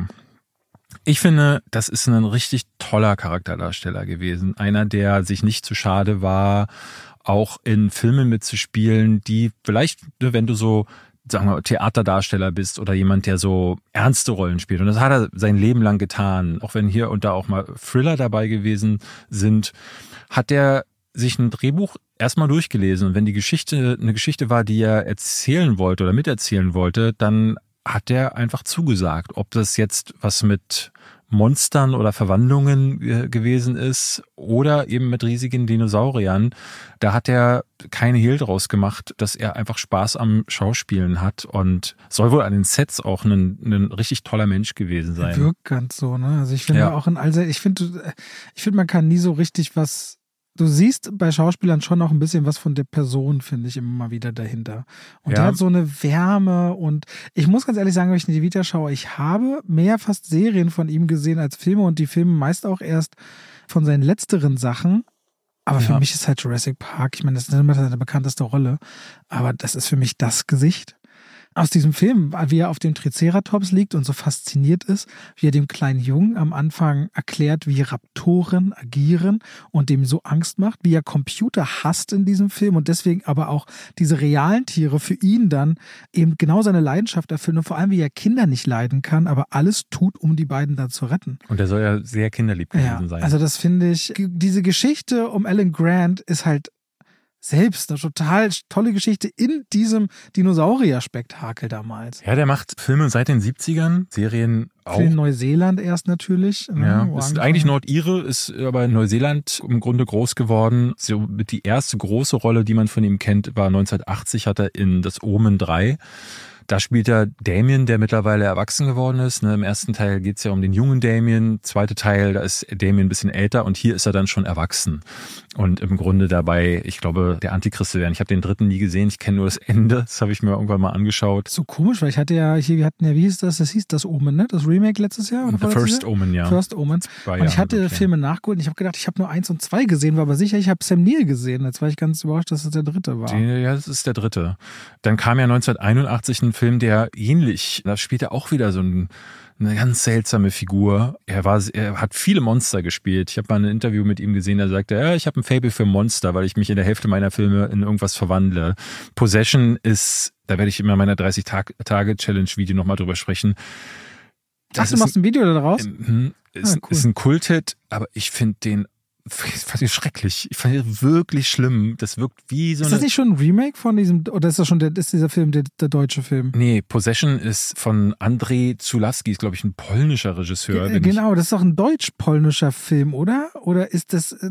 Ich finde, das ist ein richtig toller Charakterdarsteller gewesen. Einer, der sich nicht zu schade war, auch in Filmen mitzuspielen, die vielleicht, wenn du so, sagen wir, Theaterdarsteller bist oder jemand, der so ernste Rollen spielt. Und das hat er sein Leben lang getan. Auch wenn hier und da auch mal Thriller dabei gewesen sind, hat er sich ein Drehbuch erstmal durchgelesen und wenn die Geschichte eine Geschichte war, die er erzählen wollte oder miterzählen wollte, dann hat er einfach zugesagt. Ob das jetzt was mit Monstern oder Verwandlungen gewesen ist oder eben mit riesigen Dinosauriern, da hat er keine Hehl draus gemacht, dass er einfach Spaß am Schauspielen hat und soll wohl an den Sets auch ein richtig toller Mensch gewesen sein. Er wirkt ganz so, ne? Also ich finde auch ich finde, man kann nie so richtig was. Du siehst bei Schauspielern schon noch ein bisschen was von der Person, finde ich, immer mal wieder dahinter. Und der hat so eine Wärme und ich muss ganz ehrlich sagen, wenn ich die Vita schaue, ich habe mehr fast Serien von ihm gesehen als Filme und die Filme meist auch erst von seinen letzteren Sachen. Aber für mich ist halt Jurassic Park, ich meine, das ist immer seine bekannteste Rolle, aber das ist für mich das Gesicht aus diesem Film, wie er auf dem Triceratops liegt und so fasziniert ist, wie er dem kleinen Jungen am Anfang erklärt, wie Raptoren agieren und dem so Angst macht, wie er Computer hasst in diesem Film und deswegen aber auch diese realen Tiere für ihn dann eben genau seine Leidenschaft erfüllen und vor allem, wie er Kinder nicht leiden kann, aber alles tut, um die beiden dann zu retten. Und er soll ja sehr kinderlieb gewesen sein. Also das finde ich, diese Geschichte um Alan Grant ist halt selbst eine total tolle Geschichte in diesem Dinosaurier-Spektakel damals. Ja, der macht Filme seit den 70ern, Serien auch. In Neuseeland erst natürlich. Ja, ist eigentlich Nordire, ist aber in Neuseeland im Grunde groß geworden. So mit die erste große Rolle, die man von ihm kennt, war 1980, hat er in Das Omen 3. Da spielt er Damien, der mittlerweile erwachsen geworden ist. Im ersten Teil geht es ja um den jungen Damien. Zweite Teil, da ist Damien ein bisschen älter und hier ist er dann schon erwachsen. Und im Grunde dabei, ich glaube, der Antichrist zu werden. Ich habe den dritten nie gesehen, ich kenne nur das Ende. Das habe ich mir irgendwann mal angeschaut. So komisch, weil wir hatten ja, wie hieß das? Das hieß Das Omen, ne? Das Remake letztes Jahr? Oder The First Omen, ja. First Omen. Und ich hatte Filme nachgeholt und ich habe gedacht, ich habe nur 1 und 2 gesehen, war aber sicher, ich habe Sam Neill gesehen. Jetzt war ich ganz überrascht, dass es der dritte war. Ja, das ist der dritte. Dann kam ja 1981 ein Film, der ähnlich, da spielt er auch wieder so eine ganz seltsame Figur. Er hat viele Monster gespielt. Ich habe mal ein Interview mit ihm gesehen, da sagte er, ich habe ein Faible für Monster, weil ich mich in der Hälfte meiner Filme in irgendwas verwandle. Possession ist, da werde ich immer in meiner 30-Tage-Challenge-Video nochmal drüber sprechen. Ach, du machst ein Video daraus? Ist ein Kulthit, aber ich finde den fand ich schrecklich. Ich fand ihn wirklich schlimm. Das wirkt wie so Ist das nicht schon ein Remake von diesem, oder ist das schon ist dieser Film der deutsche Film? Nee, Possession ist von Andrzej Zulawski, ist glaube ich ein polnischer Regisseur. Genau, das ist doch ein deutsch-polnischer Film, oder? Oder ist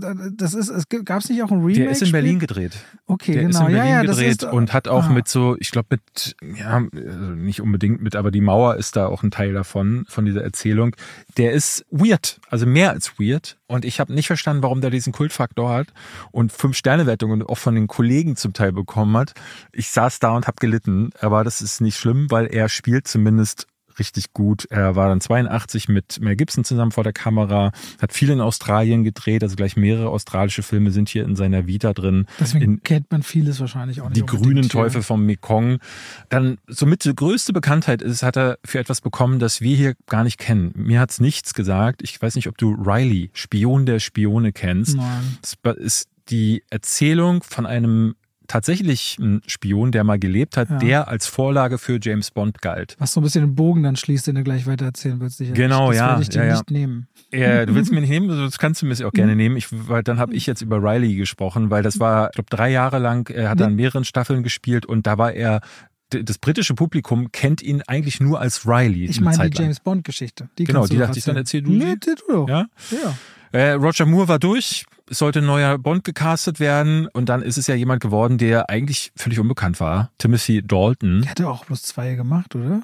gab es nicht auch ein Remake? Der ist in Berlin gedreht. Okay, der genau. ist in Berlin gedreht das ist, und hat auch mit so, ich glaube nicht unbedingt mit, aber die Mauer ist da auch ein Teil davon, von dieser Erzählung. Der ist weird, also mehr als weird. Und ich habe nicht verstanden, warum der diesen Kultfaktor hat und 5-Sterne-Wertungen auch von den Kollegen zum Teil bekommen hat. Ich saß da und habe gelitten, aber das ist nicht schlimm, weil er spielt zumindest richtig gut. Er war dann 82 mit Mel Gibson zusammen vor der Kamera, hat viel in Australien gedreht, also gleich mehrere australische Filme sind hier in seiner Vita drin. Deswegen kennt man vieles wahrscheinlich auch nicht. Die grünen Teufel vom Mekong. Dann somit die größte Bekanntheit ist, hat er für etwas bekommen, das wir hier gar nicht kennen. Mir hat's nichts gesagt. Ich weiß nicht, ob du Riley, Spion der Spione, kennst. Nein. Das ist die Erzählung von einem tatsächlich ein Spion, der mal gelebt hat, der als Vorlage für James Bond galt. Was so ein bisschen den Bogen dann schließt, den du gleich weiter erzählen willst. Genau, das ja. würde ich dir nicht nehmen. Du willst mir nicht nehmen, das kannst du mir auch gerne nehmen. Weil dann habe ich jetzt über Riley gesprochen, weil das war, ich glaube, 3 Jahre lang, er hat an mehreren Staffeln gespielt und da war er, das britische Publikum kennt ihn eigentlich nur als Riley. Ich meine die James Bond-Geschichte. Genau, die dachte ich, dann erzähl du sie. Nee, du doch. Ja? Roger Moore war durch, es sollte ein neuer Bond gecastet werden und dann ist es ja jemand geworden, der eigentlich völlig unbekannt war. Timothy Dalton. Der hatte auch bloß 2 gemacht, oder?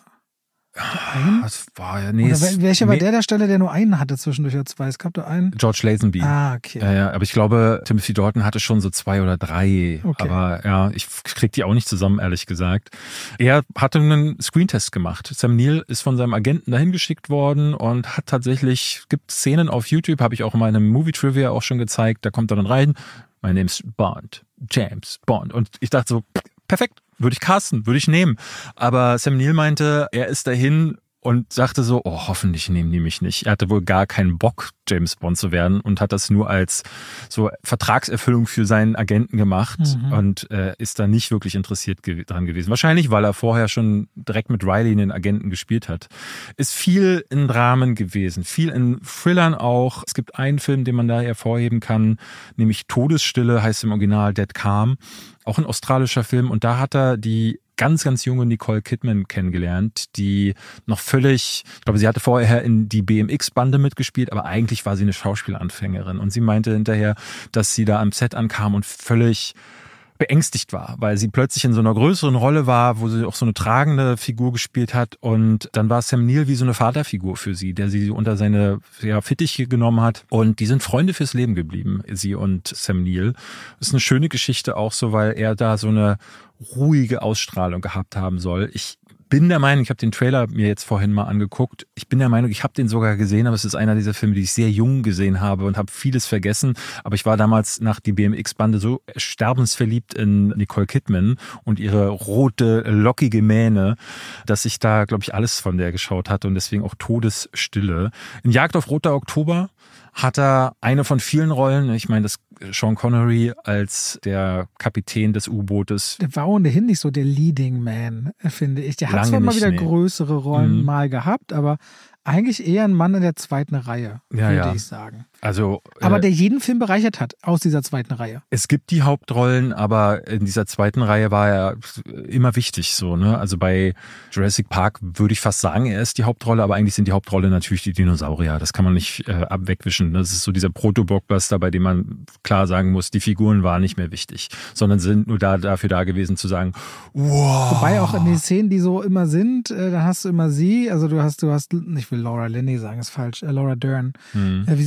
Das war ja welcher war der Darsteller, der nur einen hatte zwischendurch oder 2? Es gab da einen. George Lazenby. Ah, okay. Ja, aber ich glaube, Timothy Dalton hatte schon so 2 oder 3. Okay. Aber ja, ich krieg die auch nicht zusammen, ehrlich gesagt. Er hatte einen Screentest gemacht. Sam Neill ist von seinem Agenten dahin geschickt worden und hat tatsächlich, gibt Szenen auf YouTube, habe ich auch in meinem Movie Trivia auch schon gezeigt, da kommt er dann rein, my name's Bond, James Bond. Und ich dachte so, perfekt. Würde ich casten, würde ich nehmen. Aber Sam Neill meinte, er ist dahin und sagte so, oh, hoffentlich nehmen die mich nicht. Er hatte wohl gar keinen Bock, James Bond zu werden und hat das nur als so Vertragserfüllung für seinen Agenten gemacht und ist da nicht wirklich interessiert dran gewesen. Wahrscheinlich, weil er vorher schon direkt mit Riley den Agenten gespielt hat. Ist viel in Dramen gewesen, viel in Thrillern auch. Es gibt einen Film, den man da hervorheben kann, nämlich Todesstille, heißt im Original Dead Calm. Auch ein australischer Film und da hat er die ganz, ganz junge Nicole Kidman kennengelernt, die noch völlig, ich glaube, sie hatte vorher in die BMX-Bande mitgespielt, aber eigentlich war sie eine Schauspielanfängerin und sie meinte hinterher, dass sie da am Set ankam und völlig beängstigt war, weil sie plötzlich in so einer größeren Rolle war, wo sie auch so eine tragende Figur gespielt hat und dann war Sam Neill wie so eine Vaterfigur für sie, der sie unter seine Fittiche genommen hat und die sind Freunde fürs Leben geblieben, sie und Sam Neill. Das ist eine schöne Geschichte auch so, weil er da so eine ruhige Ausstrahlung gehabt haben soll. Ich bin der Meinung, ich habe den Trailer mir jetzt vorhin mal angeguckt. Ich bin der Meinung, ich habe den sogar gesehen, aber es ist einer dieser Filme, die ich sehr jung gesehen habe und habe vieles vergessen. Aber ich war damals nach die BMX-Bande so sterbensverliebt in Nicole Kidman und ihre rote, lockige Mähne, dass ich da, glaube ich, alles von der geschaut hatte und deswegen auch Todesstille. In Jagd auf Roter Oktober hat er eine von vielen Rollen. Ich meine, das Sean Connery als der Kapitän des U-Bootes. Der war ohnehin nicht so der Leading Man, finde ich. Der hat zwar mal wieder größere Rollen mal gehabt, aber eigentlich eher ein Mann in der zweiten Reihe, würde ich sagen. Also, aber der jeden Film bereichert hat aus dieser zweiten Reihe. Es gibt die Hauptrollen, aber in dieser zweiten Reihe war er immer wichtig. So, ne? Also bei Jurassic Park würde ich fast sagen, er ist die Hauptrolle, aber eigentlich sind die Hauptrolle natürlich die Dinosaurier. Das kann man nicht abwegwischen. Das ist so dieser Proto-Blockbuster, bei dem man klar sagen muss, die Figuren waren nicht mehr wichtig, sondern sind nur dafür da gewesen zu sagen, wow. Wobei auch in den Szenen, die so immer sind, dann hast du immer sie, also du hast, ich will Laura Linney sagen, ist falsch, Laura Dern, wie sie die Dinosaurier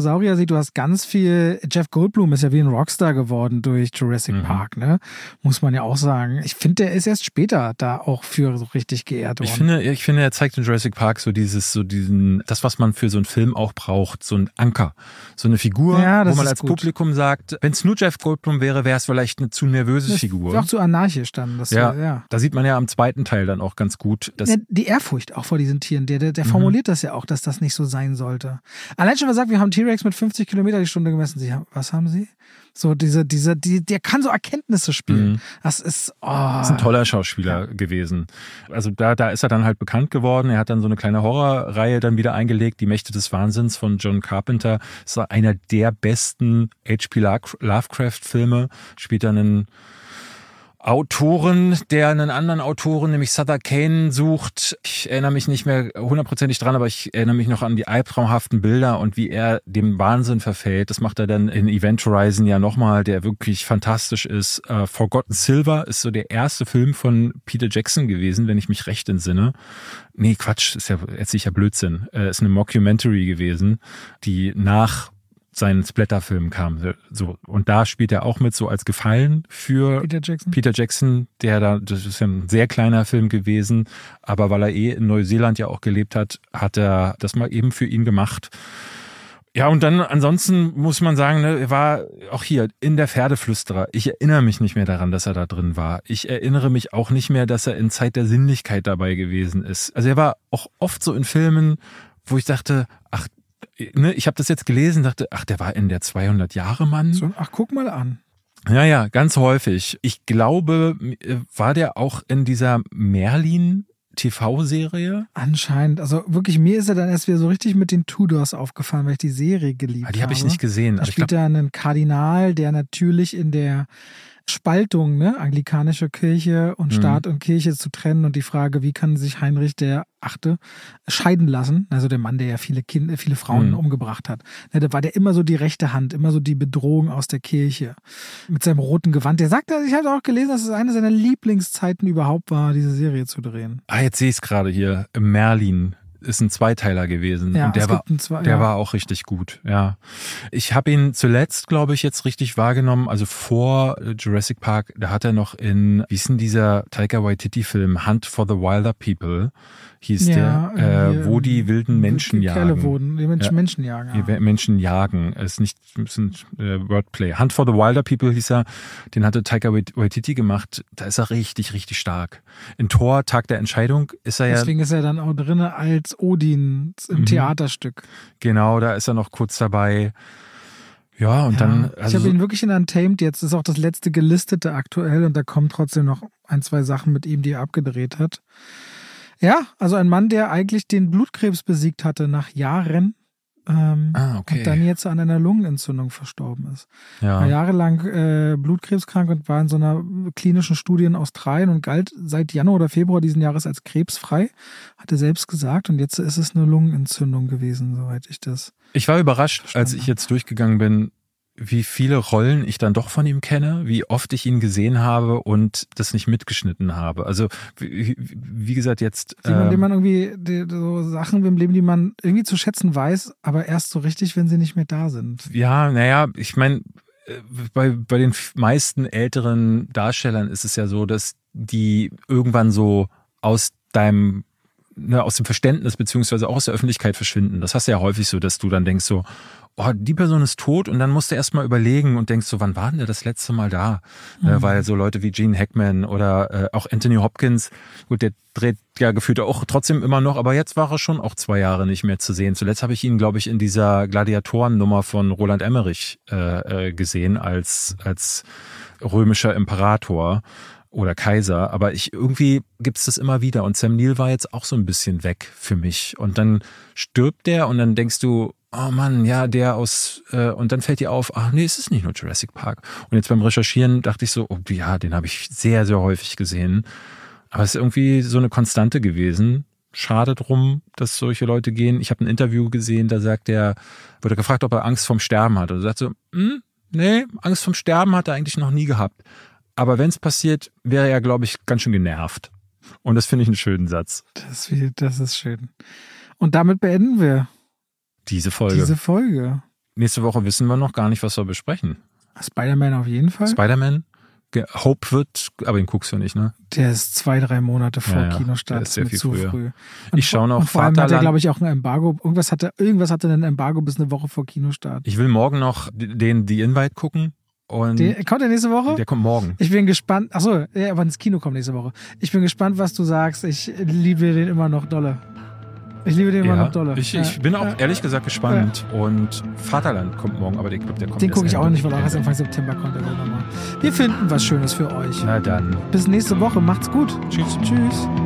Dinosaurier sieht, du hast ganz viel, Jeff Goldblum ist ja wie ein Rockstar geworden durch Jurassic Park, ne? Muss man ja auch sagen. Ich finde, der ist erst später da auch für so richtig geehrt worden. Ich finde, er zeigt in Jurassic Park das, was man für so einen Film auch braucht, so ein Anker, so eine Figur, wo man als Publikum sagt, wenn es nur Jeff Goldblum wäre, wäre es vielleicht eine zu nervöse Figur. Ist auch zu anarchisch dann. Da sieht man ja am zweiten Teil dann auch ganz gut. Dass die Ehrfurcht auch vor diesen Tieren, der formuliert das ja auch, dass das nicht so sein sollte. Allein schon mal sagt, wir haben T-Rex mit 50 Kilometer die Stunde gemessen. Was haben sie? So der kann so Erkenntnisse spielen. Das ist ein toller Schauspieler gewesen. Also da ist er dann halt bekannt geworden. Er hat dann so eine kleine Horrorreihe dann wieder eingelegt, Die Mächte des Wahnsinns von John Carpenter. Das war einer der besten H.P. Lovecraft-Filme. Spielt dann einen Autoren, der einen anderen Autoren, nämlich Sutter Kane, sucht. Ich erinnere mich nicht mehr hundertprozentig dran, aber ich erinnere mich noch an die albtraumhaften Bilder und wie er dem Wahnsinn verfällt. Das macht er dann in Event Horizon ja nochmal, der wirklich fantastisch ist. Forgotten Silver ist so der erste Film von Peter Jackson gewesen, wenn ich mich recht entsinne. Nee, Quatsch, ist ja jetzt sicher Blödsinn. Ist eine Mockumentary gewesen, die nach seinen Splatter-Film kam. So. Und da spielt er auch mit so als Gefallen für Peter Jackson, das ist ja ein sehr kleiner Film gewesen, aber weil er in Neuseeland ja auch gelebt hat, hat er das mal eben für ihn gemacht. Ja, und dann ansonsten muss man sagen, ne, er war auch hier in der Pferdeflüsterer. Ich erinnere mich nicht mehr daran, dass er da drin war. Ich erinnere mich auch nicht mehr, dass er in Zeit der Sinnlichkeit dabei gewesen ist. Also er war auch oft so in Filmen, wo ich dachte, ich habe das jetzt gelesen, dachte, der war in der 200-Jahre-Mann. So, guck mal an. Ja, ganz häufig. Ich glaube, war der auch in dieser Merlin-TV-Serie? Anscheinend. Also wirklich, mir ist er dann erst wieder so richtig mit den Tudors aufgefallen, weil ich die Serie geliebt habe. Die habe ich nicht gesehen. Da spielt er einen Kardinal, der natürlich in der Spaltung, ne, anglikanische Kirche und Staat und Kirche zu trennen und die Frage, wie kann sich Heinrich der Achte scheiden lassen, also der Mann, der ja viele Frauen umgebracht hat. Ne, da war der immer so die rechte Hand, immer so die Bedrohung aus der Kirche mit seinem roten Gewand. Der sagt, ich habe auch gelesen, dass es eine seiner Lieblingszeiten überhaupt war, diese Serie zu drehen. Jetzt sehe ich es gerade hier, Merlin. Ist ein Zweiteiler gewesen. Ja, und der war auch richtig gut. Ja, ich habe ihn zuletzt, glaube ich, jetzt richtig wahrgenommen. Also vor Jurassic Park, da hat er noch wie hieß denn dieser Taika Waititi-Film Hunt for the Wilder People hieß wo die wilden Menschen jagen. Die Menschen jagen. Die Menschen jagen. Ist nicht ein Wordplay. Hunt for the Wilder People hieß er. Den hatte Taika Waititi gemacht. Da ist er richtig, richtig stark. In Thor, Tag der Entscheidung, ist er Deswegen ist er dann auch drin als Odin im Theaterstück. Genau, da ist er noch kurz dabei. Ja, und dann... ich habe ihn wirklich in Untamed, jetzt ist auch das letzte gelistete aktuell und da kommen trotzdem noch 1, 2 Sachen mit ihm, die er abgedreht hat. Ja, also ein Mann, der eigentlich den Blutkrebs besiegt hatte nach Jahren und dann jetzt an einer Lungenentzündung verstorben ist. Ja. War jahrelang blutkrebskrank und war in so einer klinischen Studie in Australien und galt seit Januar oder Februar diesen Jahres als krebsfrei, hat er selbst gesagt und jetzt ist es eine Lungenentzündung gewesen, soweit ich das... Ich war überrascht, als ich jetzt durchgegangen bin, wie viele Rollen ich dann doch von ihm kenne, wie oft ich ihn gesehen habe und das nicht mitgeschnitten habe. Also wie gesagt jetzt... Dem man irgendwie so Sachen im Leben, die man irgendwie zu schätzen weiß, aber erst so richtig, wenn sie nicht mehr da sind. Ja, naja, ich meine, bei den meisten älteren Darstellern ist es ja so, dass die irgendwann so aus dem Verständnis beziehungsweise auch aus der Öffentlichkeit verschwinden. Das hast du ja häufig so, dass du dann denkst so, die Person ist tot und dann musst du erst mal überlegen und denkst so, wann war denn der das letzte Mal da? Weil so Leute wie Gene Hackman oder auch Anthony Hopkins, gut, der dreht ja gefühlt auch trotzdem immer noch, aber jetzt war er schon auch 2 Jahre nicht mehr zu sehen. Zuletzt habe ich ihn, glaube ich, in dieser Gladiatoren-Nummer von Roland Emmerich gesehen als römischer Imperator oder Kaiser, aber irgendwie gibt's das immer wieder und Sam Neill war jetzt auch so ein bisschen weg für mich und dann stirbt der und dann denkst du, oh Mann, ja, und dann fällt dir auf, ach nee, es ist nicht nur Jurassic Park. Und jetzt beim Recherchieren dachte ich so, den habe ich sehr, sehr häufig gesehen, aber es ist irgendwie so eine Konstante gewesen. Schade drum, dass solche Leute gehen. Ich habe ein Interview gesehen, da wurde gefragt, ob er Angst vorm Sterben hat und er sagt so, nee, Angst vorm Sterben hat er eigentlich noch nie gehabt. Aber wenn es passiert, wäre er, glaube ich, ganz schön genervt. Und das finde ich einen schönen Satz. Das ist schön. Und damit beenden wir diese Folge. nächste Woche wissen wir noch gar nicht, was wir besprechen. Spider-Man auf jeden Fall. Spider-Man. Hope wird, aber den guckst du nicht, ne? Der ist 2-3 Monate vor Kinostart. Der ist sehr viel zu früher. früh. Ich schaue noch vor allem Vaterland. hat er, glaube ich, auch ein Embargo. Irgendwas hatte ein Embargo bis eine Woche vor Kinostart. Ich will morgen noch den The Invite gucken. Und kommt der nächste Woche? Der kommt morgen. Ich bin gespannt. Achso, aber ins Kino kommt nächste Woche. Ich bin gespannt, was du sagst. Ich liebe den immer noch dolle. Ich bin auch ehrlich gesagt gespannt. Ja. Und Vaterland kommt morgen, aber ich glaube, der kommt. Den gucke ich auch nicht, weil auch erst Anfang September kommt. Wir finden was Schönes für euch. Na dann. Bis nächste Woche. Macht's gut. Tschüss. Tschüss.